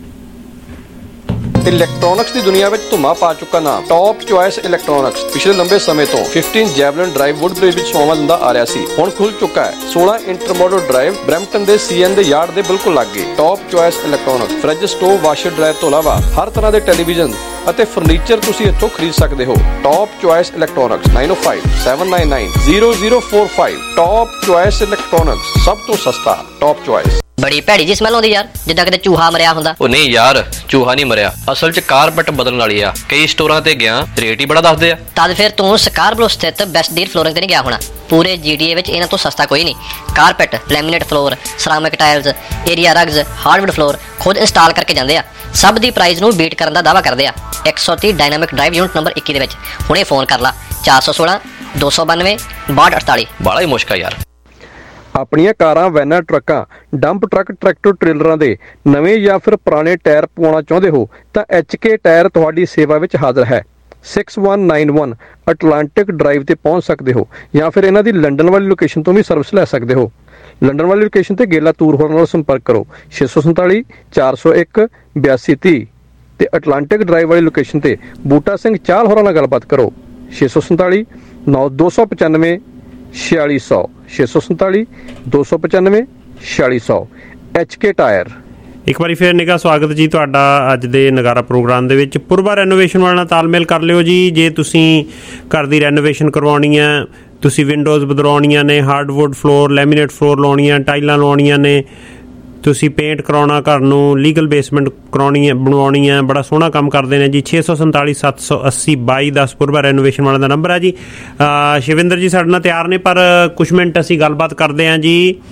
ਇਲੈਕਟ੍ਰੋਨਿਕਸ ਦੀ ਦੁਨੀਆ ਵਿੱਚ ਧੁੰਮਾ ਪਾ ਚੁੱਕਾ ਨਾਮ ਟੌਪ ਚੁਆਇਸ ਇਲੈਕਟ੍ਰੋਨਿਕਸ ਪਿਛਲੇ ਲੰਬੇ ਸਮੇਂ ਤੋਂ ਫਿਫਟੀਨ ਜੈਵਲਿਨ ਡਰਾਈਵ ਵੁੱਡਬ੍ਰਿਜ ਵਿੱਚ ਸੇਵਾਵਾਂ ਦਿੰਦਾ ਆ ਰਿਹਾ ਸੀ, ਹੁਣ ਖੁੱਲ ਚੁੱਕਾ ਹੈ ਸੋਲ੍ਹਾਂ ਇੰਟਰਮੋਡਲ ਡਰਾਈਵ ਬਰੈਂਪਟਨ ਦੇ ਸੀਐਨ ਦੇ ਯਾਰਡ ਦੇ ਬਿਲਕੁਲ ਲਾਗੇ। Top choice electronics fridge, stove, washer dryer ਤੋਂ ਇਲਾਵਾ ਹਰ ਤਰ੍ਹਾਂ ਦੇ ਟੈਲੀਵਿਜ਼ਨ ਅਤੇ ਫਰਨੀਚਰ ਤੁਸੀਂ ਇੱਥੋਂ ਖਰੀਦ ਸਕਦੇ ਹੋ। Top choice electronics nine oh five seven nine nine zero zero four five. Top choice electronics, ਸਭ ਤੋਂ ਸਸਤਾ ਟੌਪ ਚੁਆਇਸ। ਬੜੀ ਭੈੜੀ ਜੀ ਸਮੈਲ ਆਉਂਦੀ ਯਾਰ, ਜਿੱਦਾਂ ਕਿਤੇ ਚੂਹਾ ਮਰਿਆ ਹੁੰਦਾ। ਉਹ ਨਹੀਂ ਯਾਰ, ਚੂਹਾ ਨਹੀਂ ਮਰਿਆ, ਅਸਲ 'ਚ ਕਾਰਪੈਟ ਬਦਲਣ ਵਾਲੀ ਆ। ਕਈ ਸਟੋਰਾਂ ਤੇ ਗਿਆ, ਰੇਟ ਹੀ ਬੜਾ ਦੱਸਦੇ ਆ। ਤਦ ਫਿਰ ਤੂੰ ਸਕਾਰਬਰੋ ਸਥਿਤ ਬੈਸਟ ਡੀਲ ਫਲੋਰਿੰਗ ਤੇ ਨਹੀਂ ਗਿਆ ਹੋਣਾ। ਪੂਰੇ ਜੀਟੀਏ ਵਿੱਚ ਇਹਨਾਂ ਤੋਂ ਸਸਤਾ ਕੋਈ ਨਹੀਂ। Carpet, laminate floor, ceramic tiles, area rugs, hardwood floor ਖੁਦ ਇੰਸਟਾਲ ਕਰਕੇ ਜਾਂਦੇ ਆ। ਸਭ ਦੀ ਪ੍ਰਾਈਸ ਨੂੰ ਬੀਟ ਕਰਨ ਦਾ ਦਾਅਵਾ ਕਰਦੇ ਆ। ਇੱਕ ਸੌ ਤੀਹ ਡਾਇਨਾਮਿਕ ਡਰਾਈਵ ਯੂਨਿਟ ਨੰਬਰ ਇੱਕੀ ਦੇ ਵਿੱਚ ਹੁਣੇ ਫੋਨ ਕਰ ਲਾ ਚਾਰ ਸੌ ਸੋਲਾਂ ਦੋ ਸੌ ਬਾਨਵੇਂ ਬਾਹਠ ਅਠਤਾਲੀ। ਬਾਲਾ ਹੀ ਮੁਸ਼ਕਲ ਯਾਰ। ਆਪਣੀਆਂ ਕਾਰਾਂ, ਵੈਨਾਂ, ਟਰੱਕਾਂ, ਡੰਪ ਟਰੱਕ, ਟਰੈਕਟਰ ਟ੍ਰੇਲਰਾਂ ਦੇ ਨਵੇਂ ਜਾਂ ਫਿਰ ਪੁਰਾਣੇ ਟਾਇਰ ਪਵਾਉਣਾ ਚਾਹੁੰਦੇ ਹੋ ਤਾਂ ਐਚ ਕੇ ਟਾਇਰ ਤੁਹਾਡੀ ਸੇਵਾ ਵਿੱਚ ਹਾਜ਼ਰ ਹੈ। Six one nine one Atlantic drive ਤੇ ਪਹੁੰਚ ਸਕਦੇ ਹੋ ਜਾਂ ਫਿਰ ਇਹਨਾਂ ਦੀ ਲੰਡਨ ਵਾਲੀ ਲੋਕੇਸ਼ਨ ਤੋਂ ਵੀ ਸਰਵਿਸ ਲੈ ਸਕਦੇ ਹੋ। ਲੰਡਨ ਵਾਲੀ ਲੋਕੇਸ਼ਨ ਤੇ ਗੇਲਾ ਤੂਰ ਹੋਰਨ ਨਾਲ ਸੰਪਰਕ ਕਰੋ ਛੇ ਸੌ ਸੰਤਾਲੀ ਚਾਰ ਸੌ ਇੱਕ ਬਿਆਸੀ ਤੀਹ ਤੇ ਅਟਲਾਂਟਿਕ ਡਰਾਈਵ ਵਾਲੀ ਲੋਕੇਸ਼ਨ ਤੇ ਬੂਟਾ ਸਿੰਘ ਚਾਹਲ ਹੋਰਾਂ ਨਾਲ ਗੱਲਬਾਤ ਕਰੋ ਛੇ ਸੌ ਸੰਤਾਲੀ ਨੌ ਦੋ ਸੌ ਪਚਾਨਵੇਂ ਛਿਆਲੀ ਸੌ ਛੇ ਸੌ ਸੰਤਾਲੀ ਦੋ ਸੌ ਪਚਾਨਵੇਂ ਛਿਆਲੀ ਸੌ। H K tire. ਇੱਕ ਵਾਰੀ ਫਿਰ ਨਿੱਘਾ ਸਵਾਗਤ ਜੀ ਤੁਹਾਡਾ ਅੱਜ ਦੇ ਨਗਾਰਾ ਪ੍ਰੋਗਰਾਮ ਦੇ ਵਿੱਚ। ਪੂਰਬਾ ਰੈਨੋਵੇਸ਼ਨ ਵਾਲਾ ਨਾਲ ਤਾਲਮੇਲ ਕਰ ਲਿਓ ਜੀ। ਜੇ ਤੁਸੀਂ ਘਰ ਦੀ ਰੈਨੋਵੇਸ਼ਨ ਕਰਵਾਉਣੀ ਹੈ, ਤੁਸੀਂ ਵਿੰਡੋਜ਼ ਬਦਲਾਉਣੀਆਂ ਨੇ, ਹਾਰਡਵੁੱਡ ਫਲੋਰ, ਲੈਮੀਨੇਟ ਫਲੋਰ ਲਾਉਣੀਆਂ, ਟਾਈਲਾਂ ਲਵਾਉਣੀਆਂ ਨੇ, ਤੁਸੀਂ ਪੇਂਟ ਕਰਾਉਣਾ ਘਰ ਨੂੰ, ਲੀਗਲ ਬੇਸਮੈਂਟ ਕਰਾਉਣੀ ਹੈ, ਬਣਵਾਉਣੀ ਹੈ, ਬੜਾ ਸੋਹਣਾ ਕੰਮ ਕਰਦੇ ਨੇ ਜੀ। ਛੇ ਸੌ ਸੰਤਾਲੀ ਸੱਤ ਸੌ ਅੱਸੀ ਬਾਈ ਦਸ ਪੂਰਬਾ ਰੈਨੋਵੇਸ਼ਨ ਵਾਲਿਆਂ ਦਾ ਨੰਬਰ ਹੈ ਜੀ। ਸ਼ਿਵਿੰਦਰ ਜੀ ਸਾਡੇ ਨਾਲ ਤਿਆਰ ਨੇ, ਪਰ ਕੁਛ ਮਿੰਟ ਅਸੀਂ ਗੱਲਬਾਤ ਕਰਦੇ ਹਾਂ ਜੀ।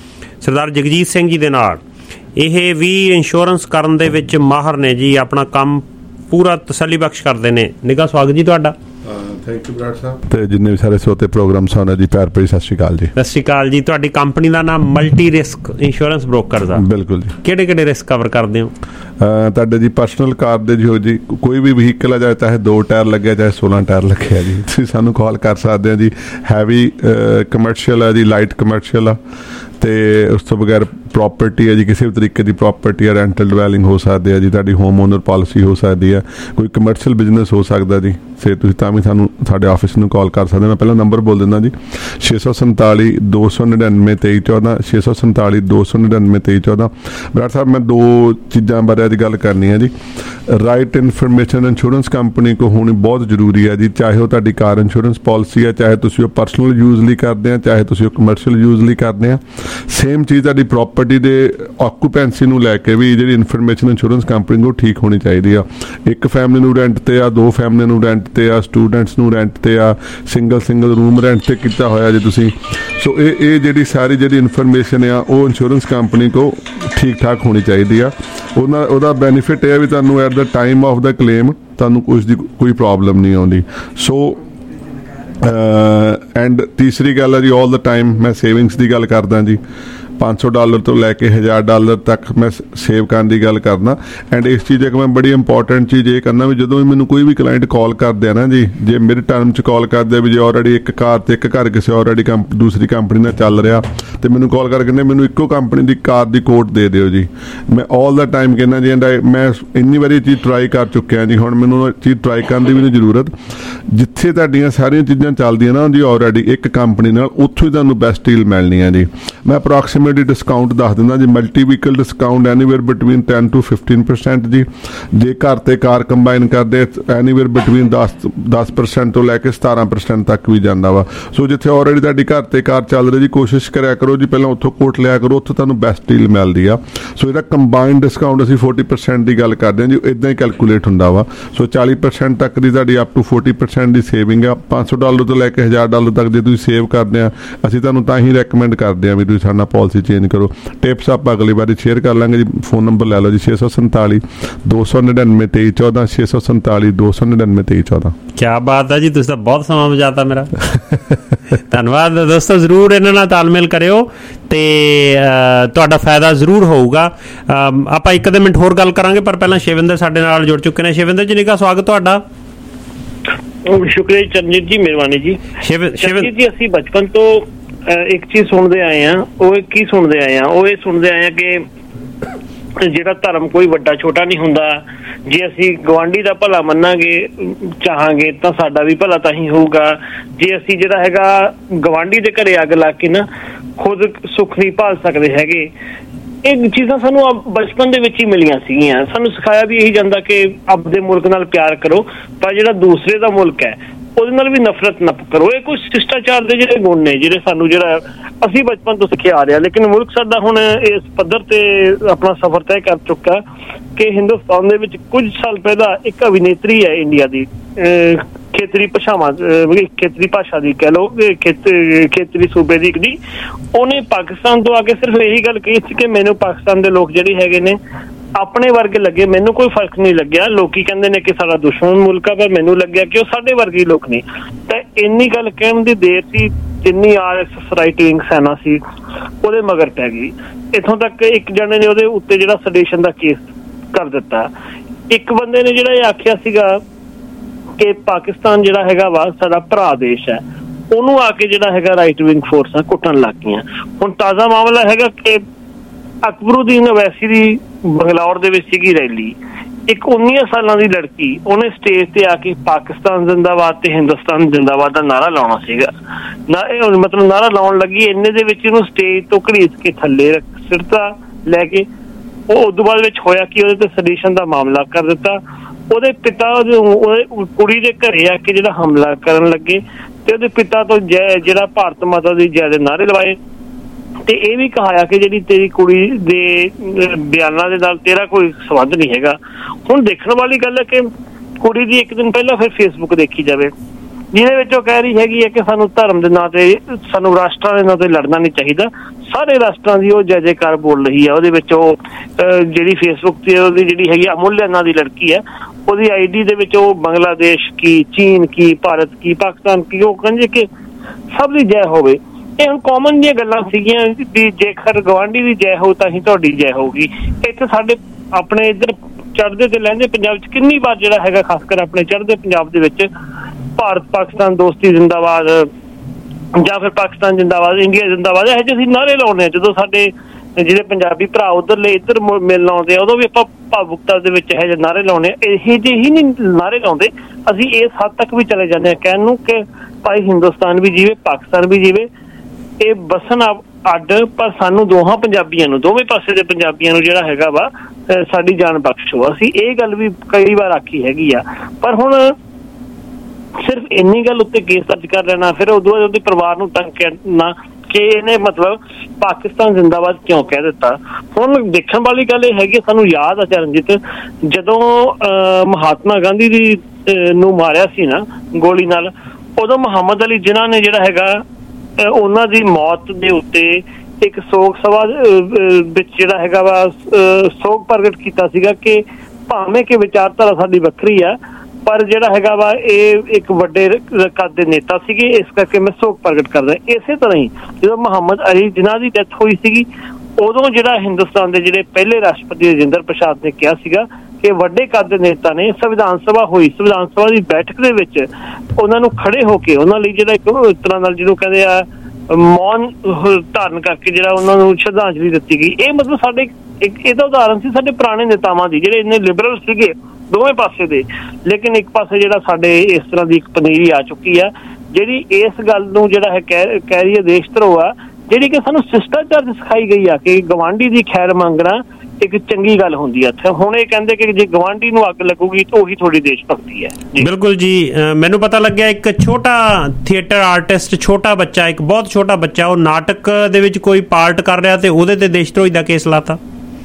ਸਰਦਾਰ ਜਗਜੀਤ ਸਿੰਘ ਜੀ ਦੇ ਨਾਲ। ਇਹ ਵੀ ਇੰਸ਼ੋਰੈਂਸ ਕਰਨ ਦੇ ਵਿੱਚ ਮਾਹਰ ਨੇ ਜੀ, ਆਪਣਾ ਕੰਮ ਪੂਰਾ ਤਸੱਲੀ ਬਖਸ਼ ਕਰਦੇ ਨੇ। ਨਿੱਘਾ ਸਵਾਗਤ ਜੀ ਤੁਹਾਡਾ। ਥੈਂਕ ਯੂ ਬਰਾੜ ਸਾਹਿਬ ਤੇ ਜਿੰਨੇ ਵੀ ਸਾਰੇ ਸਰੋਤੇ ਪ੍ਰੋਗਰਾਮ ਸੁਣ ਜੀ, ਪਿਆਰ ਭਰੀ ਸਤਿ ਸ਼੍ਰੀ ਅਕਾਲ ਜੀ। ਸਤਿ ਸ਼੍ਰੀ ਅਕਾਲ ਜੀ। ਤੁਹਾਡੀ ਕੰਪਨੀ ਦਾ ਨਾਮ ਮਲਟੀ ਰਿਸਕ ਇੰਸ਼ੋਰੈਂਸ ਬ੍ਰੋਕਰਸ ਆ? ਬਿਲਕੁਲ ਜੀ। ਕਿਹੜੇ ਕਿਹੜੇ ਰਿਸਕ ਕਵਰ ਕਰਦੇ ਹੋ? ਤੁਹਾਡੇ ਜੀ ਪਰਸਨਲ ਕਾਰ ਦੇ ਜੋ ਜੀ ਕੋਈ ਵੀ ਵਹੀਕਲ ਆ, ਚਾਹੇ ਚਾਹੇ ਦੋ ਟਾਇਰ ਲੱਗਿਆ ਚਾਹੇ ਸੋਲਾਂ ਟਾਇਰ ਲੱਗਿਆ ਜੀ, ਤੁਸੀਂ ਸਾਨੂੰ ਕਾਲ ਕਰ ਸਕਦੇ ਹੋ ਜੀ। ਹੈਵੀ ਕਮਰਸ਼ੀਅਲ ਆ ਜੀ, ਲਾਈਟ ਕਮਰਸ਼ੀਅਲ ਆ, ਤੇ ਉਸ ਤੋਂ ਬਗੈਰ ਪ੍ਰੋਪਰਟੀ ਹੈ ਜੀ, ਕਿਸੇ ਵੀ ਤਰੀਕੇ ਦੀ ਪ੍ਰੋਪਰਟੀ ਆ, ਰੈਂਟਲ ਡਵੈਲਿੰਗ ਹੋ ਸਕਦੇ ਆ ਜੀ, ਤੁਹਾਡੀ ਹੋਮ ਓਨਰ ਪਾਲਿਸੀ ਹੋ ਸਕਦੀ ਹੈ, ਕੋਈ ਕਮਰਸ਼ੀਅਲ ਬਿਜ਼ਨਸ ਹੋ ਸਕਦਾ ਜੀ। ਤੇ ਤੁਸੀਂ ਤਾਂ ਵੀ ਸਾਨੂੰ ਸਾਡੇ ਆਫਿਸ ਨੂੰ ਕਾਲ ਕਰ ਸਕਦੇ। ਮੈਂ ਪਹਿਲਾਂ ਨੰਬਰ ਬੋਲ ਦਿੰਦਾ ਜੀ, ਛੇ ਸੌ ਸੰਤਾਲੀ ਦੋ ਸੌ ਨੜਿਨਵੇਂ ਤੇਈ ਚੌਦਾਂ ਛੇ ਸੌ ਸੰਤਾਲੀ ਦੋ ਸੌ ਨੜਿਨਵੇਂ ਤੇਈ ਚੌਦਾਂ। ਬਰਾੜ ਸਾਹਿਬ ਮੈਂ ਦੋ ਚੀਜ਼ਾਂ ਬਾਰੇ ਅੱਜ ਗੱਲ ਕਰਨੀ ਹੈ ਜੀ। ਰਾਈਟ ਇਨਫੋਰਮੇਸ਼ਨ ਇੰਸ਼ੋਰੈਂਸ ਕੰਪਨੀ ਕੋ ਹੋਣੀ ਬਹੁਤ ਜ਼ਰੂਰੀ ਹੈ ਜੀ, ਚਾਹੇ ਉਹ ਤੁਹਾਡੀ ਕਾਰ ਇੰਸ਼ੋਰੈਂਸ ਪਾਲਿਸੀ ਹੈ, ਚਾਹੇ ਤੁਸੀਂ ਉਹ ਪਰਸਨਲ ਯੂਜ਼ ਲਈ ਕਰਦੇ ਆ, ਚਾਹੇ ਤੁਸੀਂ ਉਹ ਕਮਰਸ਼ੀਅਲ ਯੂਜ਼ ਲਈ ਕਰਦੇ ਆ। ਸੇਮ ਚੀਜ਼ ਤੁਹਾਡੀ ਪ੍ਰੋਪਰਟੀ ਦੇ ਆਕੂਪੈਂਸੀ ਨੂੰ ਲੈ ਕੇ ਵੀ ਜਿਹੜੀ ਇਨਫੋਰਮੇਸ਼ਨ ਇੰਸ਼ੋਰੈਂਸ ਕੰਪਨੀ ਨੂੰ ਠੀਕ ਹੋਣੀ ਚਾਹੀਦੀ ਆ। ਇੱਕ ਫੈਮਿਲੀ ਨੂੰ ਰੈਂਟ ਤੇ ਆ, ਦੋ ਫੈਮਿਲੀ ਨੂੰ ਰੈਂਟ ਤੇ ਆ, ਸਟੂਡੈਂਟਸ ਨੂੰ ਰੈਂਟ ਤੇ ਆ, ਸਿੰਗਲ ਸਿੰਗਲ ਰੂਮ ਰੈਂਟ ਤੇ ਕੀਤਾ ਹੋਇਆ ਜੀ ਤੁਸੀਂ। ਸੋ ਇਹ ਇਹ ਜਿਹੜੀ ਸਾਰੀ ਜਿਹੜੀ ਇਨਫੋਰਮੇਸ਼ਨ ਆ ਉਹ ਇੰਸ਼ੋਰੈਂਸ ਕੰਪਨੀ ਕੋ ਠੀਕ ਠਾਕ ਹੋਣੀ ਚਾਹੀਦੀ ਆ। ਉਹਨਾਂ ਉਹਦਾ ਬੈਨੀਫਿਟ ਇਹ ਆ ਵੀ ਤੁਹਾਨੂੰ at the time of the claim ਤੁਹਾਨੂੰ ਕੁਛ ਦੀ ਕੋਈ ਪ੍ਰੋਬਲਮ ਨਹੀਂ ਆਉਂਦੀ। ਸੋ ਐਂਡ ਤੀਸਰੀ ਗੱਲ ਹੈ ਜੀ, ਆਲ ਦਾ ਟਾਈਮ ਮੈਂ ਸੇਵਿੰਗਸ ਦੀ ਗੱਲ ਕਰਦਾ ਜੀ। ਪੰਜ ਸੌ ਡਾਲਰ ਤੋਂ ਲੈ ਕੇ ਹਜ਼ਾਰ ਡਾਲਰ ਤੱਕ ਮੈਂ ਸੇਵ ਕਰਨ ਦੀ ਗੱਲ ਕਰਦਾ। ਐਂਡ ਇਸ ਚੀਜ਼ ਇੱਕ ਮੈਂ ਬੜੀ ਇੰਪੋਰਟੈਂਟ ਚੀਜ਼ ਇਹ ਕਰਨਾ ਵੀ ਜਦੋਂ ਵੀ ਮੈਨੂੰ ਕੋਈ ਵੀ ਕਲਾਇੰਟ ਕਾਲ ਕਰਦੇ ਆ ਨਾ ਜੀ, ਜੇ ਮੇਰੇ ਟਰਮ 'ਚ ਕਾਲ ਕਰਦੇ ਆ ਵੀ ਜੇ ਆਲਰੇਡੀ ਇੱਕ ਕਾਰ ਤੇ ਇੱਕ ਘਰ ਕਿਸੇ ਆਲਰੇਡੀ ਕੰਪ ਦੂਸਰੀ ਕੰਪਨੀ ਨਾਲ ਚੱਲ ਰਿਹਾ ਤੇ ਮੈਨੂੰ ਕਾਲ ਕਰਕੇ ਕਹਿੰਦੇ ਮੈਨੂੰ ਇੱਕੋ ਕੰਪਨੀ ਦੀ ਕਾਰ ਦੀ ਕੋਟ ਦੇ ਦਿਓ ਜੀ, ਮੈਂ ਆਲ ਦਾ ਟਾਈਮ ਕਹਿੰਦਾ ਜੀ ਐਂਡ ਮੈਂ ਇੰਨੀ ਵਾਰੀ ਚੀਜ਼ ਟਰਾਈ ਕਰ ਚੁੱਕਿਆ ਜੀ, ਹੁਣ ਮੈਨੂੰ ਚੀਜ਼ ਟਰਾਈ ਕਰਨ ਦੀ ਵੀ ਨਹੀਂ ਜ਼ਰੂਰਤ। ਜਿੱਥੇ ਤੁਹਾਡੀਆਂ ਸਾਰੀਆਂ ਚੀਜ਼ਾਂ ਚੱਲਦੀਆਂ ਨਾ ਜੀ ਆਲਰੇਡੀ ਇੱਕ ਕੰਪਨੀ ਨਾਲ, ਉੱਥੋਂ ਹੀ ਤੁਹਾਨੂੰ ਬੈਸਟ ਡੀਲ ਮਿਲਣੀ ਹੈ ਜੀ। ਮੈਂ ਅਪਰੋਕਸੀਮੇਟਲੀ ਡਿਸਕਾਊਂਟ ਦੱਸ ਦਿੰਦਾ ਜੀ, multi vehicle discount anywhere between ten to fifteen percent ਜੀ। ਜੇ ਘਰ ਤੇ ਕਾਰ ਕੰਬਾਈਨ ਕਰਦੇ ਐਨੀਵੇਅਰ ਬਿਟਵੀਨ ਦਸ ਪਰਸੈਂਟ ਤੋਂ ਲੈ ਕੇ ਸਤਾਰਾਂ ਪਰਸੈਂਟ ਤੱਕ ਵੀ ਜਾਂਦਾ ਵਾ। ਸੋ ਜਿੱਥੇ ਆਲਰੇਡੀ ਤੁਹਾਡੀ ਘਰ ਤੇ ਕਾਰ ਚੱਲ ਰਹੀ ਜੀ, ਕੋਸ਼ਿਸ਼ ਕਰਿਆ ਕਰੋ ਜੀ ਪਹਿਲਾਂ ਉੱਥੋਂ ਕੋਟ ਲਿਆ ਕਰੋ, ਉੱਥੋਂ ਤੁਹਾਨੂੰ ਬੈਸਟ ਡੀਲ ਮਿਲਦੀ ਆ। ਸੋ ਇਹਦਾ ਕੰਬਾਈਨਡ ਡਿਸਕਾਊਂਟ ਅਸੀਂ ਫੋਰਟੀ ਪਰਸੈਂਟ ਦੀ ਗੱਲ ਕਰਦੇ ਹਾਂ ਜੀ, ਇੱਦਾਂ ਹੀ ਕੈਲਕੂਲੇਟ ਹੁੰਦਾ ਵਾ। ਸੋ ਚਾਲੀ ਪਰਸੈਂਟ ਤੱਕ ਦੀ ਤੁਹਾਡੀ ਅਪ ਟੂ ਫੋਰਟੀ ਪਰਸੈਂਟ ਦੀ ਸੇਵਿੰਗ ਆ। ਪੰਜ ਸੌ ਡਾਲਰ ਤੋਂ ਲੈ ਕੇ ਹਜ਼ਾਰ ਡਾਲਰ ਤੱਕ ਜੇ ਤੁਸੀਂ ਸੇਵ ਕਰਦੇ ਆ, ਅਸੀਂ ਤੁਹਾਨੂੰ ਤਾਂ ਹੀ ਰੈਕਮੈਂਡ ਕਰਦੇ ਹਾਂ ਵੀ ਤੁਸੀਂ ਸਾਡਾ ਪੋਲਿਸੀ ਚੇਂਜ ਕਰੋ। ਟਿਪਸ ਆਪਾਂ ਅਗਲੀ ਵਾਰੀ ਸ਼ੇਅਰ ਕਰ ਲਾਂਗੇ ਜੀ। ਫੋਨ ਨੰਬਰ ਲੈ ਲਓ ਜੀ, ਛੇ ਸੌ ਸੰਤਾਲੀ ਦੋ ਸੌ ਨੜਿਨਵੇਂ ਤੇਈ ਚੌਦਾਂ ਛੇ ਸੌ ਸੰਤਾਲੀ ਦੋ ਸੌ ਨੜਿਨਵੇਂ ਤੇਈ ਚੌਦਾਂ। ਕਿਆ ਬਾਤ ਹੈ ਜੀ, ਤੁਸੀਂ ਤਾਂ ਬਹੁਤ ਸਮਾਂ ਬਚਾਤਾ ਮੇਰਾ। ਧੰਨਵਾਦ ਦੋਸਤੋ, ਜ਼ਰੂਰ ਇਹਨਾਂ ਨਾਲ ਤਾਲਮੇਲ ਕਰਿਓ ਤੇ ਤੁਹਾਡਾ ਫਾਇਦਾ ਜ਼ਰੂਰ ਹੋਊਗਾ। ਆਪਾਂ ਇੱਕ ਅੱਧੇ ਮਿੰਟ ਹੋਰ ਗੱਲ ਕਰਾਂਗੇ, ਪਰ ਪਹਿਲਾਂ ਸ਼ਿਵਿੰਦਰ ਸਾਡੇ ਨਾਲ ਜੁੜ ਚੁੱਕੇ ਨੇ। ਸ਼ਿਵਿੰਦਰ ਜੀ, ਨਿੱਘਾ ਸਵਾਗਤ ਤੁਹਾਡਾ। ਸ਼ੁਕਰੀਆ ਜੀ ਚਰਨਜੀਤ ਜੀ, ਮਿਹਰਬਾਨੀ ਜੀ। ਚਰਨਜੀਤ ਜੀ, ਅਸੀਂ ਬਚਪਨ ਤੋਂ ਇੱਕ ਚੀਜ਼ ਸੁਣਦੇ ਆਏ ਆ, ਉਹ ਕੀ ਸੁਣਦੇ ਆਏ ਆ ਉਹ ਇਹ ਸੁਣਦੇ ਆਏ ਆ ਕਿ ਜਿਹੜਾ ਧਰਮ ਕੋਈ ਵੱਡਾ ਛੋਟਾ ਨਹੀਂ ਹੁੰਦਾ। ਜੇ ਅਸੀਂ ਗੁਆਂਢੀ ਦਾ ਭਲਾ ਮੰਨਾਂਗੇ ਚਾਹਾਂਗੇ ਤਾਂ ਸਾਡਾ ਵੀ ਭਲਾ ਤਾਂ ਹੀ ਹੋਊਗਾ। ਜੇ ਅਸੀਂ ਜਿਹੜਾ ਹੈਗਾ ਗੁਆਂਢੀ ਦੇ ਘਰੇ ਅੱਗ ਲਾ ਕੇ ਨਾ ਖੁਦ ਸੁੱਖ ਨਹੀਂ ਭਾਲ ਸਕਦੇ ਹੈਗੇ। ਇਹ ਚੀਜ਼ਾਂ ਸਾਨੂੰ ਬਚਪਨ ਦੇ ਵਿੱਚ ਹੀ ਮਿਲੀਆਂ ਸੀਗੀਆਂ। ਸਾਨੂੰ ਸਿਖਾਇਆ ਵੀ ਇਹੀ ਜਾਂਦਾ ਕਿ ਆਪਦੇ ਮੁਲਕ ਨਾਲ ਪਿਆਰ ਕਰੋ, ਪਰ ਜਿਹੜਾ ਦੂਸਰੇ ਦਾ ਮੁਲਕ ਹੈ ਉਹਦੇ ਨਾਲ ਵੀ ਨਫ਼ਰਤ ਨਾ ਕਰੋ। ਇਹ ਕੁਝ ਸ਼ਿਸ਼ਟਾਚਾਰ ਦੇ ਜਿਹੜੇ ਗੁਣ ਨੇ ਜਿਹੜੇ ਸਾਨੂੰ ਜਿਹੜਾ ਅਸੀਂ ਬਚਪਨ ਤੋਂ ਸਿੱਖਿਆ ਆ ਰਿਹਾ। ਲੇਕਿਨ ਮੁਲਕ ਸਾਡਾ ਹੁਣ ਇਸ ਪੱਧਰ ਤੇ ਆਪਣਾ ਸਫ਼ਰ ਤੈਅ ਕਰ ਚੁੱਕਾ ਕਿ ਹਿੰਦੁਸਤਾਨ ਦੇ ਵਿੱਚ ਕੁਝ ਸਾਲ ਪਹਿਲਾਂ ਇੱਕ ਅਭਿਨੇਤਰੀ ਹੈ ਇੰਡੀਆ ਦੀ, ਖੇਤਰੀ ਭਾਸ਼ਾਵਾਂ ਖੇਤਰੀ ਭਾਸ਼ਾ ਦੀ ਕਹਿ ਲਓ, ਖੇਤਰੀ ਸੂਬੇ ਦੀ ਇੱਕ ਦੀ, ਉਹਨੇ ਪਾਕਿਸਤਾਨ ਤੋਂ ਆ ਕੇ ਸਿਰਫ ਇਹੀ ਗੱਲ ਕਹੀ ਸੀ ਕਿ ਮੈਨੂੰ ਪਾਕਿਸਤਾਨ ਦੇ ਲੋਕ ਜਿਹੜੇ ਹੈਗੇ ਨੇ ਆਪਣੇ ਵਰਗੇ ਲੱਗੇ, ਮੈਨੂੰ ਕੋਈ ਫਰਕ ਨਹੀਂ ਲੱਗਿਆ। ਲੋਕੀ ਕਹਿੰਦੇ ਨੇ ਕਿ ਸਾਡਾ ਦੁਸ਼ਮਣ ਮੁਲਕ ਆ, ਪਰ ਮੈਨੂੰ ਲੱਗਿਆ ਕਿ ਉਹ ਸਾਡੇ ਵਰਗੇ ਲੋਕ ਨੇ। ਤਾਂ ਇੰਨੀ ਗੱਲ ਕਹਿਣ ਦੀ ਦੇਰ ਸੀ ਜਿੰਨੀ R S S right wing ਸੈਨਾ ਸੀ ਉਹਦੇ ਮਗਰ ਪੈ ਗਈ। ਇੱਥੋਂ ਤੱਕ ਇੱਕ ਜਣੇ ਨੇ ਉਹਦੇ ਉੱਤੇ ਜਿਹੜਾ ਸੈਡੀਸ਼ਨ ਦਾ ਕੇਸ ਕਰ ਦਿੱਤਾ। ਇੱਕ ਬੰਦੇ ਨੇ ਜਿਹੜਾ ਇਹ ਆਖਿਆ ਸੀਗਾ ਕਿ ਪਾਕਿਸਤਾਨ ਜਿਹੜਾ ਹੈਗਾ ਵਾ ਸਾਡਾ ਭਰਾ ਦੇਸ਼ ਹੈ, ਉਹਨੂੰ ਆ ਕੇ ਜਿਹੜਾ ਹੈਗਾ ਰਾਈਟ ਵਿੰਗ ਫੋਰਸਾਂ ਕੁੱਟਣ ਲੱਗ ਗਈਆਂ। ਹੁਣ ਤਾਜ਼ਾ ਮਾਮਲਾ ਹੈਗਾ ਕਿ ਅਕਬਰੁਦੀਨ ਅਵੈਸੀ ਦੀ ਬੰਗਲੌਰ ਦੇ ਵਿੱਚ ਸੀਗੀ ਰੈਲੀ। ਇੱਕ ਉੱਨੀਆਂ ਸਾਲਾਂ ਦੀ ਲੜਕੀ ਉਹਨੇ ਸਟੇਜ ਤੇ ਆ ਕੇ ਪਾਕਿਸਤਾਨ ਜ਼ਿੰਦਾਬਾਦ ਤੇ ਹਿੰਦੁਸਤਾਨ ਜ਼ਿੰਦਾਬਾਦ ਦਾ ਨਾਰਾ ਲਾਉਣਾ ਸੀਗਾ ਨਾ, ਇਹ ਮਤਲਬ ਨਾਰਾ ਲਾਉਣ ਲੱਗੀ ਇੰਨੇ ਦੇ ਵਿੱਚ ਇਹਨੂੰ ਸਟੇਜ ਤੋਂ ਘੜੀਸ ਕੇ ਥੱਲੇ ਸਿੱਟਤਾ ਲੈ ਕੇ। ਉਹ ਉਦੋਂ ਬਾਅਦ ਵਿੱਚ ਹੋਇਆ ਕਿ ਉਹਦੇ ਤੇ ਸੈਡੀਸ਼ਨ ਦਾ ਮਾਮਲਾ ਕਰ ਦਿੱਤਾ। ਉਹਦੇ ਪਿਤਾ ਉਹਦੇ ਕੁੜੀ ਦੇ ਘਰੇ ਆ ਕੇ ਜਿਹੜਾ ਹਮਲਾ ਕਰਨ ਲੱਗੇ ਤੇ ਉਹਦੇ ਪਿਤਾ ਤੋਂ ਜੈ ਜਿਹੜਾ ਭਾਰਤ ਮਾਤਾ ਦੀ ਜੈ ਦੇ ਨਾਅਰੇ ਲਵਾਏ ਤੇ ਇਹ ਵੀ ਕਹਾਇਆ ਕਿ ਜਿਹੜੀ ਤੇਰੀ ਕੁੜੀ ਦੇ ਬਿਆਨਾਂ ਦੇ ਨਾਲ ਤੇਰਾ ਕੋਈ ਸੰਬੰਧ ਨਹੀਂ ਹੈਗਾ। ਹੁਣ ਦੇਖਣ ਵਾਲੀ ਗੱਲ ਹੈ ਕਿ ਕੁੜੀ ਦੀ ਇੱਕ ਦਿਨ ਪਹਿਲਾਂ ਫਿਰ ਫੇਸਬੁੱਕ ਦੇਖੀ ਜਾਵੇ ਜਿਹਦੇ ਵਿੱਚ ਉਹ ਕਹਿ ਰਹੀ ਹੈਗੀ ਹੈ ਕਿ ਸਾਨੂੰ ਧਰਮ ਦੇ ਨਾਂ ਤੇ, ਸਾਨੂੰ ਰਾਸ਼ਟਰਾਂ ਦੇ ਨਾਂ ਤੇ ਲੜਨਾ ਨਹੀਂ ਚਾਹੀਦਾ, ਸਾਰੇ ਰਾਸ਼ਟਰਾਂ ਦੀ ਉਹ ਜੈ ਜੈਕਾਰ ਬੋਲ ਰਹੀ ਹੈ। ਉਹਦੇ ਵਿੱਚ ਉਹ ਜਿਹੜੀ ਫੇਸਬੁੱਕ ਤੇ ਉਹਦੀ ਜਿਹੜੀ ਹੈਗੀ ਅਮੁੱਲਿਆ ਨਾਂ ਦੀ ਲੜਕੀ ਹੈ, ਉਹਦੀ ਆਈ ਡੀ ਦੇ ਵਿੱਚ ਉਹ ਬੰਗਲਾਦੇਸ਼ ਕੀ, ਚੀਨ ਕੀ, ਭਾਰਤ ਕੀ, ਪਾਕਿਸਤਾਨ ਕੀ, ਉਹ ਕਹਿੰਦੇ ਕਿ ਸਭ ਦੀ ਜੈ ਹੋਵੇ। ਇਹ ਹੁਣ ਕਾਮਨ ਦੀਆਂ ਗੱਲਾਂ ਸੀਗੀਆਂ ਵੀ ਜੇਕਰ ਗਵਾਂਢੀ ਦੀ ਜੈ ਹੋ ਤਾਂ ਹੀ ਤੁਹਾਡੀ ਜੈ ਹੋਊਗੀ। ਇੱਥੇ ਸਾਡੇ ਆਪਣੇ ਇੱਧਰ ਚੜ੍ਹਦੇ ਤੇ ਲਹਿੰਦੇ ਪੰਜਾਬ 'ਚ ਕਿੰਨੀ ਵਾਰ ਜਿਹੜਾ ਹੈਗਾ, ਖਾਸ ਕਰ ਆਪਣੇ ਚੜ੍ਹਦੇ ਪੰਜਾਬ ਦੇ ਵਿੱਚ ਭਾਰਤ ਪਾਕਿਸਤਾਨ ਦੋਸਤੀ ਜ਼ਿੰਦਾਬਾਦ ਜਾਂ ਫਿਰ ਪਾਕਿਸਤਾਨ ਜ਼ਿੰਦਾਬਾਦ, ਇੰਡੀਆ ਜ਼ਿੰਦਾਬਾਦ, ਇਹੋ ਜਿਹੇ ਅਸੀਂ ਨਾਅਰੇ ਲਾਉਂਦੇ ਹਾਂ। ਜਦੋਂ ਸਾਡੇ ਜਿਹੜੇ ਪੰਜਾਬੀ ਭਰਾ ਉੱਧਰਲੇ ਇੱਧਰ ਮਿਲਣ ਆਉਂਦੇ ਆ, ਉਦੋਂ ਵੀ ਆਪਾਂ ਭਾਵੁਕਤਾ ਦੇ ਵਿੱਚ ਇਹੋ ਜਿਹੇ ਨਾਅਰੇ ਲਾਉਂਦੇ ਹਾਂ। ਇਹੋ ਜਿਹੇ ਹੀ ਨਹੀਂ ਨਾਅਰੇ ਲਾਉਂਦੇ, ਅਸੀਂ ਇਸ ਹੱਦ ਤੱਕ ਵੀ ਚਲੇ ਜਾਂਦੇ ਹਾਂ ਕਹਿਣ ਨੂੰ ਕਿ ਭਾਈ ਹਿੰਦੁਸਤਾਨ ਵੀ ਜੀਵੇ, ਪਾਕਿਸਤਾਨ ਵੀ ਜੀਵੇ, ਇਹ ਬਸਣ ਅੱਡ, ਪਰ ਸਾਨੂੰ ਦੋਹਾਂ ਪੰਜਾਬੀਆਂ ਨੂੰ, ਦੋਵੇਂ ਪਾਸੇ ਦੇ ਪੰਜਾਬੀਆਂ ਨੂੰ ਜਿਹੜਾ ਹੈਗਾ ਵਾ ਸਾਡੀ ਜਾਨ ਬਖਸ਼ੋ। ਅਸੀਂ ਇਹ ਗੱਲ ਵੀ ਕਈ ਵਾਰ ਆਖੀ ਹੈਗੀ ਆ, ਪਰ ਹੁਣ ਸਿਰਫ ਇੰਨੀ ਗੱਲ ਉੱਤੇ ਕੇਸ ਦਰਜ ਕਰ ਲੈਣਾ, ਫਿਰ ਉਦੋਂ ਬਾਅਦ ਉਹਦੇ ਪਰਿਵਾਰ ਨੂੰ ਤੰਗ ਕਰਨਾ ਕਿ ਇਹਨੇ ਮਤਲਬ ਪਾਕਿਸਤਾਨ ਜ਼ਿੰਦਾਬਾਦ ਕਿਉਂ ਕਹਿ ਦਿੱਤਾ। ਹੁਣ ਦੇਖਣ ਵਾਲੀ ਗੱਲ ਇਹ ਹੈਗੀ, ਸਾਨੂੰ ਯਾਦ ਆ ਚਰਨਜੀਤ, ਜਦੋਂ ਮਹਾਤਮਾ ਗਾਂਧੀ ਦੀ ਨੂੰ ਮਾਰਿਆ ਸੀ ਨਾ ਗੋਲੀ ਨਾਲ, ਉਦੋਂ ਮੁਹੰਮਦ ਅਲੀ ਜਿਨ੍ਹਾਂ ਨੇ ਜਿਹੜਾ ਹੈਗਾ ਉਹਨਾਂ ਦੀ ਮੌਤ ਦੇ ਉੱਤੇ ਇੱਕ ਸੋਗ ਸਭਾ ਵਿੱਚ ਜਿਹੜਾ ਹੈਗਾ ਵਾ ਸੋਗ ਪ੍ਰਗਟ ਕੀਤਾ ਸੀਗਾ ਕਿ ਭਾਵੇਂ ਕਿ ਵਿਚਾਰਧਾਰਾ ਸਾਡੀ ਵੱਖਰੀ ਆ, ਪਰ ਜਿਹੜਾ ਹੈਗਾ ਵਾ ਇਹ ਇੱਕ ਵੱਡੇ ਕੱਦ ਦੇ ਨੇਤਾ ਸੀਗੇ, ਇਸ ਕਰਕੇ ਮੈਂ ਸੋਗ ਪ੍ਰਗਟ ਕਰਦਾ। ਇਸੇ ਤਰ੍ਹਾਂ ਹੀ ਜਦੋਂ ਮੁਹੰਮਦ ਅਲੀ ਜਿਨ੍ਹਾਂ ਦੀ ਡੈਥ ਹੋਈ ਸੀਗੀ, ਉਦੋਂ ਜਿਹੜਾ ਹਿੰਦੁਸਤਾਨ ਦੇ ਜਿਹੜੇ ਪਹਿਲੇ ਰਾਸ਼ਟਰਪਤੀ ਰਾਜਿੰਦਰ ਪ੍ਰਸਾਦ ਨੇ ਕਿਹਾ ਸੀਗਾ ਕਿ ਵੱਡੇ ਕੱਦ ਦੇ ਨੇਤਾ ਨੇ, ਸੰਵਿਧਾਨ ਸਭਾ ਹੋਈ, ਸੰਵਿਧਾਨ ਸਭਾ ਦੀ ਬੈਠਕ ਦੇ ਵਿੱਚ ਉਹਨਾਂ ਨੂੰ ਖੜੇ ਹੋ ਕੇ ਉਹਨਾਂ ਲਈ ਜਿਹੜਾ ਇੱਕ ਤਰ੍ਹਾਂ ਨਾਲ ਜਿਹਨੂੰ ਕਹਿੰਦੇ ਆ ਮੌਨ ਧਾਰਨ ਕਰਕੇ ਜਿਹੜਾ ਉਹਨਾਂ ਨੂੰ ਸ਼ਰਧਾਂਜਲੀ ਦਿੱਤੀ ਗਈ। ਇਹ ਮਤਲਬ ਸਾਡੇ ਇੱਕ ਇਹਦਾ ਉਦਾਹਰਨ ਸੀ ਸਾਡੇ ਪੁਰਾਣੇ ਨੇਤਾਵਾਂ ਦੀ, ਜਿਹੜੇ ਇੰਨੇ ਲਿਬਰਲ ਸੀਗੇ ਦੋਵੇਂ ਪਾਸੇ ਦੇ, ਲੇਕਿਨ ਇੱਕ ਪਾਸੇ ਜਿਹੜਾ ਸਾਡੇ ਇਸ ਤਰ੍ਹਾਂ ਦੀ ਇੱਕ ਪਨੀਰੀ ਆ ਚੁੱਕੀ ਆ ਜਿਹੜੀ ਇਸ ਗੱਲ ਨੂੰ ਜਿਹੜਾ ਹੈ ਕਹਿ ਕਹਿ ਰਹੀ ਹੈ ਦੇਸ਼ ਧਰੋਹ ਆ, ਜਿਹੜੀ ਕਿ ਸਾਨੂੰ ਸ਼ਿਸ਼ਟਾਚਾਰ ਸਿਖਾਈ ਗਈ ਆ ਕਿ ਗਵਾਂਢੀ ਦੀ ਖੈਰ ਮੰਗਣਾ ਇੱਕ ਚੰਗੀ ਗੱਲ ਹੁੰਦੀ ਹੈ। ਹੁਣ ਇਹ ਕਹਿੰਦੇ ਕਿ ਜੇ ਗਵਾਂਢੀ ਨੂੰ ਅੱਗ ਲੱਗੂਗੀ ਤਾਂ ਉਹੀ ਥੋੜੀ ਦੇਸ਼ ਭਗਤੀ ਹੈ। ਬਿਲਕੁਲ ਜੀ, ਮੈਨੂੰ ਪਤਾ ਲੱਗਿਆ ਇੱਕ ਛੋਟਾ ਥੀਏਟਰ ਆਰਟਿਸਟ, ਛੋਟਾ ਬੱਚਾ, ਇੱਕ ਬਹੁਤ ਛੋਟਾ ਬੱਚਾ, ਉਹ ਨਾਟਕ ਦੇ ਵਿੱਚ ਕੋਈ ਪਾਰਟ ਕਰ ਰਿਹਾ ਤੇ ਉਹਦੇ ਤੇ ਦੇਸ਼ ਧਰੋਹੀ ਦਾ ਕੇਸ ਲਾਤਾ,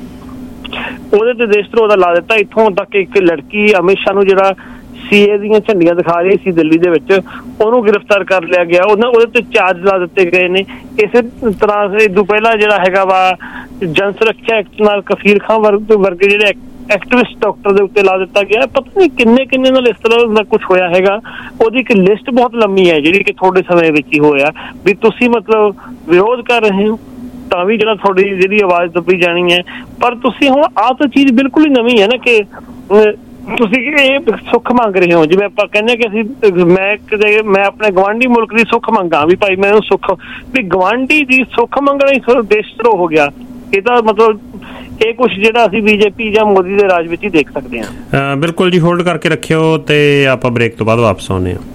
ਉਹਦੇ ਤੇ ਦੇਸ਼ ਧਰੋਹ ਦਾ ਲਾ ਦਿੱਤਾ। ਇੱਥੋਂ ਤੱਕ ਇੱਕ ਲੜਕੀ ਅਮਿਤ ਸ਼ਾਹ ਨੂੰ ਜਿਹੜਾ ਸੀਏ ਦੀਆਂ ਝੰਡੀਆਂ ਦਿਖਾ ਰਹੀ ਸੀ ਦਿੱਲੀ ਦੇ ਵਿੱਚ, ਉਹਨੂੰ ਗ੍ਰਿਫਤਾਰ ਕਰ ਲਿਆ ਗਿਆ, ਉਹਨਾਂ ਉਹਦੇ ਤੇ ਚਾਰਜ ਲਾ ਦਿੱਤੇ ਗਏ ਨੇ। ਇਸੇ ਤਰ੍ਹਾਂ ਇਦੋਂ ਪਹਿਲਾਂ ਜਿਹੜਾ ਹੈਗਾ ਵਾ ਜਨ ਸੁਰੱਖਿਆ ਐਕਟ ਨਾਲ ਕਫੀਰ ਖਾਨ ਵਰਗ ਵਰਗੇ ਜਿਹੜੇ ਐਕਟਿਵਿਸਟ ਡਾਕਟਰ ਦੇ ਉੱਤੇ ਲਾ ਦਿੱਤਾ ਗਿਆ। ਪਤਾ ਨਹੀਂ ਕਿੰਨੇ ਕਿੰਨੇ ਨਾਲ ਇਸ ਤਰ੍ਹਾਂ ਦਾ ਕੁਛ ਹੋਇਆ ਹੈਗਾ। ਉਹਦੀ ਇੱਕ ਲਿਸਟ ਬਹੁਤ ਲੰਮੀ ਹੈ ਜਿਹੜੀ ਕਿ ਥੋੜੇ ਸਮੇਂ ਵਿੱਚ ਹੀ ਹੋਇਆ ਵੀ ਤੁਸੀਂ ਮਤਲਬ ਵਿਰੋਧ ਕਰ ਰਹੇ ਹੋ ਤਾਂ ਵੀ ਜਿਹੜਾ ਤੁਹਾਡੀ ਜਿਹੜੀ ਆਵਾਜ਼ ਦੱਬੀ ਜਾਣੀ ਹੈ। ਪਰ ਤੁਸੀਂ ਹੁਣ ਆਹ ਤਾਂ ਚੀਜ਼ ਬਿਲਕੁਲ ਹੀ ਨਵੀਂ ਹੈ ਨਾ ਕਿ ਤੁਸੀਂ ਇਹ ਸੁੱਖ ਮੰਗ ਰਹੇ ਹੋ, ਜਿਵੇਂ ਆਪਾਂ ਕਹਿੰਦੇ ਕਿ ਅਸੀਂ ਮੈਂ ਕਿਤੇ ਮੈਂ ਆਪਣੇ ਗਵਾਂਢੀ ਮੁਲਕ ਦੀ ਸੁੱਖ ਮੰਗਾ ਵੀ ਭਾਈ ਮੈਨੂੰ ਸੁੱਖ, ਵੀ ਗਵਾਂਢੀ ਦੀ ਸੁੱਖ ਮੰਗਣਾ ਹੀ ਦੇਸ਼ ਧਰੋਹ ਹੋ ਗਿਆ। ਇਹਦਾ ਮਤਲਬ ਇਹ ਕੁਛ ਜਿਹੜਾ ਅਸੀਂ ਬੀਜੇਪੀ ਜਾਂ ਮੋਦੀ ਦੇ ਰਾਜ ਵਿੱਚ ਹੀ ਦੇਖ ਸਕਦੇ ਹਾਂ। ਬਿਲਕੁਲ ਜੀ, ਹੋਲਡ ਕਰਕੇ ਰੱਖਿਓ ਤੇ ਆਪਾਂ ਬ੍ਰੇਕ ਤੋਂ ਬਾਅਦ ਵਾਪਸ ਆਉਂਦੇ ਹਾਂ।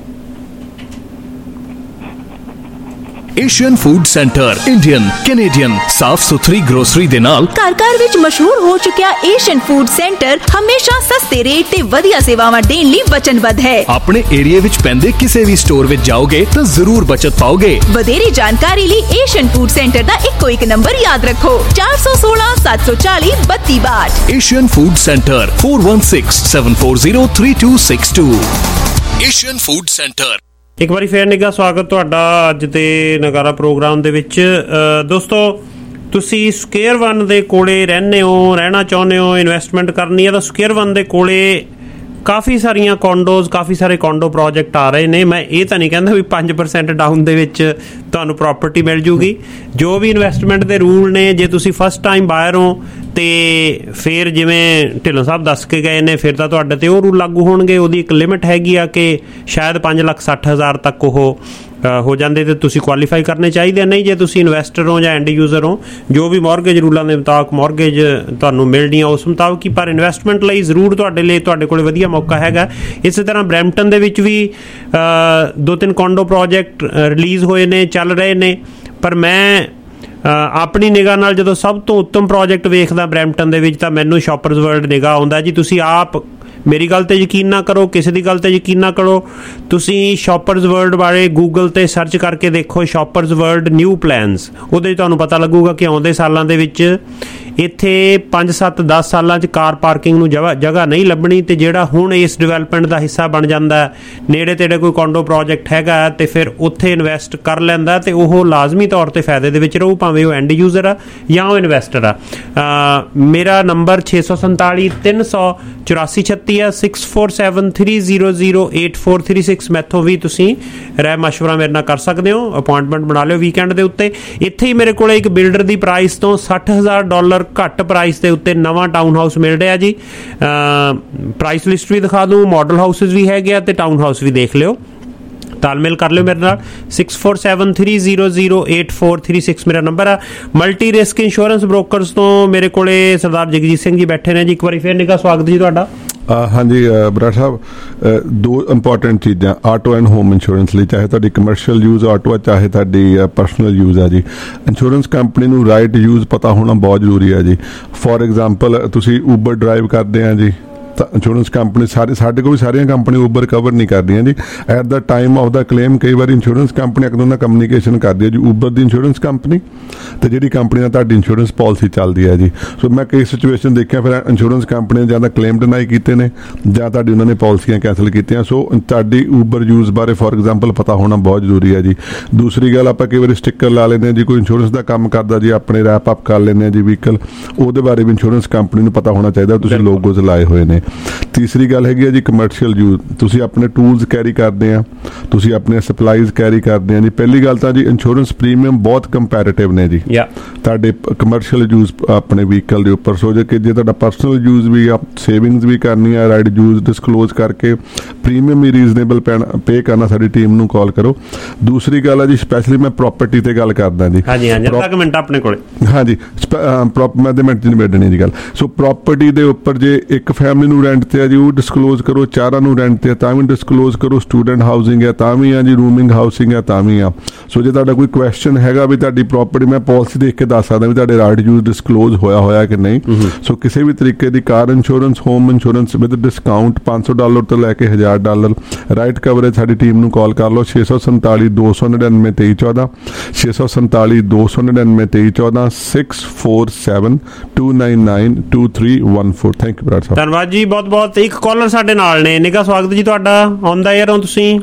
Asian food centre Indian Canadian ਸਾਫ ਸੁਥਰੀ ਗਰੋਸਰੀ ਦੇ ਨਾਲ ਘਰ ਘਰ ਵਿੱਚ ਮਸ਼ਹੂਰ ਹੋ ਚੁੱਕਿਆ ਏਸ਼ੀਅਨ ਫੂਡ ਸੈਂਟਰ ਹਮੇਸ਼ਾ ਸਸਤੇ ਰੇਟ ਤੇ ਵਧੀਆ ਸੇਵਾਵਾਂ ਦੇਣ ਲਈ ਵਚਨਬੱਧ ਹੈ। ਆਪਣੇ ਏਰੀਆ ਵਿੱਚ ਪੈਂਦੇ ਕਿਸੇ ਵੀ ਸਟੋਰ ਵਿੱਚ ਜਾਓਗੇ ਤਾਂ ਜ਼ਰੂਰ ਬਚਤ ਪਾਓਗੇ। ਵਧੇਰੀ ਜਾਣਕਾਰੀ ਲਈ ਏਸ਼ੀਅਨ ਫੂਡ ਸੈਂਟਰ ਦਾ ਇੱਕੋ ਇੱਕ ਨੰਬਰ ਯਾਦ ਰੱਖੋ, ਚਾਰ ਸੌ ਸੋਲਾਂ ਸੱਤ ਸੌ ਚਾਲੀ ਬੱਤੀ ਬਾਹਠ। Asian food centre four one six seven four zero three two six two। Asian food centre. ਇੱਕ ਵਾਰੀ ਫੇਰ ਨਿੱਘਾ ਸਵਾਗਤ ਤੁਹਾਡਾ ਅੱਜ ਦੇ ਨਗਾਰਾ ਪ੍ਰੋਗਰਾਮ ਦੇ ਵਿੱਚ। ਦੋਸਤੋ, ਤੁਸੀਂ ਸਕੁਏਅਰ ਵਨ ਦੇ ਕੋਲੇ ਰਹਿੰਦੇ ਹੋ, ਰਹਿਣਾ ਚਾਹੁੰਦੇ ਹੋ, ਇਨਵੈਸਟਮੈਂਟ ਕਰਨੀ ਹੈ ਤਾਂ ਸਕੁਏਅਰ ਵਨ ਦੇ ਕੋਲੇ ਕਾਫੀ ਸਾਰੀਆਂ ਕੌਂਡੋਜ਼, ਕਾਫੀ ਸਾਰੇ ਕੌਂਡੋ ਪ੍ਰੋਜੈਕਟ ਆ ਰਹੇ ਨੇ। ਮੈਂ ਇਹ ਤਾਂ ਨਹੀਂ ਕਹਿੰਦਾ ਵੀ ਪੰਜ ਪਰਸੈਂਟ ਡਾਊਨ ਦੇ ਵਿੱਚ ਤੁਹਾਨੂੰ ਪ੍ਰੋਪਰਟੀ ਮਿਲ ਜੂਗੀ। ਜੋ ਵੀ ਇਨਵੈਸਟਮੈਂਟ ਦੇ ਰੂਲ ਨੇ, ਜੇ ਤੁਸੀਂ ਫਸਟ ਟਾਈਮ ਬਾਇਰ ਹੋ ਤੇ ਫਿਰ ਜਿਵੇਂ ਢਿੱਲੋਂ ਸਾਹਿਬ ਦੱਸ ਕੇ ਗਏ ਨੇ, ਫਿਰ ਤਾਂ ਤੁਹਾਡੇ ਤੇ ਉਹ ਰੂਲ ਲਾਗੂ ਹੋਣਗੇ। ਉਹਦੀ ਇੱਕ ਲਿਮਿਟ ਹੈਗੀ ਆ ਕਿ ਸ਼ਾਇਦ ਪੰਜ ਲੱਖ ਸੱਠ ਹਜ਼ਾਰ ਤੱਕ ਉਹ ਹੋ ਜਾਂਦੇ ਤੇ ਤੁਸੀਂ ਕੁਆਲੀਫਾਈ ਕਰਨੇ ਚਾਹੀਦੇ। ਨਹੀਂ, ਜੇ ਤੁਸੀਂ ਇਨਵੈਸਟਰ ਹੋ ਜਾਂ ਐਂਡ ਯੂਜ਼ਰ ਹੋ, ਜੋ ਵੀ ਮੌਰਗੇਜ ਰੂਲਾਂ ਦੇ ਮੁਤਾਬਕ ਮੌਰਗੇਜ ਤੁਹਾਨੂੰ ਮਿਲਣੀ ਆ ਉਸ ਮੁਤਾਬਕ ਹੀ, ਪਰ ਇਨਵੈਸਟਮੈਂਟ ਲਈ ਜ਼ਰੂਰ ਤੁਹਾਡੇ ਲਈ ਤੁਹਾਡੇ ਕੋਲ ਵਧੀਆ ਮੌਕਾ ਹੈਗਾ। ਇਸੇ ਤਰ੍ਹਾਂ ਬਰੈਂਪਟਨ ਦੇ ਵਿੱਚ ਵੀ ਦੋ ਤਿੰਨ ਕੌਂਡੋ ਪ੍ਰੋਜੈਕਟ ਰਿਲੀਜ਼ ਹੋਏ ਨੇ, ਚੱਲ ਰਹੇ ਨੇ। ਪਰ ਮੈਂ ਆਪਣੀ ਨਿਗਾਹ ਨਾਲ ਜਦੋਂ ਸਭ ਤੋਂ ਉੱਤਮ ਪ੍ਰੋਜੈਕਟ ਵੇਖਦਾ ਬਰੈਂਪਟਨ ਦੇ ਵਿੱਚ ਤਾਂ ਮੈਨੂੰ ਸ਼ਾਪਰਸ ਵਰਲਡ ਨਿਗਾਹ ਆਉਂਦਾ ਜੀ। ਤੁਸੀਂ ਆਪ ਮੇਰੀ ਗੱਲ ਤੇ ਯਕੀਨ ਨਾ ਕਰੋ, ਕਿਸੇ ਦੀ ਗੱਲ ਤੇ ਯਕੀਨ ਨਾ ਕਰੋ। ਤੁਸੀਂ ਸ਼ਾਪਰਸ ਵਰਲਡ ਬਾਰੇ ਗੂਗਲ ਤੇ ਸਰਚ ਕਰਕੇ ਦੇਖੋ, ਸ਼ਾਪਰਸ ਵਰਲਡ ਨਿਊ ਪਲਾਨਸ, ਉਹਦੇ 'ਚ ਤੁਹਾਨੂੰ ਪਤਾ ਲੱਗੂਗਾ ਕਿ ਆਉਂਦੇ ਸਾਲਾਂ ਦੇ ਵਿੱਚ ਇੱਥੇ ਪੰਜ ਸੱਤ ਦਸ ਸਾਲਾਂ 'ਚ ਕਾਰ ਪਾਰਕਿੰਗ ਨੂੰ ਜਗ੍ਹਾ ਜਗ੍ਹਾ ਨਹੀਂ ਲੱਭਣੀ। ਤੇ ਜਿਹੜਾ ਹੁਣ ਇਸ ਡਿਵੈਲਪਮੈਂਟ ਦਾ ਹਿੱਸਾ ਬਣ ਜਾਂਦਾ, ਨੇੜੇ ਤੇੜੇ ਕੋਈ ਕੋਂਡੋ ਪ੍ਰੋਜੈਕਟ ਹੈਗਾ ਤੇ ਫਿਰ ਉੱਥੇ ਇਨਵੈਸਟ ਕਰ ਲੈਂਦਾ ਤੇ ਉਹ ਲਾਜ਼ਮੀ ਤੌਰ ਤੇ ਫਾਇਦੇ ਦੇ ਵਿੱਚ ਰਹੂ, ਭਾਵੇਂ ਉਹ ਐਂਡ ਯੂਜ਼ਰ ਆ ਜਾਂ ਉਹ ਇਨਵੈਸਟਰ ਆ। ਮੇਰਾ ਨੰਬਰ ਛੇ ਸੌ ਸੰਤਾਲੀ ਤਿੰਨ ਸੌ ਚੁਰਾਸੀ ਛੱਤੀ ਆ, six four seven three zero zero eight four three six. ਮੈਥੋਂ ਵੀ ਤੁਸੀਂ ਰਾਏ ਮਸ਼ਵਰਾ ਮੇਰੇ ਨਾਲ ਕਰ ਸਕਦੇ ਹੋ, ਅਪੁਆਇੰਟਮੈਂਟ ਬਣਾ ਲਿਓ ਵੀਕਐਂਡ ਦੇ ਉੱਤੇ। ਇੱਥੇ ਹੀ ਮੇਰੇ ਕੋਲ ਇੱਕ ਬਿਲਡਰ ਦੀ ਪ੍ਰਾਈਸ ਤੋਂ ਸੱਠ ਹਜ਼ਾਰ ਡਾਲਰ ਘੱਟ ਪ੍ਰਾਈਸ ਦੇ ਉੱਤੇ ਨਵਾਂ ਟਾਊਨ ਹਾਊਸ ਮਿਲ ਰਿਹਾ ਜੀ। ਪ੍ਰਾਈਸ ਲਿਸਟ ਵੀ ਦਿਖਾ ਦੂੰ, ਮਾਡਲ ਹਾਊਸਿਸ ਵੀ ਹੈਗੇ ਆ ਤੇ ਟਾਊਨ ਹਾਊਸ ਵੀ ਦੇਖ ਲਿਓ, ਤਾਲਮੇਲ ਕਰ ਲਿਓ ਮੇਰੇ ਨਾਲ। Six four seven three zero zero eight four three six ਮੇਰਾ ਨੰਬਰ ਆ। ਮਲਟੀ ਰਿਸਕ ਇੰਸ਼ੋਰੈਂਸ ਬ੍ਰੋਕਰਸ ਤੋਂ ਮੇਰੇ ਕੋਲੇ ਸਰਦਾਰ ਜਗਜੀਤ ਸਿੰਘ ਜੀ ਬੈਠੇ ਨੇ ਜੀ। ਇੱਕ ਵਾਰੀ ਫਿਰ ਨਿੱਘਾ ਸਵਾਗਤ ਜੀ ਤੁਹਾਡਾ। ਹਾਂਜੀ ਬਰਾੜ ਸਾਹਿਬ, ਦੋ ਇੰਪੋਰਟੈਂਟ ਚੀਜ਼ਾਂ ਆਟੋ ਐਂਡ ਹੋਮ ਇੰਸ਼ੋਰੈਂਸ ਲਈ, ਚਾਹੇ ਤੁਹਾਡੀ ਕਮਰਸ਼ੀਅਲ ਯੂਜ਼ ਆਟੋ ਆ ਚਾਹੇ ਤੁਹਾਡੀ ਪਰਸਨਲ ਯੂਜ਼ ਆ ਜੀ, ਇੰਸ਼ੋਰੈਂਸ ਕੰਪਨੀ ਨੂੰ ਰਾਈਟ ਯੂਜ਼ ਪਤਾ ਹੋਣਾ ਬਹੁਤ ਜ਼ਰੂਰੀ ਹੈ ਜੀ। ਫੋਰ ਐਗਜ਼ਾਮਪਲ ਤੁਸੀਂ ਊਬਰ ਡਰਾਈਵ ਕਰਦੇ ਆ ਜੀ, ਤਾਂ ਇੰਸ਼ੋਰੈਂਸ ਕੰਪਨੀ ਸਾਰੇ ਸਾਡੇ ਕੋਲ ਵੀ ਸਾਰੀਆਂ ਕੰਪਨੀ ਊਬਰ ਕਵਰ ਨਹੀਂ ਕਰਦੀਆਂ ਜੀ। At the time of the claim ਕਈ ਵਾਰੀ ਇੰਸ਼ੋਰੈਂਸ ਕੰਪਨੀ ਇੱਕ ਦੂਜੇ ਨਾਲ ਕਮਿਊਨੀਕੇਸ਼ਨ ਕਰਦੀ ਹੈ ਜੀ, ਊਬਰ ਦੀ ਇੰਸ਼ੋਰੈਂਸ ਕੰਪਨੀ ਤੇ ਜਿਹੜੀ ਕੰਪਨੀ ਨਾਲ ਤੁਹਾਡੀ ਇੰਸ਼ੋਰੈਂਸ ਪਾਲਿਸੀ ਚੱਲਦੀ ਹੈ ਜੀ। ਸੋ ਮੈਂ ਕਈ ਸਿਚੁਏਸ਼ਨ ਦੇਖਿਆ, ਫਿਰ ਇੰਸ਼ੋਰੈਂਸ ਕੰਪਨੀ ਨੇ ਜਾਂ ਤਾਂ ਕਲੇਮ ਡਿਨਾਈ ਕੀਤੇ ਨੇ ਜਾਂ ਤੁਹਾਡੀ ਉਹਨਾਂ ਨੇ ਪਾਲਿਸੀਆਂ ਕੈਂਸਲ ਕੀਤੀਆਂ। ਸੋ ਤੁਹਾਡੀ ਊਬਰ ਯੂਜ਼ ਬਾਰੇ ਫੋਰ ਐਗਜ਼ਾਮਪਲ ਪਤਾ ਹੋਣਾ ਬਹੁਤ ਜ਼ਰੂਰੀ ਹੈ ਜੀ। ਦੂਸਰੀ ਗੱਲ, ਆਪਾਂ ਕਈ ਵਾਰੀ ਸਟਿੱਕਰ ਲਾ ਲੈਂਦੇ ਹਾਂ ਜੀ, ਕੋਈ ਇੰਸ਼ੋਰੈਂਸ ਦਾ ਕੰਮ ਕਰਦਾ ਜੀ, ਆਪਣੇ ਰੈਪ ਅਪ ਕਰ ਲੈਂਦੇ ਹਾਂ ਜੀ ਵਹੀਕਲ, ਉਹਦੇ ਬਾਰੇ ਵੀ ਇੰਸ਼ੋਰੈਂਸ ਕੰਪਨੀ ਨੂੰ ਪਤਾ ਹੋਣਾ ਚਾਹੀਦਾ, ਤੁਸੀਂ ਲੋਗੋਜ਼ ਲਾਏ ਹੋਏ ਨੇ। ਤੀਸਰੀ ਗੱਲ ਹੈਗੀ ਹੈ ਜੀ ਕਮਰਸ਼ੀਅਲ ਯੂਜ਼, ਤੁਸੀਂ ਆਪਣੇ ਟੂਲਸ ਕੈਰੀ ਕਰਦੇ ਆ, ਤੁਸੀਂ ਆਪਣੇ ਸਪਲਾਈਜ਼ ਕੈਰੀ ਕਰਦੇ ਆ ਜੀ। ਪਹਿਲੀ ਗੱਲ ਤਾਂ ਜੀ ਇੰਸ਼ੋਰੈਂਸ ਪ੍ਰੀਮੀਅਮ ਬਹੁਤ ਕੰਪੈਰੀਟਿਵ ਨੇ ਜੀ ਤੁਹਾਡੇ ਕਮਰਸ਼ੀਅਲ ਯੂਜ਼ ਆਪਣੇ ਵਹੀਕਲ ਦੇ ਉੱਪਰ। ਸੋ ਜੇ ਕਿ ਜੇ ਤੁਹਾਡਾ ਪਰਸਨਲ ਯੂਜ਼ ਵੀ ਆ, ਸੇਵਿੰਗਸ ਵੀ ਕਰਨੀ ਆ, ਰਾਈਡ ਯੂਜ਼ ਡਿਸਕਲੋਜ਼ ਕਰਕੇ ਪ੍ਰੀਮੀਅਮ ਵੀ ਰੀਜ਼ਨੇਬਲ ਪੇ ਕਰਨਾ, ਸਾਡੀ ਟੀਮ ਨੂੰ ਕਾਲ ਕਰੋ। ਦੂਸਰੀ ਗੱਲ ਹੈ ਜੀ, ਸਪੈਸ਼ਲੀ ਮੈਂ ਪ੍ਰਾਪਰਟੀ ਤੇ ਗੱਲ ਕਰਦਾ ਜੀ। ਹਾਂਜੀ ਹਾਂਜੀ ਇੱਕ ਮਿੰਟ ਆਪਣੇ ਕੋਲੇ। ਹਾਂਜੀ ਮੈਂ ਦੇ ਮਿੰਟ ਨਹੀਂ ਬੈਠਣੀ ਜੀ ਗੱਲ। ਸੋ ਪ੍ਰਾਪਰਟੀ ਦੇ ਉੱਪਰ ਜੇ ਇੱਕ ਫੈਮਿਲੀ ਨੂੰ ਰੈਂਟ ਤੇ ਆ ਜੀ ਉਹ ਡਿਸਕਲੋਜ਼ ਕਰੋ, ਚਾਰਾਂ ਨੂੰ ਰੈਂਟ ਤੇ ਤਾਂ ਵੀ ਡਿਸਕਲੋਜ਼ ਕਰੋ, ਸਟੂਡੈਂਟ ਹਾਊਸਿੰਗ ਹੈ ਤਾਂ ਵੀ ਆ ਜੀ, ਰੂਮਿੰਗ ਹਾਊਸਿੰਗ ਹੈ ਤਾਂ ਵੀ ਆ। ਸੋ ਜੇ ਤੁਹਾਡਾ ਕੋਈ ਕੁਐਸਚਨ ਹੈਗਾ ਵੀ ਤੁਹਾਡੀ ਪ੍ਰਾਪਰਟੀ, ਮੈਂ ਪਾਲਿਸੀ ਦੇਖ ਕੇ ਦੱਸ ਸਕਦਾ ਵੀ ਤੁਹਾਡੇ ਰਾਈਟ ਯੂਜ਼ ਡਿਸਕਲੋਜ਼ ਹੋਇਆ ਹੋਇਆ ਕਿ ਨਹੀਂ। ਸੋ ਕਿਸੇ ਵੀ ਤਰੀਕੇ ਦੀ car insurance, home insurance with discount ਪੰਜ ਸੌ ਡਾਲਰ ਤੋਂ ਲੈ ਕੇ ਹਜ਼ਾਰ ਡਾਲਰ ਰਾਈਟ ਕਵਰੇਜ, ਸਾਡੀ ਟੀਮ ਨੂੰ ਕਾਲ ਕਰ ਲਓ ਛੇ ਸੌ ਸੰਤਾਲੀ ਦੋ ਸੌ ਨੜਿਨਵੇਂ ਤੇਈ ਚੌਦਾਂ ਛੇ ਸੌ ਸੰਤਾਲੀ ਦੋ ਸੌ ਨੜਿਨਵੇਂ ਤੇਈ ਚੌਦਾਂ six four seven two nine nine two three one four. Thank you Brar Sahib. ਧੰਨਵਾਦ ਜੀ ਬਹੁਤ ਬਹੁਤ। ਇੱਕ ਕਾਲਰ ਸਾਡੇ ਨਾਲ ਨੇ, ਨਿੱਘਾ ਸਵਾਗਤ ਜੀ ਤੁਹਾਡਾ, ਆਉਂਦਾ ਯਾਰ ਹੋ ਤੁਸੀਂ।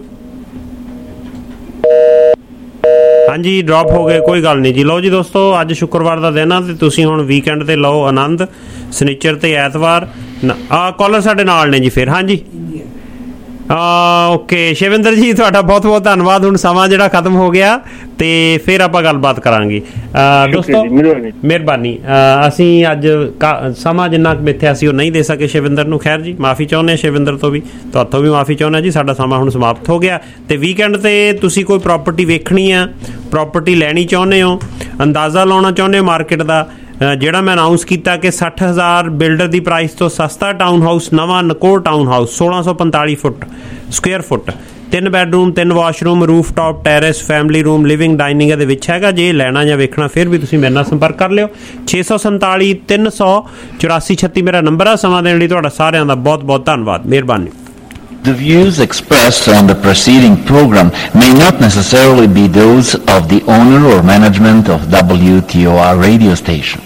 ਹਾਂਜੀ ਡ੍ਰੌਪ ਹੋ ਗਏ, ਕੋਈ ਗੱਲ ਨਹੀਂ ਜੀ। ਲਓ ਜੀ ਦੋਸਤੋ, ਅੱਜ ਸ਼ੁੱਕਰਵਾਰ ਦਾ ਦਿਨ ਆ ਤੇ ਤੁਸੀਂ ਹੁਣ ਵੀਕਐਂਡ ਤੇ ਲਓ ਆਨੰਦ, ਸਨੀਚਰ ਤੇ ਐਤਵਾਰ। ਆ ਕਾਲਰ ਸਾਡੇ ਨਾਲ ਨੇ ਜੀ ਫਿਰ। ਹਾਂਜੀ ਓਕੇ ਸ਼ਿਵਿੰਦਰ ਜੀ ਤੁਹਾਡਾ ਬਹੁਤ ਬਹੁਤ ਧੰਨਵਾਦ। ਹੁਣ ਸਮਾਂ ਜਿਹੜਾ ਖਤਮ ਹੋ ਗਿਆ ਤੇ ਫਿਰ ਆਪਾਂ ਗੱਲਬਾਤ ਕਰਾਂਗੇ। ਦੋਸਤੋ ਮਿਹਰਬਾਨੀ, ਅਸੀਂ ਅੱਜ ਸਮਾਂ ਜਿੰਨਾ ਮਿੱਥਿਆ ਸੀ ਉਹ ਨਹੀਂ ਦੇ ਸਕੇ ਸ਼ਿਵਿੰਦਰ ਨੂੰ। ਖੈਰ ਜੀ ਮਾਫੀ ਚਾਹੁੰਦੇ ਹਾਂ ਸ਼ਿਵਿੰਦਰ ਤੋਂ ਵੀ, ਤੁਹਾਤੋਂ ਵੀ ਮਾਫੀ ਚਾਹੁੰਦੇ ਹਾਂ ਜੀ, ਸਾਡਾ ਸਮਾਂ ਹੁਣ ਸਮਾਪਤ ਹੋ ਗਿਆ। ਤੇ ਵੀਕਐਂਡ ਤੇ ਤੁਸੀਂ ਕੋਈ ਪ੍ਰਾਪਰਟੀ ਵੇਖਣੀ ਆ, ਪ੍ਰਾਪਰਟੀ ਲੈਣੀ ਚਾਹੁੰਦੇ ਹੋ, ਅੰਦਾਜ਼ਾ ਲਾਉਣਾ ਚਾਹੁੰਦੇ ਹੋ ਮਾਰਕੀਟ ਦਾ, ਜਿਹੜਾ ਮੈਂ ਅਨਾਊਂਸ ਕੀਤਾ ਕਿ ਸੱਠ ਹਜ਼ਾਰ ਬਿਲਡਰ ਦੀ ਪ੍ਰਾਈਸ ਤੋਂ ਸਸਤਾ ਟਾਊਨ ਹਾਊਸ, ਨਵਾਂ ਨਕੋਰ ਟਾਊਨ ਹਾਊਸ ਸੋਲਾਂ ਸੌ ਪੰਤਾਲੀ ਫੁੱਟ ਸਕੁਅਰ ਫੁੱਟ, ਤਿੰਨ ਬੈਡਰੂਮ, ਤਿੰਨ washroom, roof top terrace, family room, living dining ਦੇ ਵਿੱਚ ਹੈਗਾ। ਜੇ ਲੈਣਾ ਜਾਂ ਵੇਖਣਾ ਫਿਰ ਵੀ ਤੁਸੀਂ ਮੇਰੇ ਨਾਲ ਸੰਪਰਕ ਕਰ ਲਿਓ। ਛੇ ਸੌ ਸੰਤਾਲੀ ਤਿੰਨ ਸੌ ਚੁਰਾਸੀ ਛੱਤੀ ਮੇਰਾ ਨੰਬਰ ਆ। ਸਮਾਂ ਦੇਣ ਲਈ ਤੁਹਾਡਾ ਸਾਰਿਆਂ ਦਾ ਬਹੁਤ ਬਹੁਤ ਧੰਨਵਾਦ, ਮਿਹਰਬਾਨੀ। The views expressed on the preceding program may not necessarily be those of the owner or management of W T O R radio station.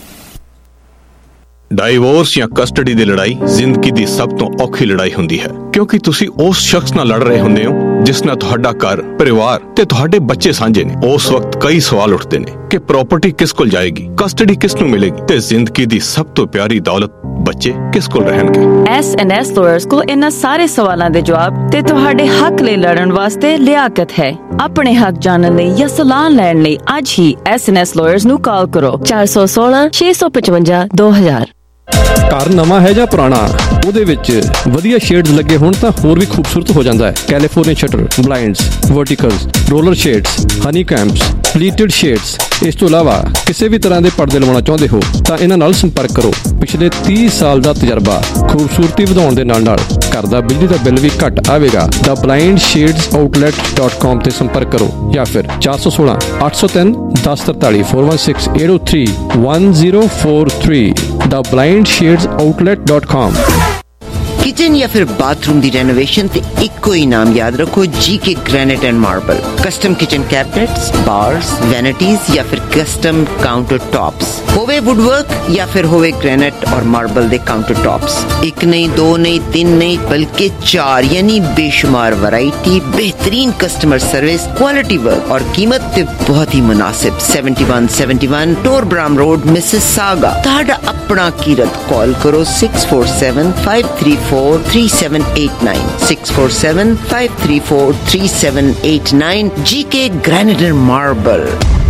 Divorce ਜਾਂ ਕਸਟਡੀ ਦੀ ਲੜਾਈ ਜ਼ਿੰਦਗੀ ਦੀ ਸਭ ਤੋਂ ਔਖੀ ਲੜਾਈ ਹੁੰਦੀ ਹੈ, ਕਿਉਂਕਿ ਤੁਸੀਂ ਉਸ ਸ਼ਖਸ ਨਾਲ ਲੜ ਰਹੇ ਹੁੰਦੇ ਹੋ ਜਿਸ ਨਾਲ ਤੁਹਾਡਾ ਘਰ, ਪਰਿਵਾਰ ਤੇ ਤੁਹਾਡੇ ਬੱਚੇ ਸਾਂਝੇ ਨੇ। ਉਸ ਵਕਤ ਕਈ ਸਵਾਲ ਉੱਠਦੇ ਨੇ ਕਿ ਪ੍ਰਾਪਰਟੀ ਕਿਸ ਕੋਲ ਜਾਏਗੀ, ਕਸਟਡੀ ਕਿਸ ਨੂੰ ਮਿਲੇਗੀ ਤੇ ਜ਼ਿੰਦਗੀ ਦੀ ਸਭ ਤੋਂ ਪਿਆਰੀ ਦੌਲਤ ਬੱਚੇ ਕਿਸ ਕੋਲ ਰਹਿਣਗੇ। ਐਸ ਐਂਡ ਐਸ ਲਾਇਰਸ ਕੋਲ ਇਹਨਾਂ ਸਾਰੇ ਸਵਾਲਾਂ ਦੇ ਜਵਾਬ ਤੇ ਤੁਹਾਡੇ ਹੱਕ ਲਈ ਲੜਨ ਵਾਸਤੇ ਲਿਆਕਤ ਹੈ। ਆਪਣੇ ਹੱਕ ਜਾਣਨ ਲਈ ਜਾਂ ਸਲਾਹ ਲੈਣ ਲਈ ਅੱਜ ਹੀ ਐਸ ਐਂਡ ਐਸ ਲਾਇਰਸ ਨੂੰ ਕਾਲ ਕਰੋ ਚਾਰ ਸੌ ਸੋਲਾਂ ਛੇ ਸੌ ਪਚਵੰਜਾ ਦੋ ਹਜ਼ਾਰ। ਘਰ ਨਵਾਂ ਹੈ ਜਾਂ ਪੁਰਾਣਾ, ਉਹਦੇ ਵਿੱਚ ਵਧੀਆ ਸ਼ੇਡਸ ਲੱਗੇ ਹੋਣ ਤਾਂ ਹੋਰ ਵੀ ਖੂਬਸੂਰਤ ਹੋ ਜਾਂਦਾ ਹੈ। California shutter, blinds, verticals, roller shades, honeycombs, pleated shades. ਇਸ ਤੋਂ ਇਲਾਵਾ ਕਿਸੇ ਵੀ ਤਰ੍ਹਾਂ ਦੇ ਪਰਦੇ ਲਵਾਉਣਾ ਚਾਹੁੰਦੇ ਹੋ ਤਾਂ ਇਹਨਾਂ ਨਾਲ ਸੰਪਰਕ ਕਰੋ। ਪਿਛਲੇ ਤੀਹ ਸਾਲ ਦਾ ਤਜਰਬਾ, ਖੂਬਸੂਰਤੀ ਵਧਾਉਣ ਦੇ ਨਾਲ ਨਾਲ ਘਰ ਦਾ ਬਿਜਲੀ ਦਾ ਬਿੱਲ ਵੀ ਘੱਟ ਆਵੇਗਾ। The blind shades outlet dot com ਤੇ ਸੰਪਰਕ ਕਰੋ ਜਾਂ ਫਿਰ ਚਾਰ ਸੌ ਸੋਲਾਂ ਅੱਠ ਸੌ ਤਿੰਨ ਦਸ ਤਰਤਾਲੀ four one six eight oh three one zero four three the blind shades outlet dot com. ਕਿ किचन या फिर बाथरूम दी रेनोवेशन ते इको ही नाम याद रखो, G K granite and marble. Custom kitchen cabinets, bars, vanities या फिर कस्टम काउंटर टॉप्स, होवे वुडवर्क या फिर होवे ग्रेनाइट और मार्बल दे काउंटर टॉप्स। एक नहीं, दो नहीं, तीन नहीं, बल्कि चार, यानी बेशुमार वैरायटी, बेहतरीन कस्टमर सर्विस, क्वालिटी वर्क और कीमत ते बहुत ही मुनासिब। Seventy one seventy one Torbram road, Mississauga. ताड़ा अपना कीरत कॉल करो six four seven five three four three seven eight nine, six four seven five three four three seven eight nine. G K granite and marble.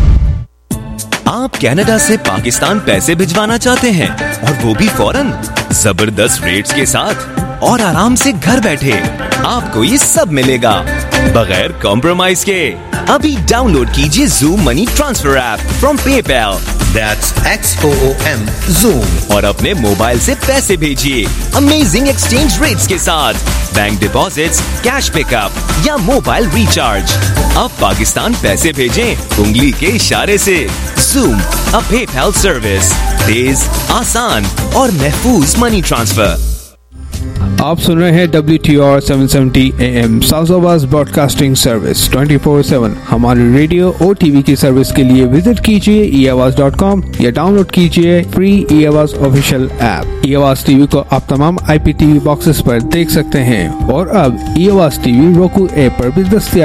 आप Canada से पाकिस्तान पैसे भिजवाना चाहते हैं और वो भी फौरन, जबरदस्त रेट्स के साथ और आराम से घर बैठे। आपको ये सब मिलेगा बगैर कॉम्प्रोमाइज के। अभी डाउनलोड कीजिए Zoom money transfer app from PayPal, that's X O O M Zoom, और अपने मोबाइल से पैसे भेजिए अमेजिंग एक्सचेंज रेट्स के साथ, बैंक डिपॉजिट्स, कैश पिकअप या मोबाइल रिचार्ज। अब पाकिस्तान पैसे भेजें उंगली के इशारे से। Zoom, a PayPal सर्विस, तेज, आसान और महफूज मनी ट्रांसफर। आप सुन रहे हैं W T R seven seventy A M south broadcasting service twenty four seven. हमारी रेडियो और टीवी की सर्विस के लिए विजिट कीजिए ई आवाज डॉट कॉम या डाउनलोड कीजिए free e Awaz official app. E Awaz TV को आप तमाम I P T V boxes पर देख सकते हैं और अब ई आवाज टीवी रोकू ऐप पर भी दस्तयाब